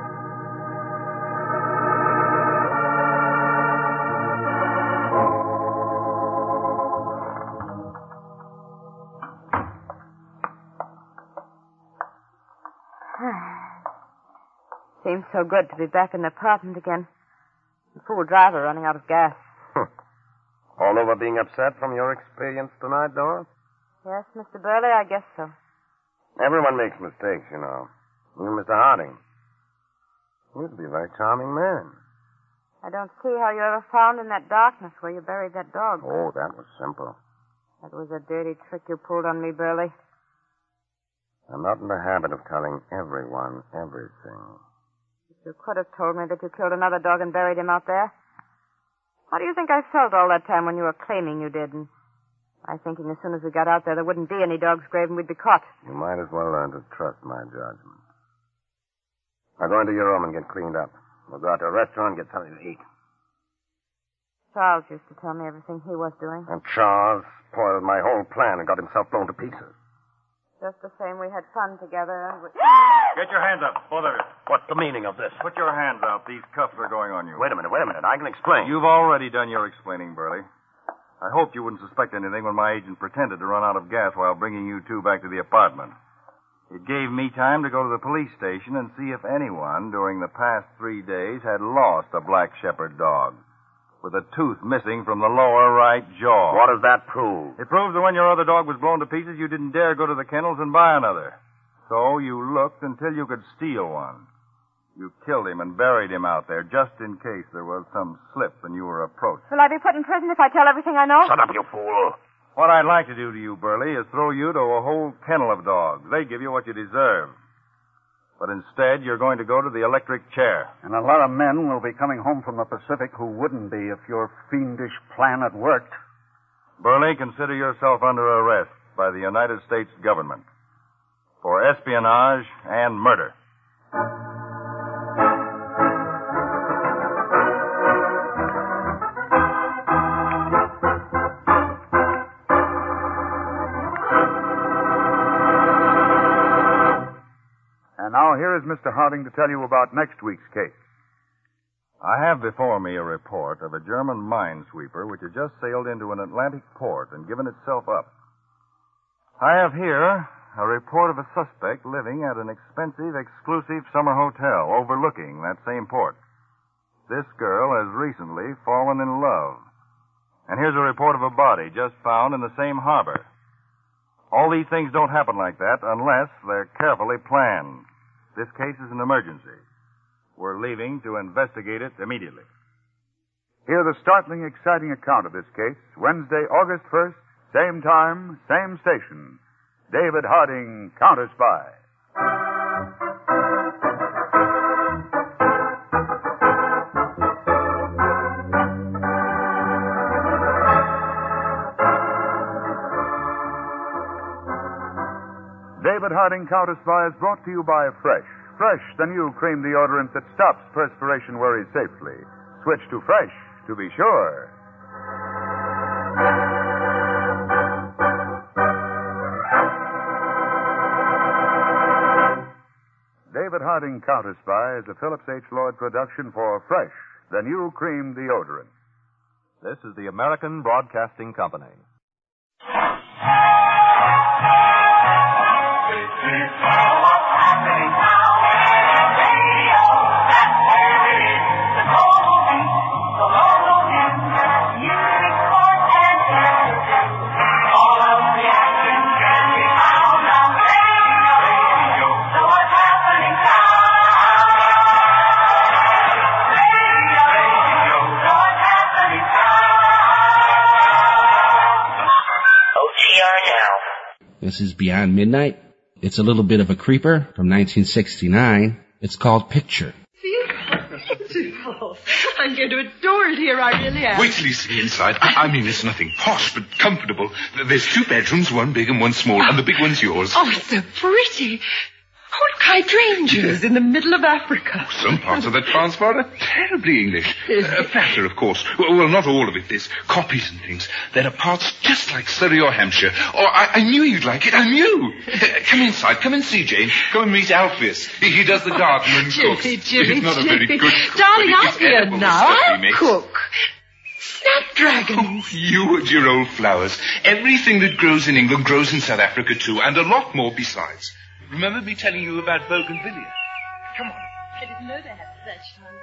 Seems so good to be back in the apartment again. The fool driver running out of gas. All over being upset from your experience tonight, Dora? Yes, Mister Burley, I guess so. Everyone makes mistakes, you know. Even Mister Harding. He used to be a very charming man. I don't see how you ever found in that darkness where you buried that dog. Oh, that was simple. That was a dirty trick you pulled on me, Burley. I'm not in the habit of telling everyone everything. You could have told me that you killed another dog and buried him out there. How do you think I felt all that time when you were claiming you did? And I was thinking as soon as we got out there, there wouldn't be any dog's grave and we'd be caught. You might as well learn to trust my judgment. Now go into your room and get cleaned up. We'll go out to a restaurant and get something to eat. Charles used to tell me everything he was doing. And Charles spoiled my whole plan and got himself blown to pieces. Just the same, we had fun together and we... Get your hands up, both of you. What's the meaning of this? Put your hands out. These cuffs are going on you. Wait a minute, wait a minute. I can explain. You've already done your explaining, Burley. I hoped you wouldn't suspect anything when my agent pretended to run out of gas while bringing you two back to the apartment. It gave me time to go to the police station and see if anyone during the past three days had lost a black shepherd dog with a tooth missing from the lower right jaw. What does that prove? It proves that when your other dog was blown to pieces, you didn't dare go to the kennels and buy another. So you looked until you could steal one. You killed him and buried him out there just in case there was some slip and you were approached. Will I be put in prison if I tell everything I know? Shut up, you fool. What I'd like to do to you, Burley, is throw you to a whole kennel of dogs. They give you what you deserve. But instead, you're going to go to the electric chair. And a lot of men will be coming home from the Pacific who wouldn't be if your fiendish plan had worked. Burley, consider yourself under arrest by the United States government for espionage and murder. And now here is Mister Harding to tell you about next week's case. I have before me a report of a German minesweeper which had just sailed into an Atlantic port and given itself up. I have here a report of a suspect living at an expensive, exclusive summer hotel overlooking that same port. This girl has recently fallen in love. And here's a report of a body just found in the same harbor. All these things don't happen like that unless they're carefully planned. This case is an emergency. We're leaving to investigate it immediately. Hear the startling, exciting account of this case, Wednesday, August first, same time, same station. David Harding, Counter Spy. David Harding, Counter Spy is brought to you by Fresh. Fresh, the new cream deodorant that stops perspiration worries safely. Switch to Fresh to be sure. David Harding, Counter Spy is a Phillips H. Lloyd production for Fresh, the new cream deodorant. This is the American Broadcasting Company. This is Beyond Midnight. It's a little bit of a creeper from nineteen sixty-nine. It's called Picture. Beautiful. I'm going to adore it here, I really am. Wait till you see inside. I, I mean, it's nothing posh, but comfortable. There's two bedrooms, one big and one small, and the big one's yours. Oh, it's so pretty. What hydrangeas in the middle of Africa. Some parts of the Transvaal are terribly English. Uh, flatter, of course. Well, well, not all of it. There's copies and things. There are parts just like Surrey or Hampshire. Oh, I, I knew you'd like it. I knew. Uh, come inside. Come and see, Jane. Come and meet Alpheus. He, he does the garden and cooks. Jimmy, Jimmy, He's not a very Jimmy. good cook, Darling, but I'll he's be here edible, the now. stuff he I'll makes. cook. Snapdragons. Oh, you and your old flowers. Everything that grows in England grows in South Africa, too, and a lot more besides. Remember me telling you about bougainvillea? Come on. I didn't know they had such time.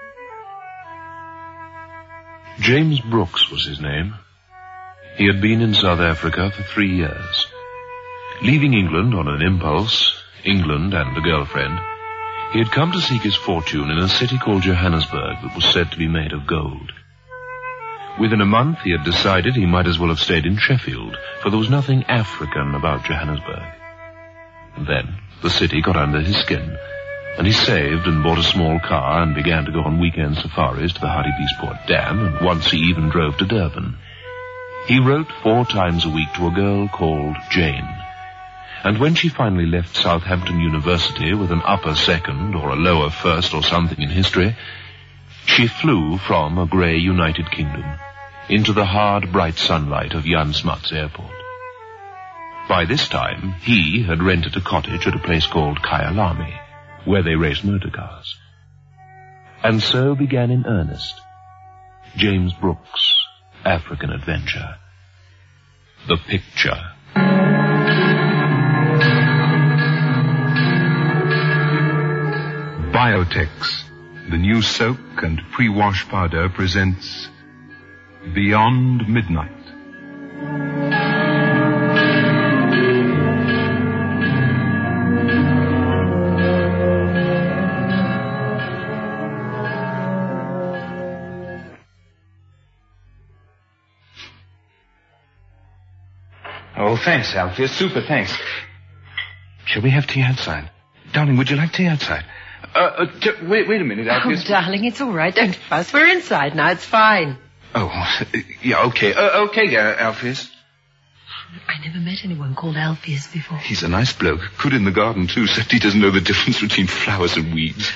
James Brooks was his name. He had been in South Africa for three years. Leaving England on an impulse, England and a girlfriend, he had come to seek his fortune in a city called Johannesburg that was said to be made of gold. Within a month, he had decided he might as well have stayed in Sheffield, for there was nothing African about Johannesburg. Then the city got under his skin, and he saved and bought a small car and began to go on weekend safaris to the Hardybeesport Dam, and once he even drove to Durban. He wrote four times a week to a girl called Jane, and when she finally left Southampton University with an upper second or a lower first or something in history, she flew from a grey United Kingdom into the hard, bright sunlight of Jan Smuts Airport. By this time, he had rented a cottage at a place called Kyalami, where they raced motor cars. And so began in earnest James Brooks' African adventure. The Picture. Biotex, the new soak and pre-wash powder, presents Beyond Midnight. Oh, thanks, Alfie. Super thanks. Shall we have tea outside? Darling, would you like tea outside? Uh, uh t- wait, wait a minute, Alfie. Oh, darling, it's all right. Don't fuss. We're inside now. It's fine. Oh, yeah, okay. Uh, okay, uh, Alpheus. I never met anyone called Alpheus before. He's a nice bloke. Good in the garden, too, except he doesn't know the difference between flowers and weeds.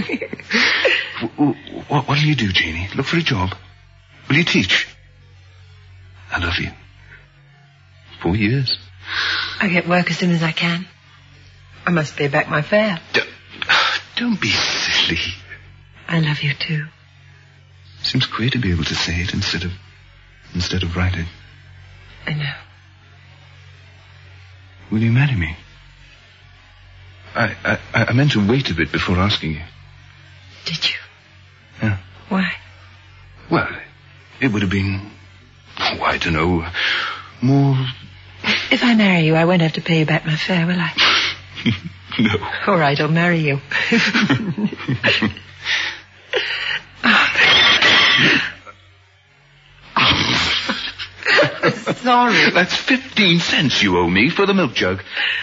what, what'll you do, Janie? Look for a job? Will you teach? I love you. Four years. I get work as soon as I can. I must pay back my fare. D- don't be silly. I love you, too. Seems queer to be able to say it instead of instead of write it. I know. Will you marry me? I, I I meant to wait a bit before asking you. Did you? Yeah. Why? Well, it would have been, oh, I don't know, more... If I marry you, I won't have to pay you back my fare, will I? No. All right, I'll marry you. Sorry. That's fifteen cents you owe me for the milk jug.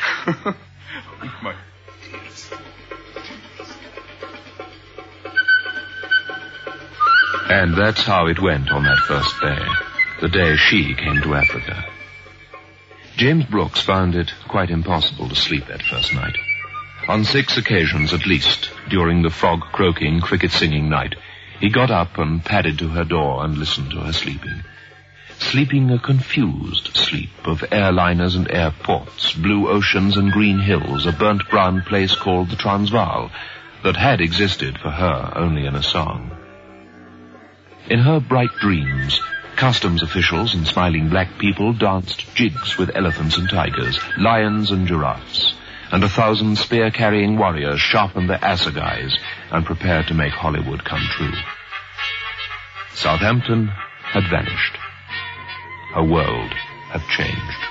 And that's how it went on that first day, the day she came to Africa. James Brooks found it quite impossible to sleep that first night. On six occasions at least, during the frog-croaking, cricket-singing night, he got up and padded to her door and listened to her sleeping. Sleeping a confused sleep of airliners and airports, blue oceans and green hills, a burnt brown place called the Transvaal, that had existed for her only in a song. In her bright dreams, customs officials and smiling black people danced jigs with elephants and tigers, lions and giraffes, and a thousand spear-carrying warriors sharpened their assegais and prepared to make Hollywood come true. Southampton had vanished. Her world had changed.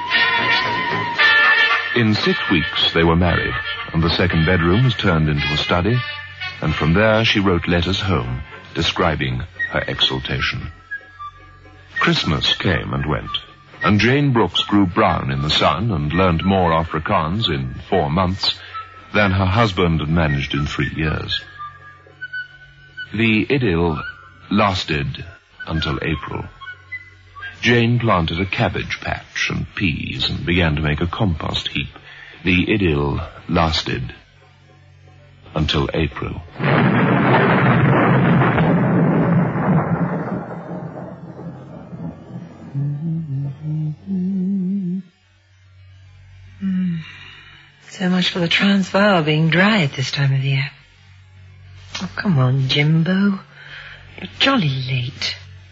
In six weeks they were married, and the second bedroom was turned into a study, and from there she wrote letters home describing her exultation. Christmas came and went, and Jane Brooks grew brown in the sun and learned more Afrikaans in four months than her husband had managed in three years. The idyll lasted until April. Jane planted a cabbage patch and peas and began to make a compost heap. The idyll lasted until April. Mm. So much for the Transvaal being dry at this time of the year. Oh, come on, Jimbo. You're jolly late.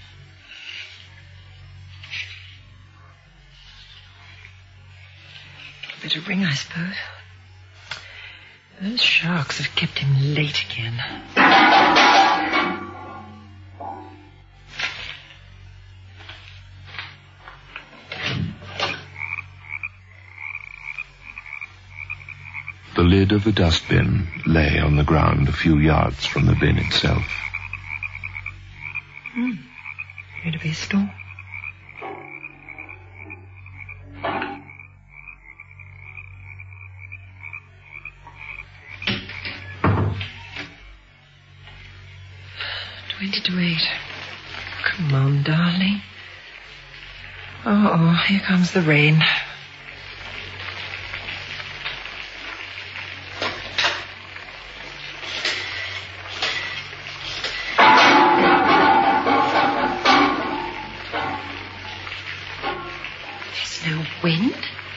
Better ring, I suppose. Those sharks have kept him late again. The lid of the dustbin lay on the ground a few yards from the bin itself. Hmm. Appeared to be a storm. Plenty to eat. Come on, darling. Oh, oh, here comes the rain. There's no wind.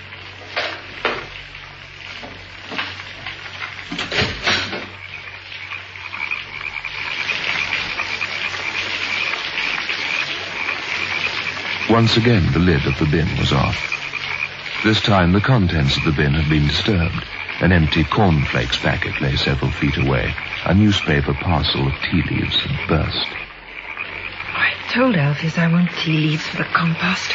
Once again, the lid of the bin was off. This time, the contents of the bin had been disturbed. An empty cornflakes packet lay several feet away. A newspaper parcel of tea leaves had burst. I told Alphys I want tea leaves for the compost.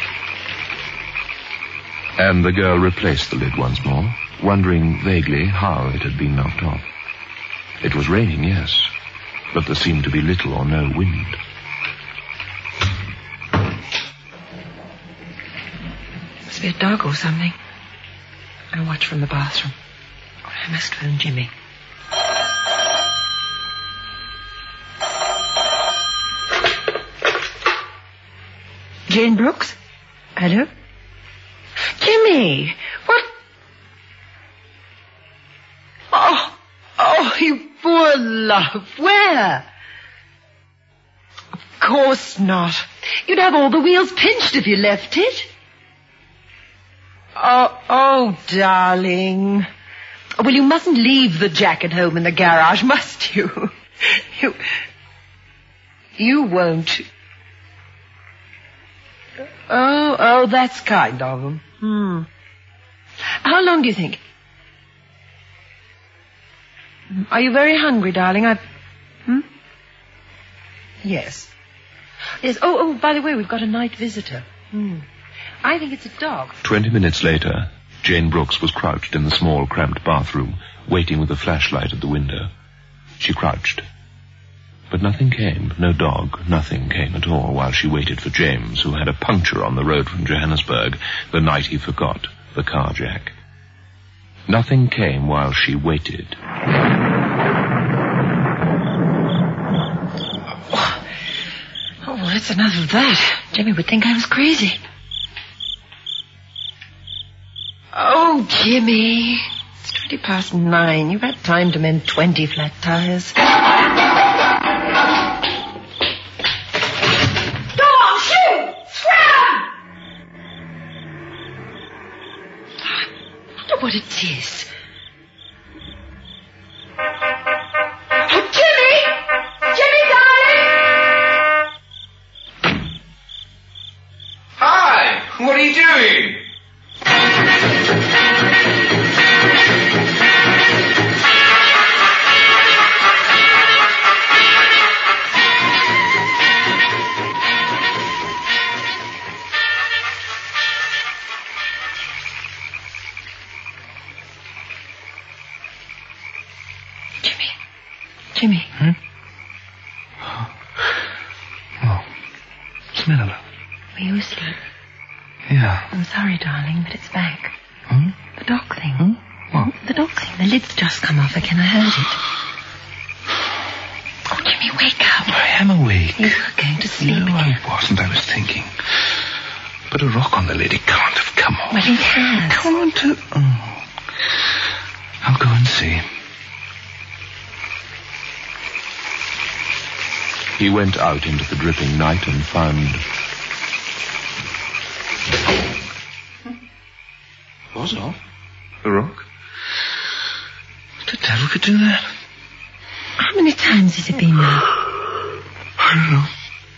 And the girl replaced the lid once more, wondering vaguely how it had been knocked off. It was raining, yes, but there seemed to be little or no wind. Must be a dog or something. I'll watch from the bathroom. I must phone Jimmy. Jane Brooks? Hello? Jimmy! What? Oh, oh, you poor love. Where? Of course not. You'd have all the wheels pinched if you left it. Oh, oh, darling. Well, you mustn't leave the jack at home in the garage, must you? You, you won't. Oh, oh, that's kind of him. Hmm. How long do you think? Are you very hungry, darling? I... Hmm? Yes. Yes. Oh, oh, by the way, we've got a night visitor. Hmm. I think it's a dog. Twenty minutes later, Jane Brooks was crouched in the small, cramped bathroom, waiting with a flashlight at the window. She crouched. But nothing came, no dog, nothing came at all while she waited for James, who had a puncture on the road from Johannesburg the night he forgot the car jack. Nothing came while she waited. Oh, that's enough of that. Jimmy would think I was crazy. Oh, Jimmy. It's twenty past nine. You've had time to mend twenty flat tires. Dog, shoot! Scram! I wonder what it is. Oh, Jimmy! Jimmy, darling! Hi! What are you doing? Jimmy. Hmm? Oh. Smell. Were you asleep? Yeah. I'm sorry, darling, but it's back. Hmm? The dog thing. Hmm? What? The dog thing. The lid's just come off again. I heard it. Oh, Jimmy, wake up. I am awake. You were going to sleep No, again. I wasn't. I was thinking. Put a rock on the lid. It can't have come off. Well, it has. Come on to... Oh. I'll go and see. He went out into the dripping night and found... Was off? The rock? The devil could do that. How many times has it been now? I don't know.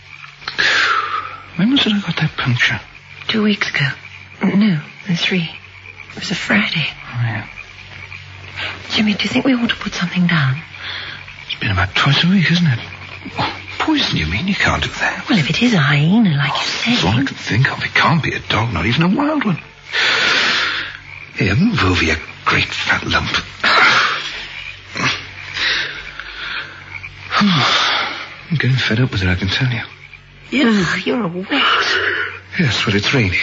When was it I got that puncture? Two weeks ago. No, three. It was a Friday. Oh, yeah. Jimmy, do you think we ought to put something down? It's been about twice a week, isn't it? Oh, poison, you mean? You can't do that. Well, if it is a hyena, like you say... That's all I can think of. It can't be a dog, not even a wild one. Here, move over, you great fat lump. I'm getting fed up with it, I can tell you. Ugh, you're wet. Yes, well, it's raining.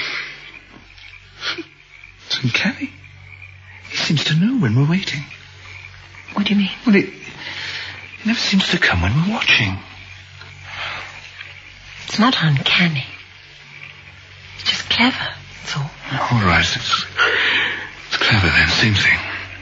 It's uncanny. He seems to know when we're waiting. What do you mean? Well, it, it never seems to come when we're watching. It's not uncanny. It's just clever, that's all. All right. It's, it's clever then. Same thing.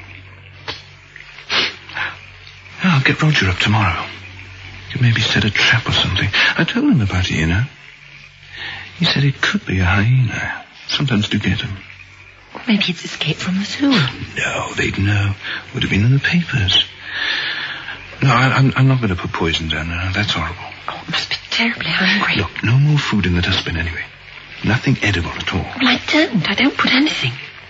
I'll get Roger up tomorrow. Could maybe set a trap or something. I told him about it, you know. He said it could be a hyena. Sometimes do get them. Maybe it's escaped from the zoo. No, they'd know. Would have been in the papers. No, I, I'm, I'm not going to put poison down now. That's horrible. Oh, it must be terribly hungry. Look, no more food in the dustbin anyway. Nothing edible at all. Well, I don't. I don't put anything.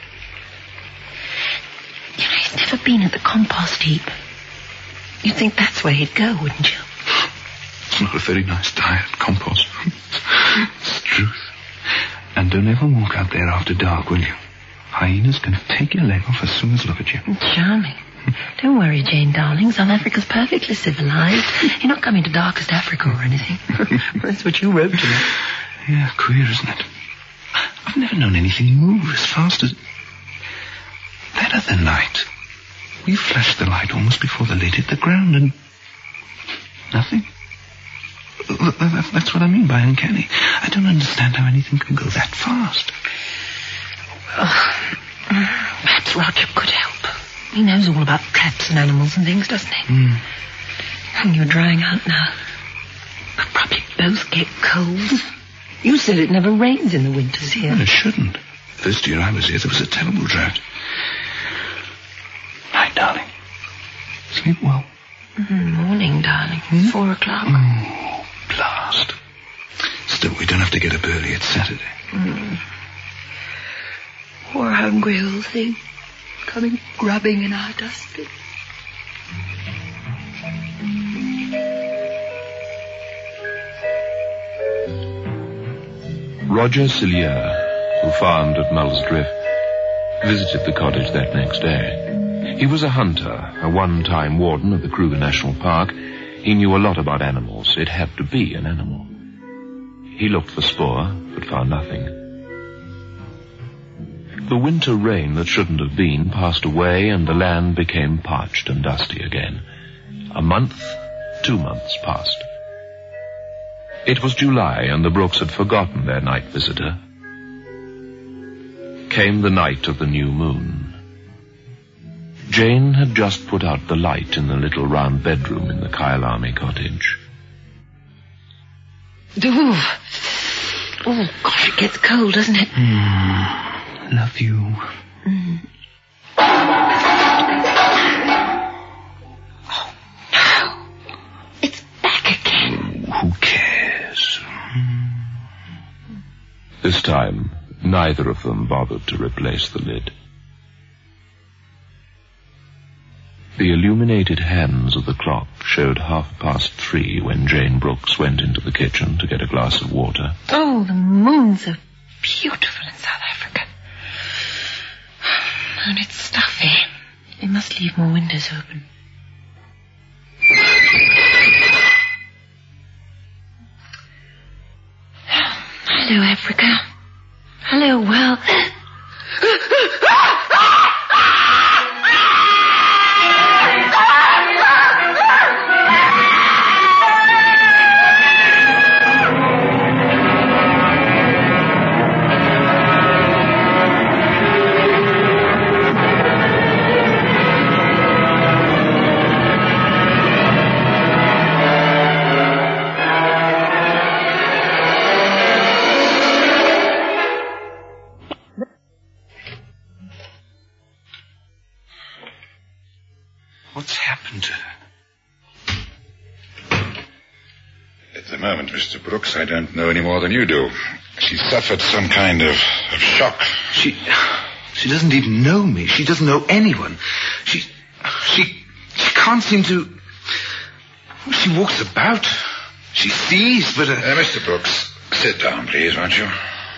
You know, he's never been at the compost heap. You'd think that's where he'd go, wouldn't you? It's not a very nice diet, compost. It's the truth. And don't ever walk out there after dark, will you? Hyenas can take your leg off as soon as look at you. Charming. Don't worry, Jane, darling. South Africa's perfectly civilized. You're not coming to darkest Africa or anything. That's what you wrote to me. Yeah, queer, isn't it? I've never known anything move as fast as... That other night, we flashed the light almost before the lid hit the ground and... Nothing. That's what I mean by uncanny. I don't understand how anything can go that fast. Oh, perhaps Roger could help. He knows all about traps and animals and things, doesn't he? Mm. And you're drying out now. We'll probably both get colds. You said it never rains in the winters here. Well, it shouldn't. First year I was here, there was a terrible drought. Night, darling. Sleep well. Mm, morning, darling. Hmm? Four o'clock. Oh, blast. Still, we don't have to get up early. It's Saturday. Mm. Poor hungry old thing. Coming grubbing in our dustbin. Roger Cillier, who farmed at Mull's Drift, visited the cottage that next day. He was a hunter, a one-time warden of the Kruger National Park. He knew a lot about animals. It had to be an animal. He looked for spoor, but found nothing. The winter rain that shouldn't have been passed away, and the land became parched and dusty again. A month, two months passed. It was July, and the Brooks had forgotten their night visitor. Came the night of the new moon. Jane had just put out the light in the little round bedroom in the Kyalami cottage. Ooh. Oh, gosh, it gets cold, doesn't it? Mm. Love you. Mm. Oh, no. It's back again. Oh, who cares? This time, neither of them bothered to replace the lid. The illuminated hands of the clock showed half past three when Jane Brooks went into the kitchen to get a glass of water. Oh, the moon's so beautiful in South Africa. And it's stuffy. We must leave more windows open. Hello, Africa. Hello, world. What's happened to her? At the moment, Mister Brooks, I don't know any more than you do. She suffered some kind of, of shock. She... She doesn't even know me. She doesn't know anyone. She... She... She can't seem to... She walks about. She sees, but... Uh... Uh, Mister Brooks, sit down, please, won't you?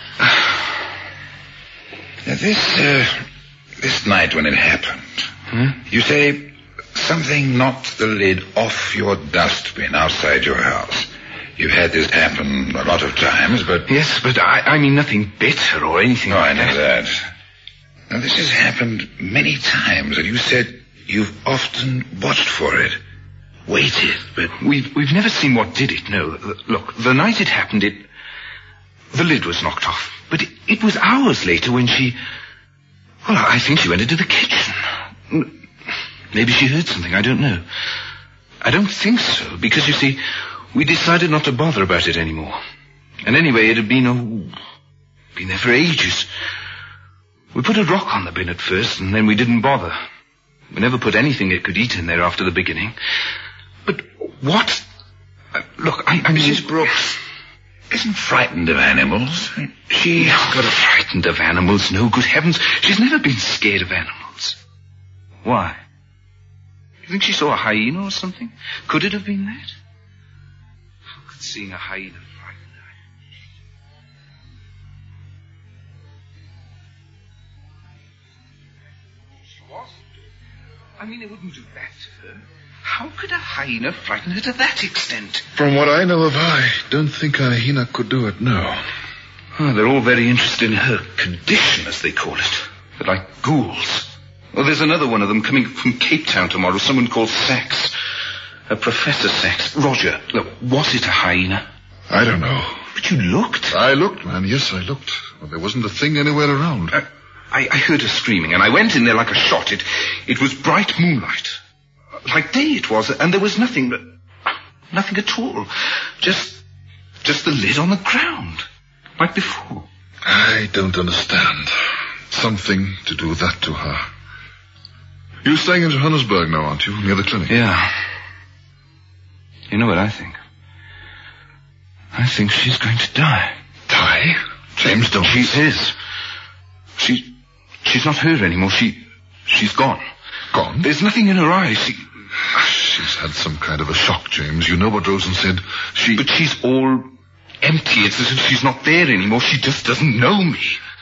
Now, this, uh... This night when it happened, hmm? You say something knocked the lid off your dustbin outside your house. You've had this happen a lot of times, but... Yes, but I, I mean nothing bitter or anything No, like I know that. that. Now, this has happened many times, and you said you've often watched for it. waited, but we've we've never seen what did it. No, look, the night it happened, it the lid was knocked off, but it, it was hours later when she. Well, I think she went into the kitchen. Maybe she heard something. I don't know. I don't think so, because you see, we decided not to bother about it anymore. And anyway, it had been oh, been there for ages. We put a rock on the bin at first, and then we didn't bother. We never put anything it could eat in there after the beginning. But what? Uh, look, I, I Missus Brooks isn't frightened of animals. She's got a frightened of animals. No, good heavens. She's never been scared of animals. Why? You think she saw a hyena or something? Could it have been that? How could seeing a hyena frighten her? She wasn't. I mean, it wouldn't do that to her. How could a hyena frighten her to that extent? From what I know of her, I don't think a hyena could do it, no. Oh, they're all very interested in her condition, as they call it. They're like ghouls. Well, there's another one of them coming from Cape Town tomorrow, someone called Sachs. Uh, Professor Sachs. Roger, look, was it a hyena? I don't know. But you looked. I looked, man. Yes, I looked. Well, there wasn't a thing anywhere around. Uh, I, I heard her screaming, and I went in there like a shot. It, it was bright moonlight. Like day it was, and there was nothing, nothing at all. Just, just the lid on the ground, like before. I don't understand. Something to do that to her. You're staying in Johannesburg now, aren't you, near the clinic? Yeah. You know what I think? I think she's going to die. Die? James, don't... She is. She, she's not her anymore. She, she's gone. Gone? There's nothing in her eyes. She... She's had some kind of a shock, James. You know what Rosen said. She... But she's all empty. It's as if she's not there anymore. She just doesn't know me.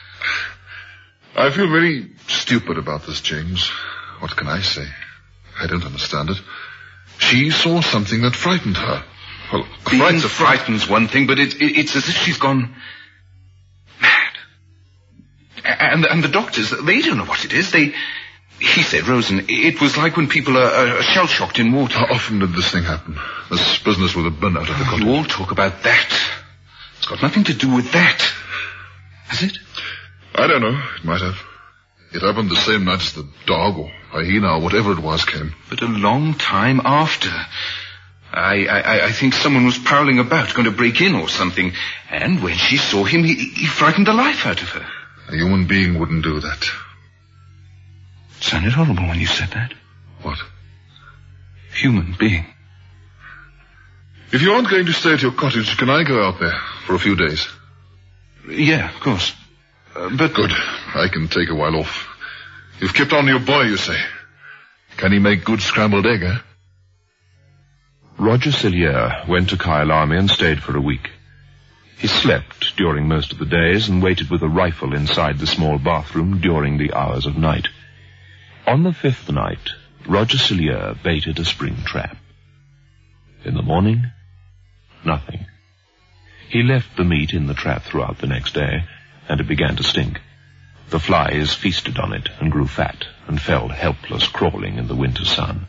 I feel very stupid about this, James. What can I say? I don't understand it. She saw something that frightened her. Well, being frightened's one thing, but it, it, it's as if she's gone mad. And, and the doctors, they don't know what it is. They... He said, Rosen, it was like when people are, are shell-shocked in water. How often did this thing happen? This business with a bin out of the cottage? You all talk about that. It's got nothing to do with that. Has it? I don't know. It might have. It happened the same night as the dog or hyena or whatever it was came. But a long time after. I, I, I think someone was prowling about, going to break in or something. And when she saw him, he, he frightened the life out of her. A human being wouldn't do that. It sounded horrible when you said that. What? Human being. If you aren't going to stay at your cottage, can I go out there for a few days? Yeah, of course. Uh, but... Good. I can take a while off. You've kept on your boy, you say. Can he make good scrambled egg, eh? Roger Cillier went to Kyalami and stayed for a week. He slept during most of the days and waited with a rifle inside the small bathroom during the hours of night. On the fifth night, Roger Cillier baited a spring trap. In the morning, nothing. He left the meat in the trap throughout the next day, and it began to stink. The flies feasted on it and grew fat and fell helpless, crawling in the winter sun.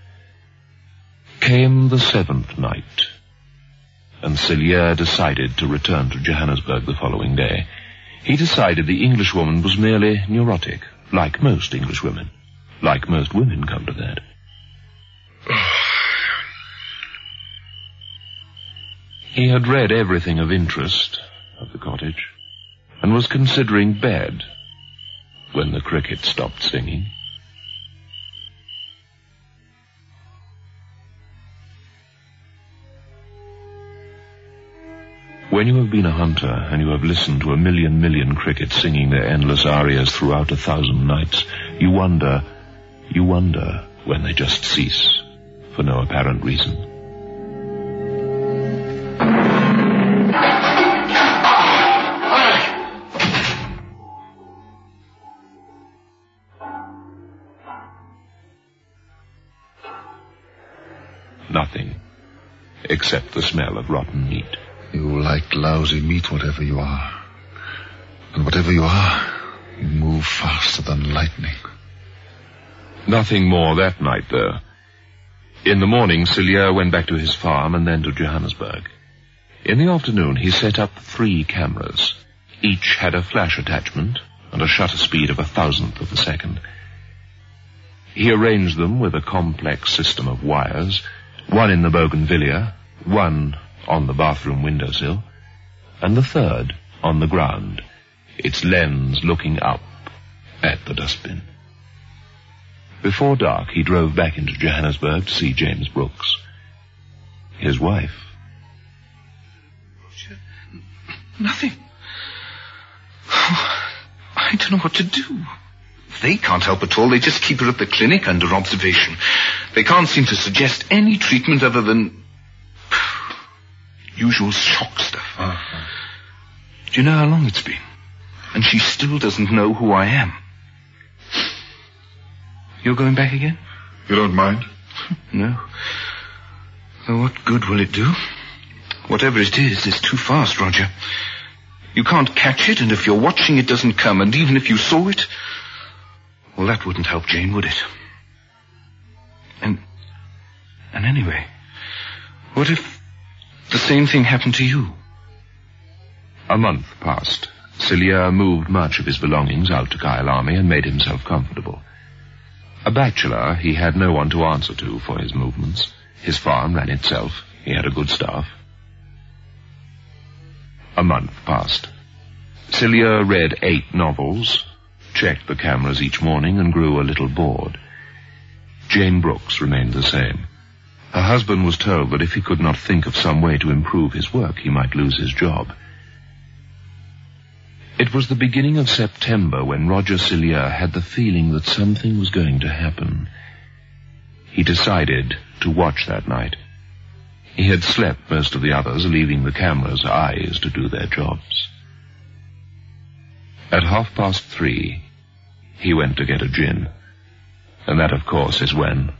Came the seventh night, and Cillier decided to return to Johannesburg the following day. He decided the Englishwoman was merely neurotic, like most Englishwomen. Like most women come to that. He had read everything of interest at the cottage, and was considering bed when the cricket stopped singing. When you have been a hunter and you have listened to a million million crickets singing their endless arias throughout a thousand nights, you wonder, you wonder when they just cease for no apparent reason. Nothing, except the smell of rotten meat. You like lousy meat, whatever you are. And whatever you are, you move faster than lightning. Nothing more that night, though. In the morning, Cillier went back to his farm and then to Johannesburg. In the afternoon, he set up three cameras. Each had a flash attachment and a shutter speed of a thousandth of a second. He arranged them with a complex system of wires, one in the bougainvillea, one on the bathroom windowsill, and the third on the ground, its lens looking up at the dustbin. Before dark, he drove back into Johannesburg to see James Brooks. His wife. Nothing. Oh, I don't know what to do. They can't help at all. They just keep her at the clinic under observation. They can't seem to suggest any treatment other than usual shock stuff. Uh-huh. Do you know how long it's been? And she still doesn't know who I am. You're going back again? You don't mind? No. Well, what good will it do? Whatever it is, it's too fast, Roger. You can't catch it, and if you're watching, it doesn't come. And even if you saw it, well, that wouldn't help Jane, would it? And, and anyway, what if the same thing happened to you? A month passed. Cillier moved much of his belongings out to Kyalami and made himself comfortable. A bachelor, he had no one to answer to for his movements. His farm ran itself. He had a good staff. A month passed. Cillier read eight novels, checked the cameras each morning, and grew a little bored. Jane Brooks remained the same. Her husband was told that if he could not think of some way to improve his work, he might lose his job. It was the beginning of September when Roger Cillier had the feeling that something was going to happen. He decided to watch that night. He had slept most of the others, leaving the camera's eyes to do their jobs. At half past three, he went to get a gin. And that, of course, is when...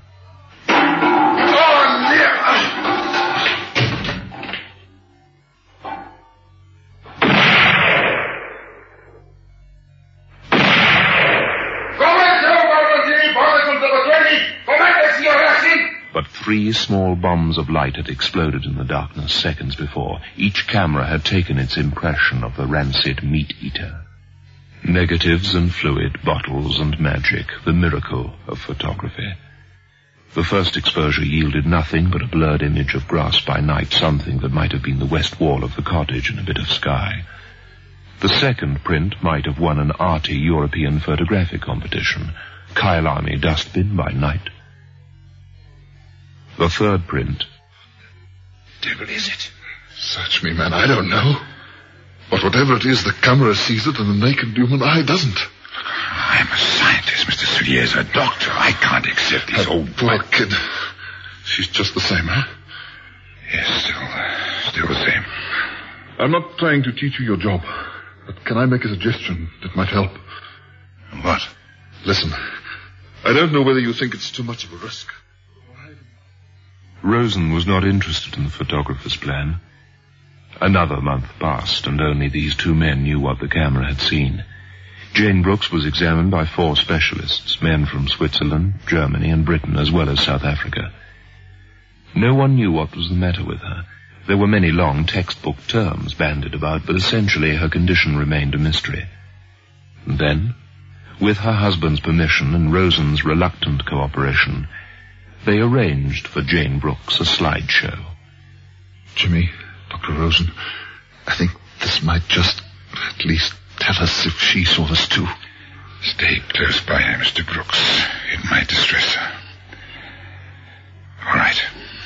But three small bombs of light had exploded in the darkness seconds before. Each camera had taken its impression of the rancid meat-eater. Negatives and fluid, bottles and magic, the miracle of photography. The first exposure yielded nothing but a blurred image of grass by night, something that might have been the west wall of the cottage and a bit of sky. The second print might have won an arty European photographic competition, Kyalami dustbin by night. The third print. Devil is it? Search me, man, I don't know. But whatever it is, the camera sees it and the naked human eye doesn't. I'm a scientist, Mister Cillier's a doctor. I can't accept these that old... poor kid. She's just the same, huh? Yes, still, uh, still the same. I'm not trying to teach you your job, but can I make a suggestion that might help? What? Listen, I don't know whether you think it's too much of a risk. Rosen was not interested in the photographer's plan. Another month passed, and only these two men knew what the camera had seen. Jane Brooks was examined by four specialists, men from Switzerland, Germany, and Britain, as well as South Africa. No one knew what was the matter with her. There were many long textbook terms bandied about, but essentially her condition remained a mystery. And then, with her husband's permission and Rosen's reluctant cooperation, they arranged for Jane Brooks a slideshow. Jimmy, Doctor Rosen, I think this might just at least tell us if she saw this too. Stay close by her, Mister Brooks. It might distress her. All right.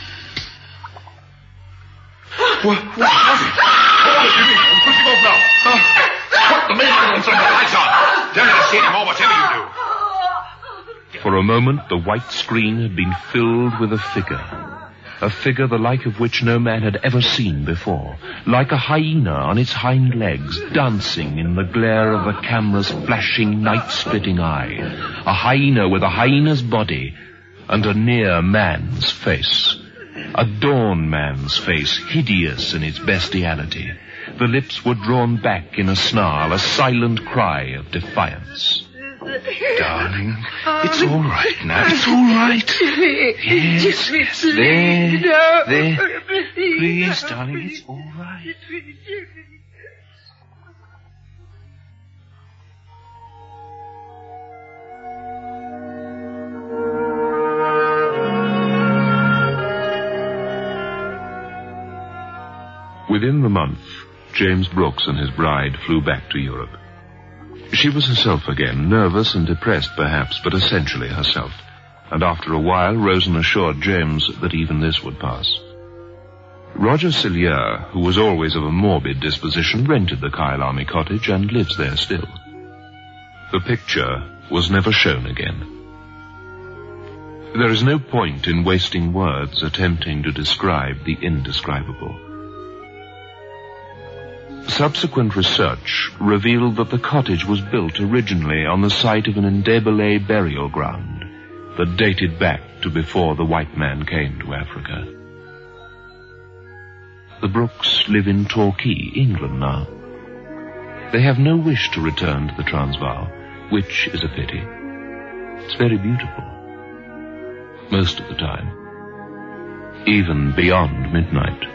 What? What was it? What was it, Jimmy? I'm pushing off now. Uh, put the main light on, son. The lights on. Don't let us see any more, whatever you do. For a moment, the white screen had been filled with a figure. A figure the like of which no man had ever seen before. Like a hyena on its hind legs, dancing in the glare of the camera's flashing, night-splitting eye. A hyena with a hyena's body and a near man's face. A dawn man's face, hideous in its bestiality. The lips were drawn back in a snarl, a silent cry of defiance. Darling, it's all right now. It's all right. Yes, yes. There, there. Please, darling, it's all right. Within the month, James Brooks and his bride flew back to Europe. She was herself again, nervous and depressed perhaps, but essentially herself. And after a while, Rosen assured James that even this would pass. Roger Cillier, who was always of a morbid disposition, rented the Kyle Army cottage and lives there still. The picture was never shown again. There is no point in wasting words attempting to describe the indescribable. Subsequent research revealed that the cottage was built originally on the site of an Ndebele burial ground that dated back to before the white man came to Africa. The Brooks live in Torquay, England now. They have no wish to return to the Transvaal, which is a pity. It's very beautiful. Most of the time. Even beyond midnight.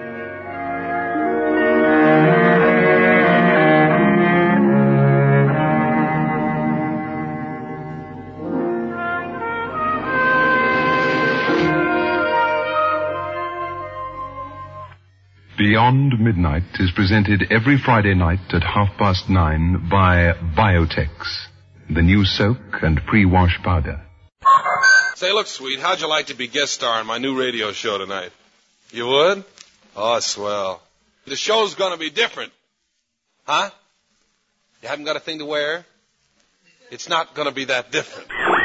Beyond Midnight is presented every Friday night at half past nine by Biotex, the new soak and pre-wash powder. Say, look, sweet, how'd you like to be guest star on my new radio show tonight? You would? Oh, swell. The show's gonna be different. Huh? You haven't got a thing to wear? It's not gonna be that different.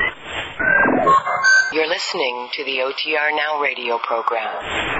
You're listening to the O T R Now radio program.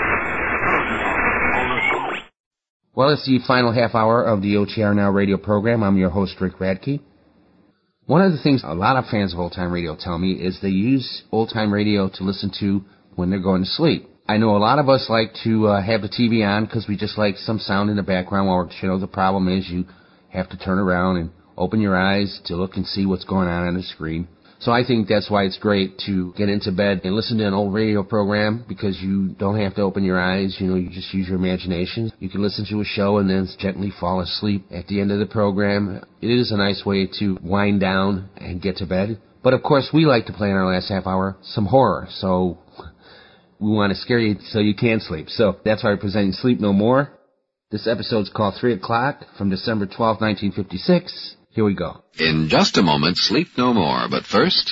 Well, it's the final half hour of the O T R Now radio program. I'm your host, Rick Radke. One of the things a lot of fans of old-time radio tell me is they use old-time radio to listen to when they're going to sleep. I know a lot of us like to uh, have the T V on because we just like some sound in the background. Or, you know, the problem is you have to turn around and open your eyes to look and see what's going on on the screen. So I think that's why it's great to get into bed and listen to an old radio program, because you don't have to open your eyes. You know, you just use your imagination. You can listen to a show and then gently fall asleep at the end of the program. It is a nice way to wind down and get to bed. But of course, we like to play in our last half hour some horror. So we want to scare you so you can sleep. So that's why we're presenting Sleep No More. This episode's called Three O'Clock from December twelfth, nineteen fifty-six. Here we go. In just a moment, Sleep No More. But first...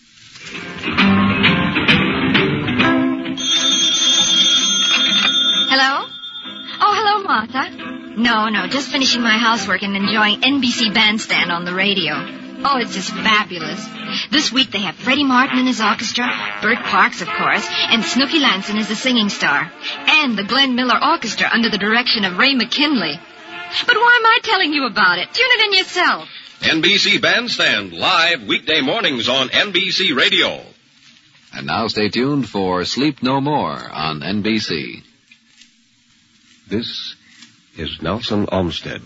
Hello? Oh, hello, Martha. No, no, just finishing my housework and enjoying N B C Bandstand on the radio. Oh, it's just fabulous. This week they have Freddie Martin and his orchestra, Bert Parks, of course, and Snooky Lanson as the singing star, and the Glenn Miller Orchestra under the direction of Ray McKinley. But why am I telling you about it? Tune it in yourself. N B C Bandstand, live weekday mornings on N B C Radio. And now stay tuned for Sleep No More on N B C. This is Nelson Olmsted.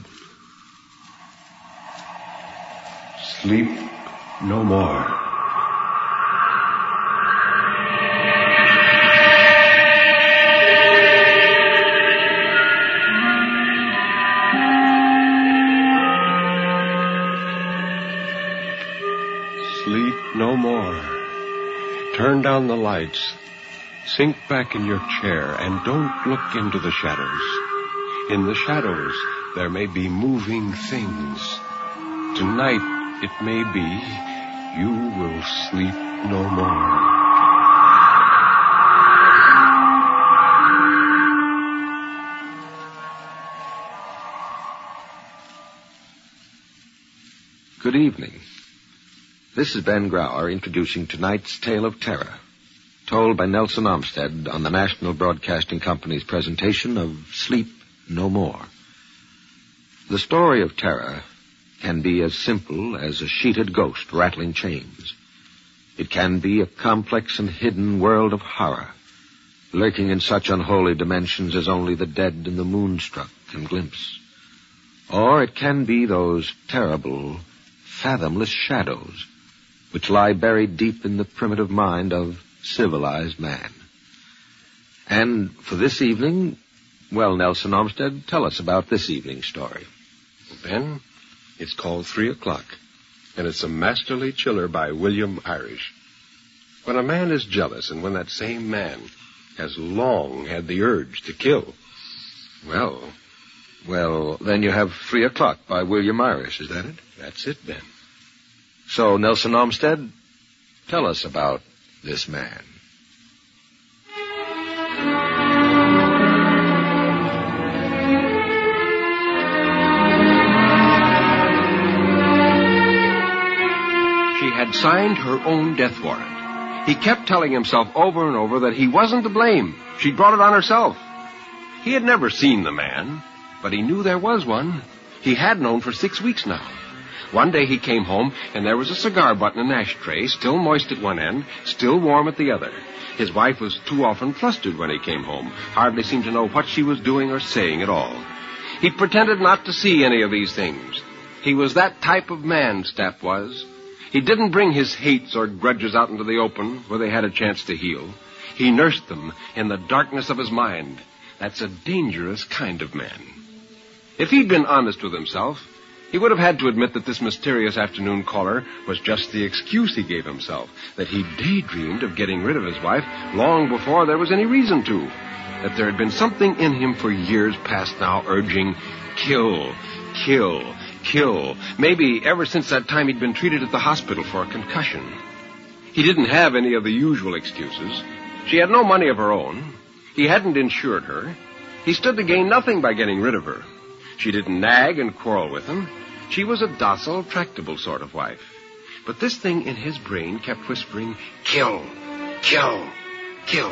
Sleep no more. Sleep no more. Turn down the lights. Sink back in your chair and don't look into the shadows. In the shadows, there may be moving things. Tonight, it may be, you will sleep no more. Good evening. This is Ben Grauer introducing tonight's Tale of Terror, told by Nelson Olmsted on the National Broadcasting Company's presentation of Sleep No More. The story of terror can be as simple as a sheeted ghost rattling chains. It can be a complex and hidden world of horror, lurking in such unholy dimensions as only the dead and the moonstruck can glimpse. Or it can be those terrible, fathomless shadows which lie buried deep in the primitive mind of civilized man. And for this evening, well, Nelson Olmsted, tell us about this evening's story. Ben, it's called Three O'Clock, and it's a masterly chiller by William Irish. When a man is jealous, and when that same man has long had the urge to kill, well... Well, then you have Three O'Clock by William Irish, is that it? That's it, Ben. So, Nelson Olmsted, tell us about this man. She had signed her own death warrant. He kept telling himself over and over that he wasn't to blame. She'd brought it on herself. He had never seen the man, but he knew there was one. He had known for six weeks now. One day he came home, and there was a cigar butt in an ashtray, still moist at one end, still warm at the other. His wife was too often flustered when he came home, hardly seemed to know what she was doing or saying at all. He pretended not to see any of these things. He was that type of man, Stapp was. He didn't bring his hates or grudges out into the open where they had a chance to heal. He nursed them in the darkness of his mind. That's a dangerous kind of man. If he'd been honest with himself, he would have had to admit that this mysterious afternoon caller was just the excuse he gave himself, that he daydreamed of getting rid of his wife long before there was any reason to, that there had been something in him for years past now urging, kill, kill, kill, maybe ever since that time he'd been treated at the hospital for a concussion. He didn't have any of the usual excuses. She had no money of her own. He hadn't insured her. He stood to gain nothing by getting rid of her. She didn't nag and quarrel with him. She was a docile, tractable sort of wife. But this thing in his brain kept whispering, kill, kill, kill.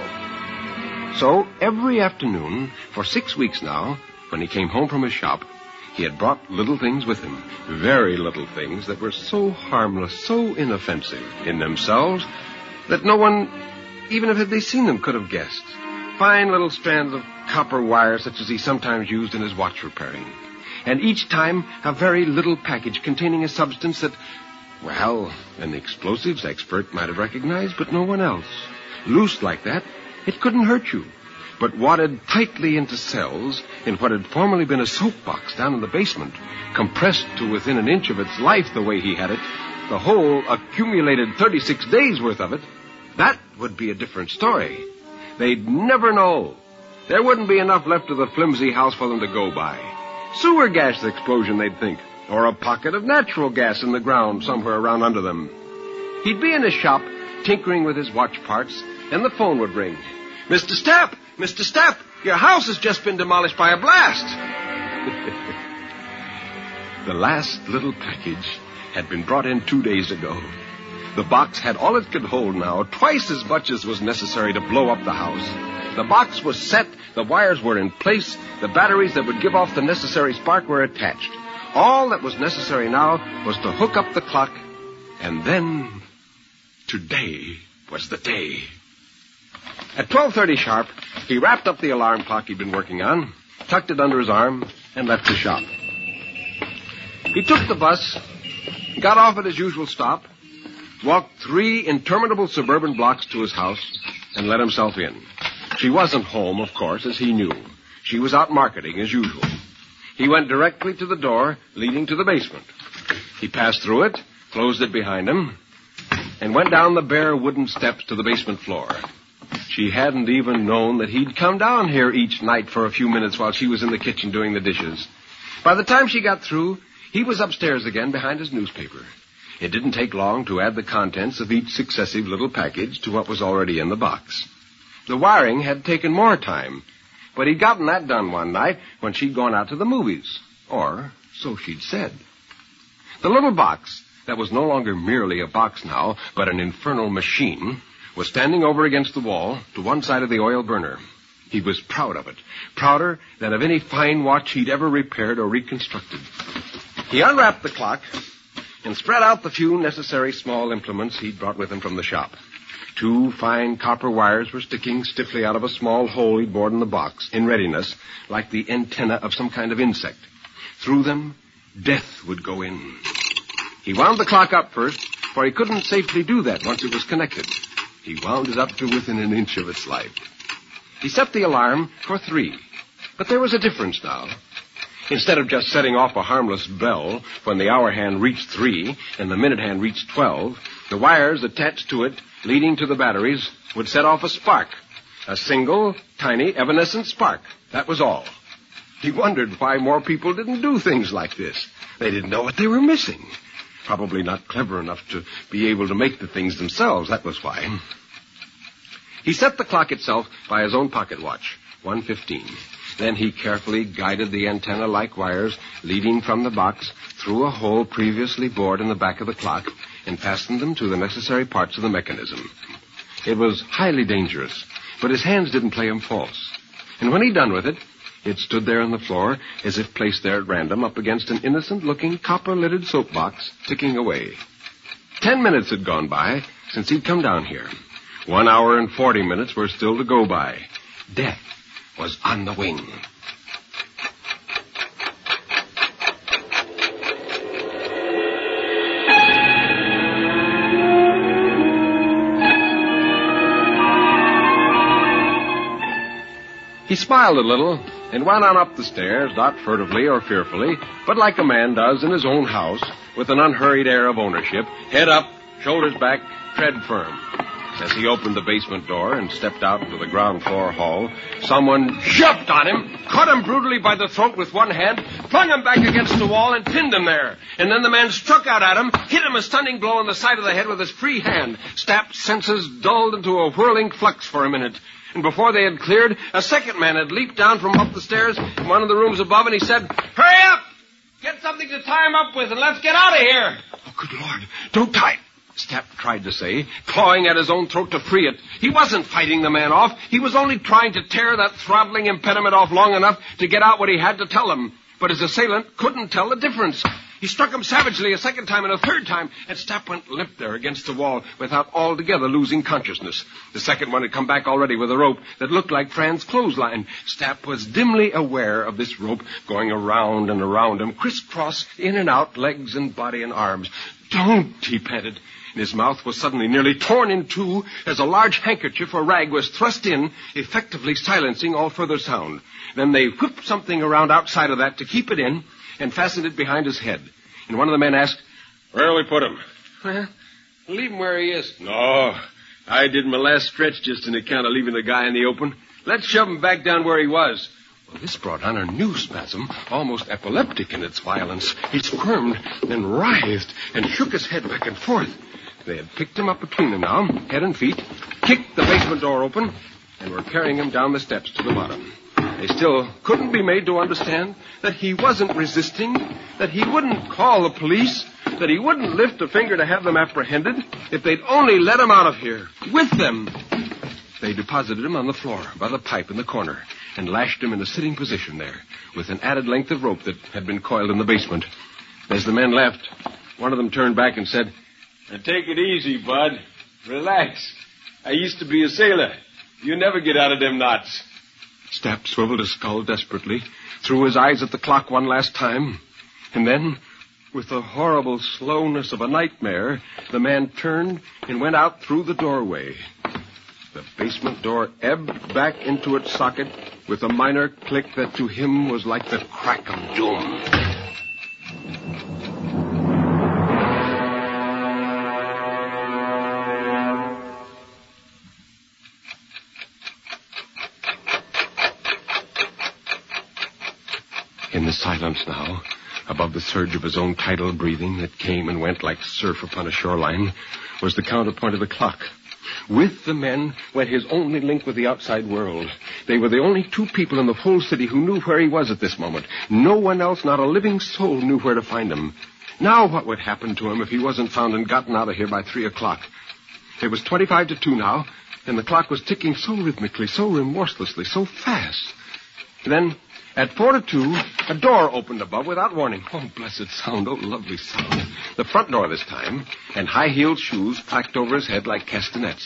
So every afternoon, for six weeks now, when he came home from his shop, he had brought little things with him, very little things that were so harmless, so inoffensive in themselves, that no one, even if they seen them, could have guessed. Fine little strands of copper wire such as he sometimes used in his watch repairing. And each time a very little package containing a substance that, well, an explosives expert might have recognized, but no one else. Loose like that, it couldn't hurt you. But wadded tightly into cells in what had formerly been a soap box down in the basement, compressed to within an inch of its life the way he had it, the whole accumulated thirty-six days worth of it, that would be a different story. They'd never know. There wouldn't be enough left of the flimsy house for them to go by. Sewer gas explosion, they'd think, or a pocket of natural gas in the ground somewhere around under them. He'd be in his shop, tinkering with his watch parts, and the phone would ring. Mister Stapp! Mister Stapp! Your house has just been demolished by a blast! The last little package had been brought in two days ago. The box had all it could hold now, twice as much as was necessary to blow up the house. The box was set, the wires were in place, the batteries that would give off the necessary spark were attached. All that was necessary now was to hook up the clock, and then today was the day. At twelve thirty sharp, he wrapped up the alarm clock he'd been working on, tucked it under his arm, and left the shop. He took the bus, got off at his usual stop, walked three interminable suburban blocks to his house, and let himself in. She wasn't home, of course, as he knew. She was out marketing, as usual. He went directly to the door leading to the basement. He passed through it, closed it behind him, and went down the bare wooden steps to the basement floor. She hadn't even known that he'd come down here each night for a few minutes while she was in the kitchen doing the dishes. By the time she got through, he was upstairs again behind his newspaper. It didn't take long to add the contents of each successive little package to what was already in the box. The wiring had taken more time, but he'd gotten that done one night when she'd gone out to the movies. Or so she'd said. The little box, that was no longer merely a box now, but an infernal machine, was standing over against the wall to one side of the oil burner. He was proud of it, prouder than of any fine watch he'd ever repaired or reconstructed. He unwrapped the clock and spread out the few necessary small implements he'd brought with him from the shop. Two fine copper wires were sticking stiffly out of a small hole he'd bored in the box, in readiness, like the antenna of some kind of insect. Through them, death would go in. He wound the clock up first, for he couldn't safely do that once it was connected. He wound it up to within an inch of its life. He set the alarm for three. But there was a difference now. Instead of just setting off a harmless bell when the hour hand reached three and the minute hand reached twelve, the wires attached to it, leading to the batteries, would set off a spark. A single, tiny, evanescent spark. That was all. He wondered why more people didn't do things like this. They didn't know what they were missing. Probably not clever enough to be able to make the things themselves. That was why. He set the clock itself by his own pocket watch, one fifteen. Then he carefully guided the antenna-like wires leading from the box through a hole previously bored in the back of the clock and fastened them to the necessary parts of the mechanism. It was highly dangerous, but his hands didn't play him false. And when he'd done with it, it stood there on the floor as if placed there at random up against an innocent-looking copper-lidded soap box, ticking away. Ten minutes had gone by since he'd come down here. One hour and forty minutes were still to go by. Death was on the wing. He smiled a little and went on up the stairs, not furtively or fearfully, but like a man does in his own house, with an unhurried air of ownership, head up, shoulders back, tread firm. As he opened the basement door and stepped out into the ground floor hall, someone jumped on him, caught him brutally by the throat with one hand, flung him back against the wall, and pinned him there. And then the man struck out at him, hit him a stunning blow on the side of the head with his free hand. Stapp's senses dulled into a whirling flux for a minute. And before they had cleared, a second man had leaped down from up the stairs in one of the rooms above, and he said, "Hurry up! Get something to tie him up with, and let's get out of here!" "Oh, good Lord, don't tie..." Stapp tried to say, clawing at his own throat to free it. He wasn't fighting the man off. He was only trying to tear that throttling impediment off long enough to get out what he had to tell him. But his assailant couldn't tell the difference. He struck him savagely a second time and a third time, and Stapp went limp there against the wall without altogether losing consciousness. The second one had come back already with a rope that looked like Fran's clothesline. Stapp was dimly aware of this rope going around and around him, crisscross, in and out, legs and body and arms. "Don't," he panted. And his mouth was suddenly nearly torn in two as a large handkerchief or rag was thrust in, effectively silencing all further sound. Then they whipped something around outside of that to keep it in and fastened it behind his head. And one of the men asked, "Where'll we put him?" "Well, leave him where he is." "No, I did my last stretch just on account of leaving the guy in the open. Let's shove him back down where he was." Well, this brought on a new spasm, almost epileptic in its violence. He squirmed and writhed and shook his head back and forth. They had picked him up between them now, head and feet, kicked the basement door open, and were carrying him down the steps to the bottom. They still couldn't be made to understand that he wasn't resisting, that he wouldn't call the police, that he wouldn't lift a finger to have them apprehended if they'd only let him out of here, with them. They deposited him on the floor by the pipe in the corner and lashed him in a sitting position there with an added length of rope that had been coiled in the basement. As the men left, one of them turned back and said, "Now take it easy, bud. Relax. I used to be a sailor. You never get out of them knots." Stapp swiveled his skull desperately, threw his eyes at the clock one last time, and then, with the horrible slowness of a nightmare, the man turned and went out through the doorway. The basement door ebbed back into its socket with a minor click that to him was like the crack of doom. In the silence now, above the surge of his own tidal breathing that came and went like surf upon a shoreline, was the counterpoint of the clock. With the men went his only link with the outside world. They were the only two people in the whole city who knew where he was at this moment. No one else, not a living soul, knew where to find him. Now what would happen to him if he wasn't found and gotten out of here by three o'clock? It was twenty-five to two now, and the clock was ticking so rhythmically, so remorselessly, so fast. Then, at four to two, a door opened above without warning. Oh, blessed sound, oh, lovely sound. The front door this time, and high-heeled shoes clacked over his head like castanets.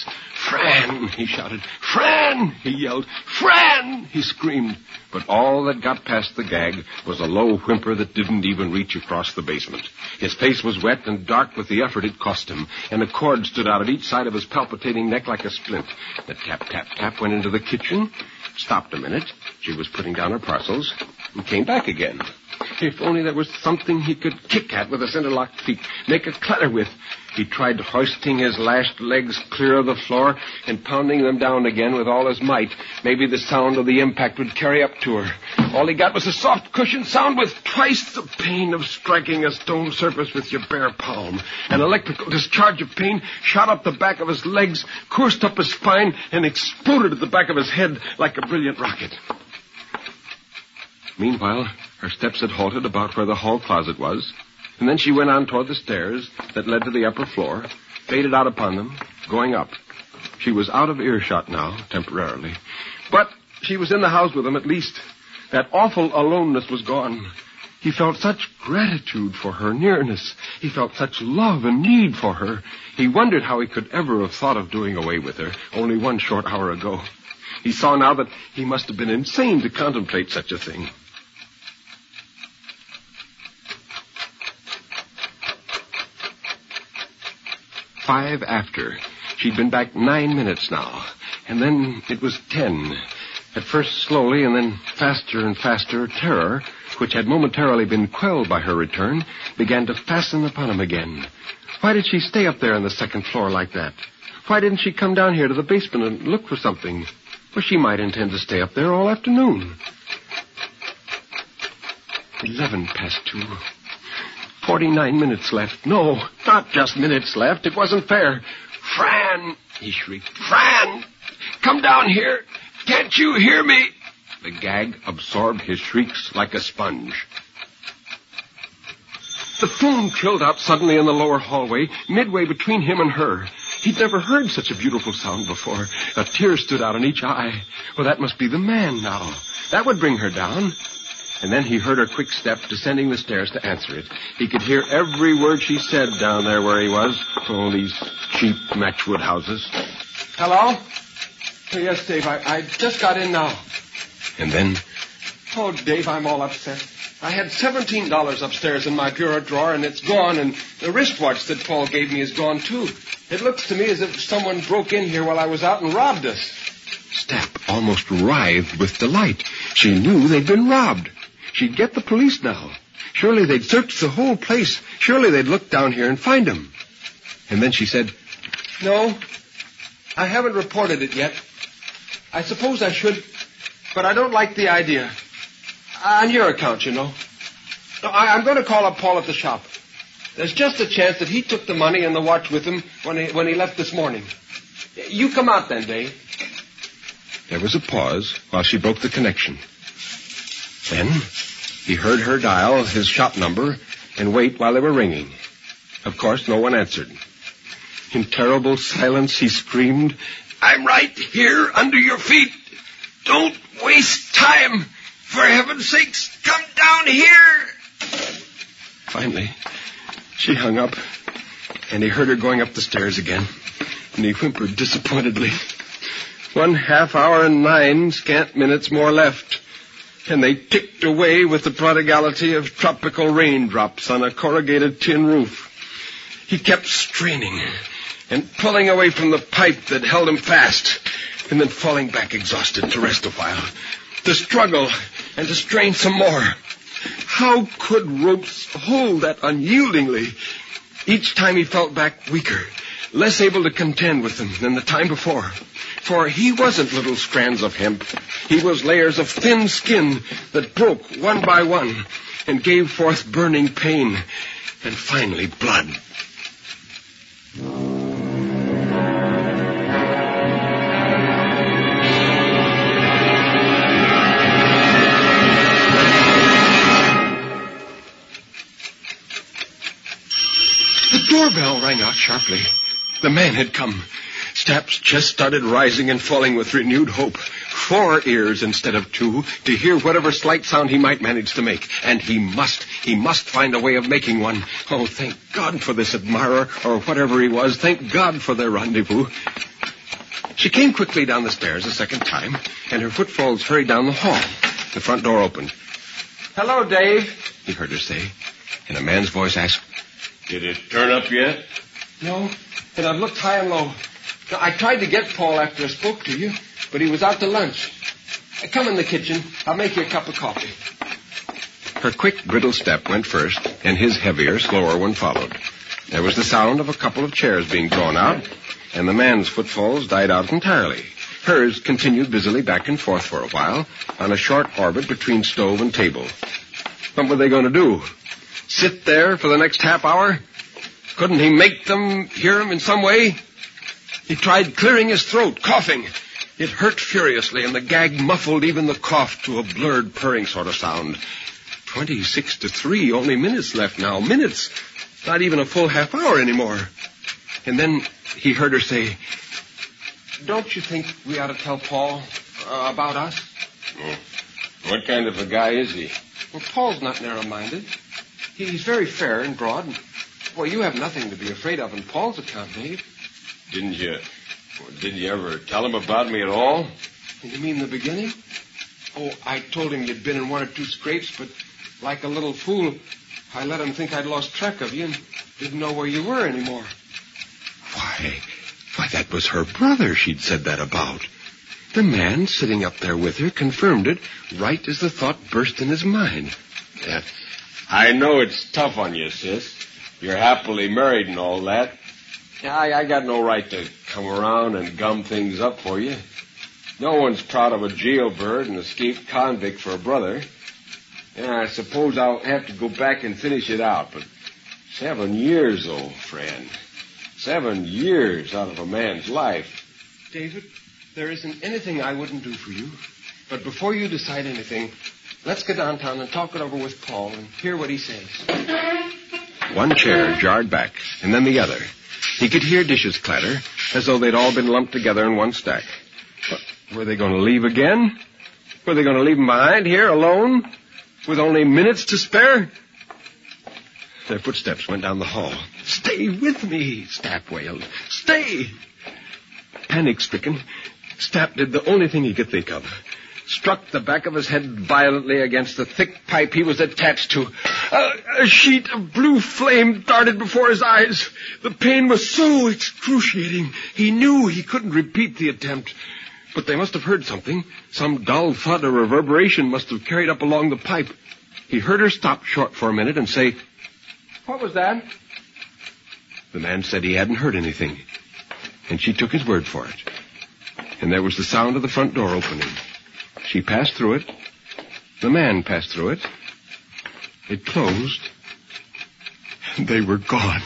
Fran, he shouted. Fran, he yelled. Fran, he screamed. But all that got past the gag was a low whimper that didn't even reach across the basement. His face was wet and dark with the effort it cost him, and a cord stood out at each side of his palpitating neck like a splint. The tap, tap, tap went into the kitchen, stopped a minute. She was putting down her parcels, and came back again. If only there was something he could kick at with his interlocked feet, make a clatter with. He tried hoisting his lashed legs clear of the floor and pounding them down again with all his might. Maybe the sound of the impact would carry up to her. All he got was a soft cushioned sound with twice the pain of striking a stone surface with your bare palm. An electrical discharge of pain shot up the back of his legs, coursed up his spine, and exploded at the back of his head like a brilliant rocket. Meanwhile, her steps had halted about where the hall closet was, and then she went on toward the stairs that led to the upper floor, faded out upon them, going up. She was out of earshot now, temporarily. But she was in the house with him at least. That awful aloneness was gone. He felt such gratitude for her nearness. He felt such love and need for her. He wondered how he could ever have thought of doing away with her only one short hour ago. He saw now that he must have been insane to contemplate such a thing. Five after. She'd been back nine minutes now. And then it was ten. At first slowly, and then faster and faster, terror, which had momentarily been quelled by her return, began to fasten upon him again. Why did she stay up there on the second floor like that? Why didn't she come down here to the basement and look for something? Well, she might intend to stay up there all afternoon. Eleven past two. Forty-nine minutes left. No, not just minutes left. It wasn't fair. Fran, he shrieked. Fran, come down here. Can't you hear me? The gag absorbed his shrieks like a sponge. The phone trilled out suddenly in the lower hallway, midway between him and her. He'd never heard such a beautiful sound before. A tear stood out in each eye. Well, that must be the man now. That would bring her down. And then he heard her quick step descending the stairs to answer it. He could hear every word she said down there where he was. All these cheap matchwood houses. Hello? Oh, yes, Dave, I, I just got in now. And then... Oh, Dave, I'm all upset. I had seventeen dollars upstairs in my bureau drawer, and it's gone, and the wristwatch that Paul gave me is gone, too. It looks to me as if someone broke in here while I was out and robbed us. Stapp almost writhed with delight. She knew they'd been robbed. She'd get the police now. Surely they'd search the whole place. Surely they'd look down here and find him. And then she said, No, I haven't reported it yet. I suppose I should, but I don't like the idea. On your account, you know. No, I, I'm going to call up Paul at the shop. There's just a chance that he took the money and the watch with him when he, when he left this morning. You come out then, Dave. There was a pause while she broke the connection. Then he heard her dial his shop number and wait while they were ringing. Of course, no one answered. In terrible silence, he screamed, I'm right here under your feet. Don't waste time. For heaven's sakes, come down here. Finally, she hung up, and he heard her going up the stairs again, and he whimpered disappointedly. One half hour and nine scant minutes more left, and they ticked away with the prodigality of tropical raindrops on a corrugated tin roof. He kept straining and pulling away from the pipe that held him fast, and then falling back exhausted to rest a while, to struggle and to strain some more. How could ropes hold that unyieldingly? Each time he felt back weaker, less able to contend with them than the time before. For he wasn't little strands of hemp. He was layers of thin skin that broke one by one and gave forth burning pain and finally blood. The doorbell rang out sharply. The man had come. Stapp's chest started rising and falling with renewed hope. Four ears instead of two to hear whatever slight sound he might manage to make. And he must, he must find a way of making one. Oh, thank God for this admirer, or whatever he was. Thank God for their rendezvous. She came quickly down the stairs a second time, and her footfalls hurried down the hall. The front door opened. "Hello, Dave," he heard her say, and a man's voice asked, "Did it turn up yet?" "No, and I've looked high and low. Now, I tried to get Paul after I spoke to you, but he was out to lunch. Come in the kitchen. I'll make you a cup of coffee." Her quick, brittle step went first, and his heavier, slower one followed. There was the sound of a couple of chairs being drawn out, and the man's footfalls died out entirely. Hers continued busily back and forth for a while, on a short orbit between stove and table. What were they going to do? Sit there for the next half hour? Couldn't he make them hear him in some way? He tried clearing his throat, coughing. It hurt furiously, and the gag muffled even the cough to a blurred, purring sort of sound. Twenty-six to three, only minutes left now. Minutes. Not even a full half hour anymore. And then he heard her say, "Don't you think we ought to tell Paul uh, about us?" Oh. What kind of a guy is he? Well, Paul's not narrow-minded. He's very fair and broad. And, well, you have nothing to be afraid of in Paul's account, Dave. Didn't you... Well, did you ever tell him about me at all? You mean the beginning? Oh, I told him you'd been in one or two scrapes, but like a little fool, I let him think I'd lost track of you and didn't know where you were anymore. Why, why, that was her brother she'd said that about. The man sitting up there with her confirmed it right as the thought burst in his mind. Yeah. I know it's tough on you, sis. You're happily married and all that. Yeah, I, I got no right to come around and gum things up for you. No one's proud of a jailbird and escaped convict for a brother. Yeah, I suppose I'll have to go back and finish it out, but seven years, old friend. Seven years out of a man's life. David, there isn't anything I wouldn't do for you. But before you decide anything, let's go downtown and talk it over with Paul and hear what he says. One chair jarred back, and then the other. He could hear dishes clatter, as though they'd all been lumped together in one stack. What, were they going to leave again? Were they going to leave him behind here, alone, with only minutes to spare? Their footsteps went down the hall. "Stay with me," Stapp wailed. "Stay!" Panic-stricken, Stapp did the only thing he could think of. Struck the back of his head violently against the thick pipe he was attached to. A, a sheet of blue flame darted before his eyes. The pain was so excruciating, he knew he couldn't repeat the attempt. But they must have heard something. Some dull thud or reverberation must have carried up along the pipe. He heard her stop short for a minute and say, "What was that?" The man said he hadn't heard anything, and she took his word for it. And there was the sound of the front door opening. She passed through it. The man passed through it. It closed. And they were gone.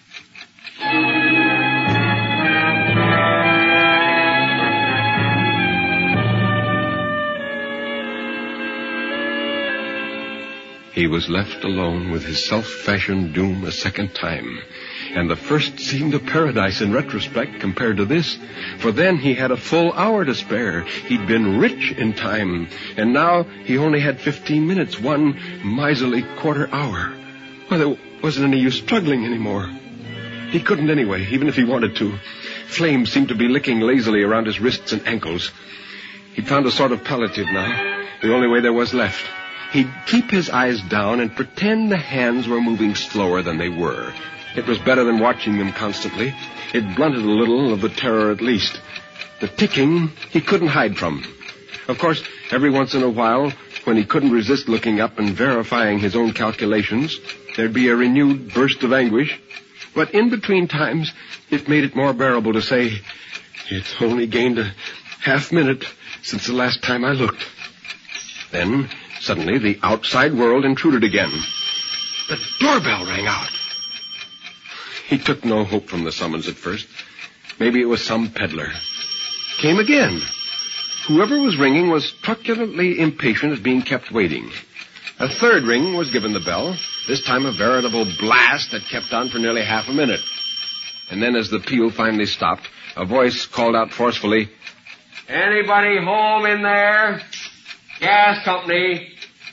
He was left alone with his self-fashioned doom a second time. And the first seemed a paradise in retrospect compared to this. For then he had a full hour to spare. He'd been rich in time. And now he only had fifteen minutes, one miserly quarter hour. Well, there wasn't any use struggling anymore. He couldn't anyway, even if he wanted to. Flames seemed to be licking lazily around his wrists and ankles. He'd found a sort of palliative now, the only way there was left. He'd keep his eyes down and pretend the hands were moving slower than they were. It was better than watching them constantly. It blunted a little of the terror at least. The ticking he couldn't hide from. Of course, every once in a while, when he couldn't resist looking up and verifying his own calculations, there'd be a renewed burst of anguish. But in between times, it made it more bearable to say, "It's only gained a half minute since the last time I looked." Then, suddenly, the outside world intruded again. The doorbell rang out. He took no hope from the summons at first. Maybe it was some peddler. Came again. Whoever was ringing was truculently impatient at being kept waiting. A third ring was given the bell, this time a veritable blast that kept on for nearly half a minute. And then as the peal finally stopped, a voice called out forcefully, "Anybody home in there? Gas company."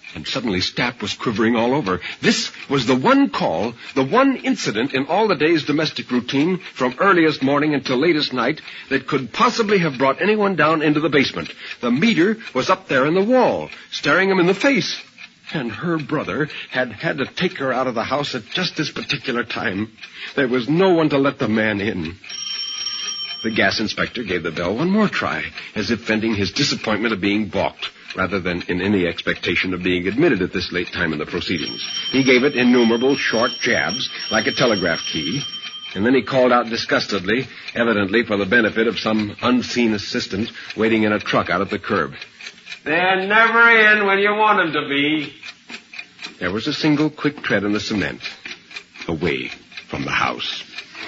And suddenly Stapp was quivering all over. This was the one call, the one incident in all the day's domestic routine, from earliest morning until latest night, that could possibly have brought anyone down into the basement. The meter was up there in the wall, staring him in the face. And her brother had had to take her out of the house at just this particular time. There was no one to let the man in. The gas inspector gave the bell one more try, as if venting his disappointment of being balked, rather than in any expectation of being admitted at this late time in the proceedings. He gave it innumerable short jabs, like a telegraph key, and then he called out disgustedly, evidently for the benefit of some unseen assistant waiting in a truck out at the curb. They're never in when you want them to be. There was a single quick tread in the cement, away from the house.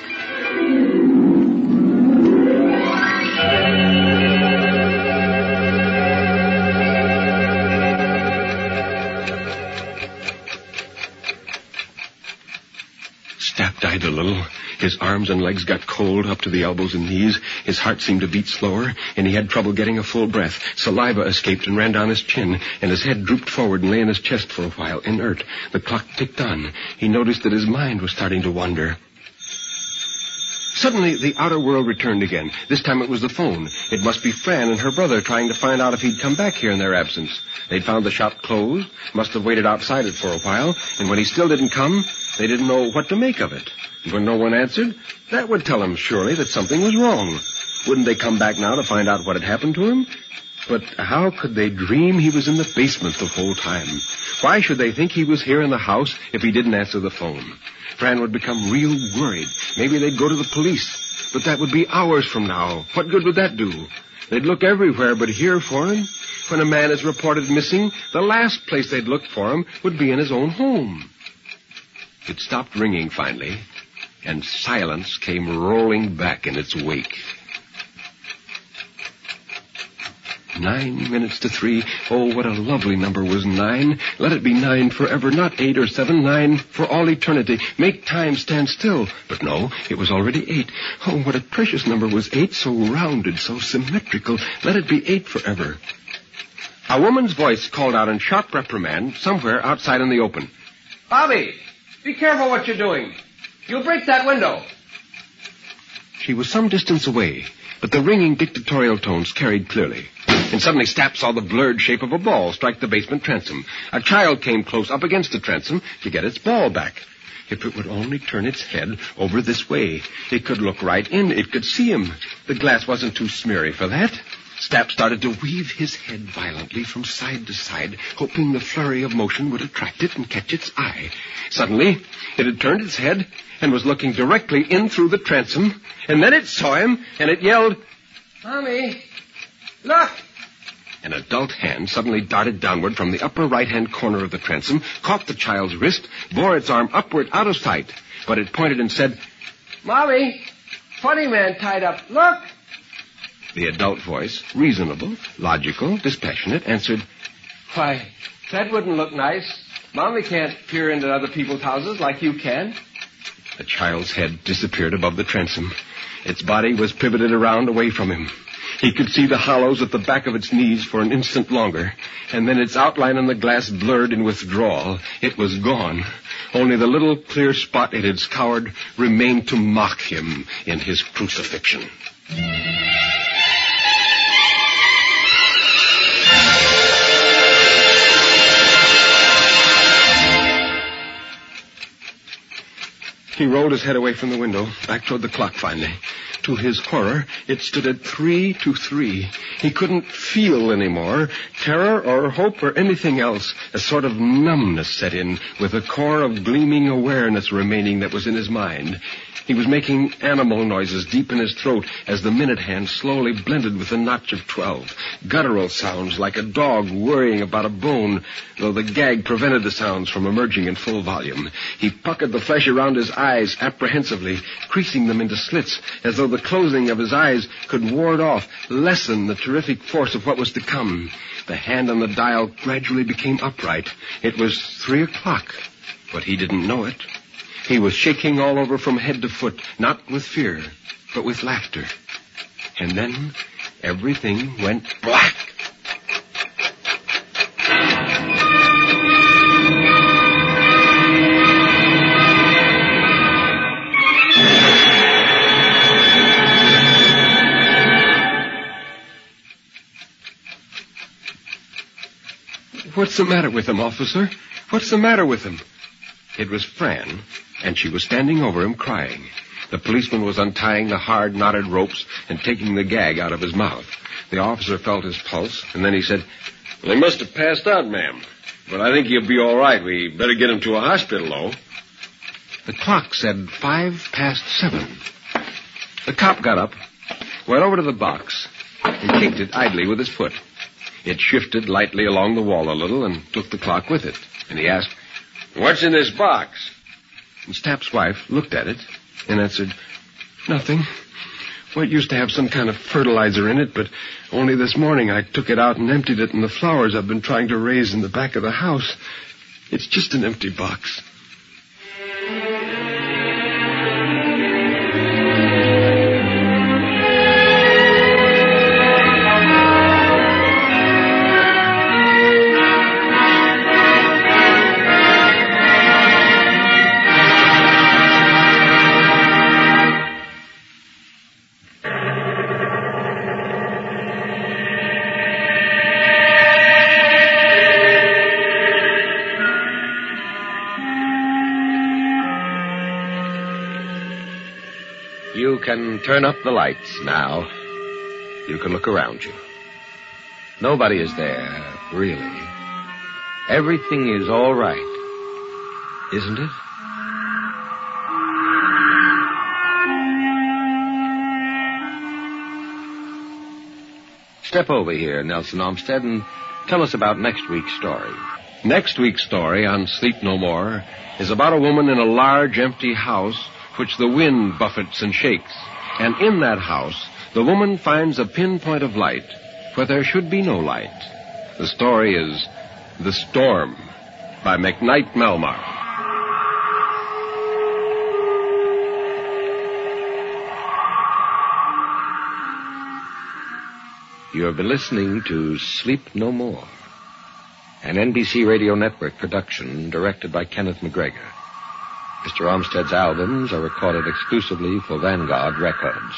Stapp died a little. His arms and legs got cold up to the elbows and knees. His heart seemed to beat slower, and he had trouble getting a full breath. Saliva escaped and ran down his chin, and his head drooped forward and lay in his chest for a while, inert. The clock ticked on. He noticed that his mind was starting to wander. Suddenly, the outer world returned again. This time it was the phone. It must be Fran and her brother trying to find out if he'd come back here in their absence. They'd found the shop closed, must have waited outside it for a while, and when he still didn't come, they didn't know what to make of it. And when no one answered, that would tell them, surely, that something was wrong. Wouldn't they come back now to find out what had happened to him? But how could they dream he was in the basement the whole time? Why should they think he was here in the house if he didn't answer the phone? Fran would become real worried. Maybe they'd go to the police. But that would be hours from now. What good would that do? They'd look everywhere but here for him. When a man is reported missing, the last place they'd look for him would be in his own home. It stopped ringing finally, and silence came rolling back in its wake. Nine minutes to three. Oh, what a lovely number was nine. Let it be nine forever, not eight or seven. Nine for all eternity. Make time stand still. But no, it was already eight. Oh, what a precious number was eight, so rounded, so symmetrical. Let it be eight forever. A woman's voice called out in sharp reprimand somewhere outside in the open. Bobby, be careful what you're doing. You'll break that window. She was some distance away, but the ringing dictatorial tones carried clearly. And suddenly Stapp saw the blurred shape of a ball strike the basement transom. A child came close up against the transom to get its ball back. If it would only turn its head over this way, it could look right in. It could see him. The glass wasn't too smeary for that. Stapp started to weave his head violently from side to side, hoping the flurry of motion would attract it and catch its eye. Suddenly, it had turned its head and was looking directly in through the transom, and then it saw him, and it yelled, Mommy, look! An adult hand suddenly darted downward from the upper right-hand corner of the transom, caught the child's wrist, bore its arm upward out of sight, but it pointed and said, Mommy, funny man tied up, look! The adult voice, reasonable, logical, dispassionate, answered, Why, that wouldn't look nice. Mommy can't peer into other people's houses like you can. The child's head disappeared above the transom. Its body was pivoted around away from him. He could see the hollows at the back of its knees for an instant longer, and then its outline on the glass blurred in withdrawal. It was gone. Only the little clear spot it had scoured remained to mock him in his crucifixion. He rolled his head away from the window, back toward the clock finally. To his horror, it stood at three to three. He couldn't feel anymore. Terror or hope or anything else. A sort of numbness set in, with a core of gleaming awareness remaining that was in his mind. He was making animal noises deep in his throat as the minute hand slowly blended with the notch of twelve. Guttural sounds like a dog worrying about a bone, though the gag prevented the sounds from emerging in full volume. He puckered the flesh around his eyes apprehensively, creasing them into slits, as though the closing of his eyes could ward off, lessen the terrific force of what was to come. The hand on the dial gradually became upright. It was three o'clock, but he didn't know it. He was shaking all over from head to foot, not with fear, but with laughter. And then everything went black. What's the matter with him, officer? What's the matter with him? It was Fran, and she was standing over him crying. The policeman was untying the hard, knotted ropes and taking the gag out of his mouth. The officer felt his pulse, and then he said, Well, he must have passed out, ma'am. But I think he'll be all right. We better get him to a hospital, though. The clock said five past seven. The cop got up, went over to the box, and kicked it idly with his foot. It shifted lightly along the wall a little and took the clock with it. And he asked, What's in this box? And Stapp's wife looked at it and answered, Nothing. Well, it used to have some kind of fertilizer in it, but only this morning I took it out and emptied it in the flowers I've been trying to raise in the back of the house. It's just an empty box. You can turn up the lights now. You can look around you. Nobody is there, really. Everything is all right, isn't it? Step over here, Nelson Olmsted, and tell us about next week's story. Next week's story on Sleep No More is about a woman in a large, empty house which the wind buffets and shakes. And in that house, the woman finds a pinpoint of light where there should be no light. The story is The Storm by McKnight Melmar. You'll be listening to Sleep No More, an N B C Radio Network production directed by Kenneth McGregor. Mister Olmsted's albums are recorded exclusively for Vanguard Records.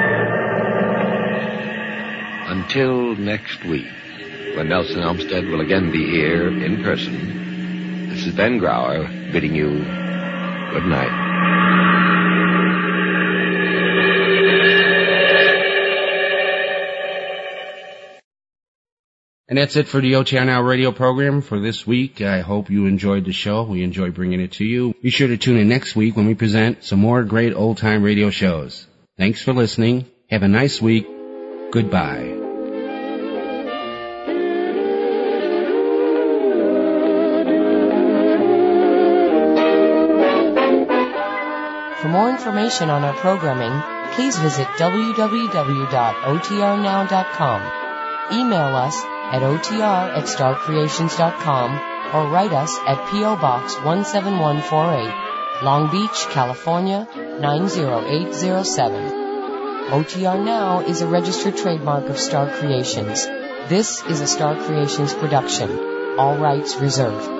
Until next week, when Nelson Olmsted will again be here in person, this is Ben Grauer bidding you good night. And that's it for the O T R Now radio program for this week. I hope you enjoyed the show. We enjoy bringing it to you. Be sure to tune in next week when we present some more great old-time radio shows. Thanks for listening. Have a nice week. Goodbye. For more information on our programming, please visit w w w dot o t r now dot com. Email us at o t r at star creations dot com or write us at P O. Box one seven one four eight, Long Beach, California nine zero eight zero seven. O T R Now is a registered trademark of Star Creations. This is a Star Creations production. All rights reserved.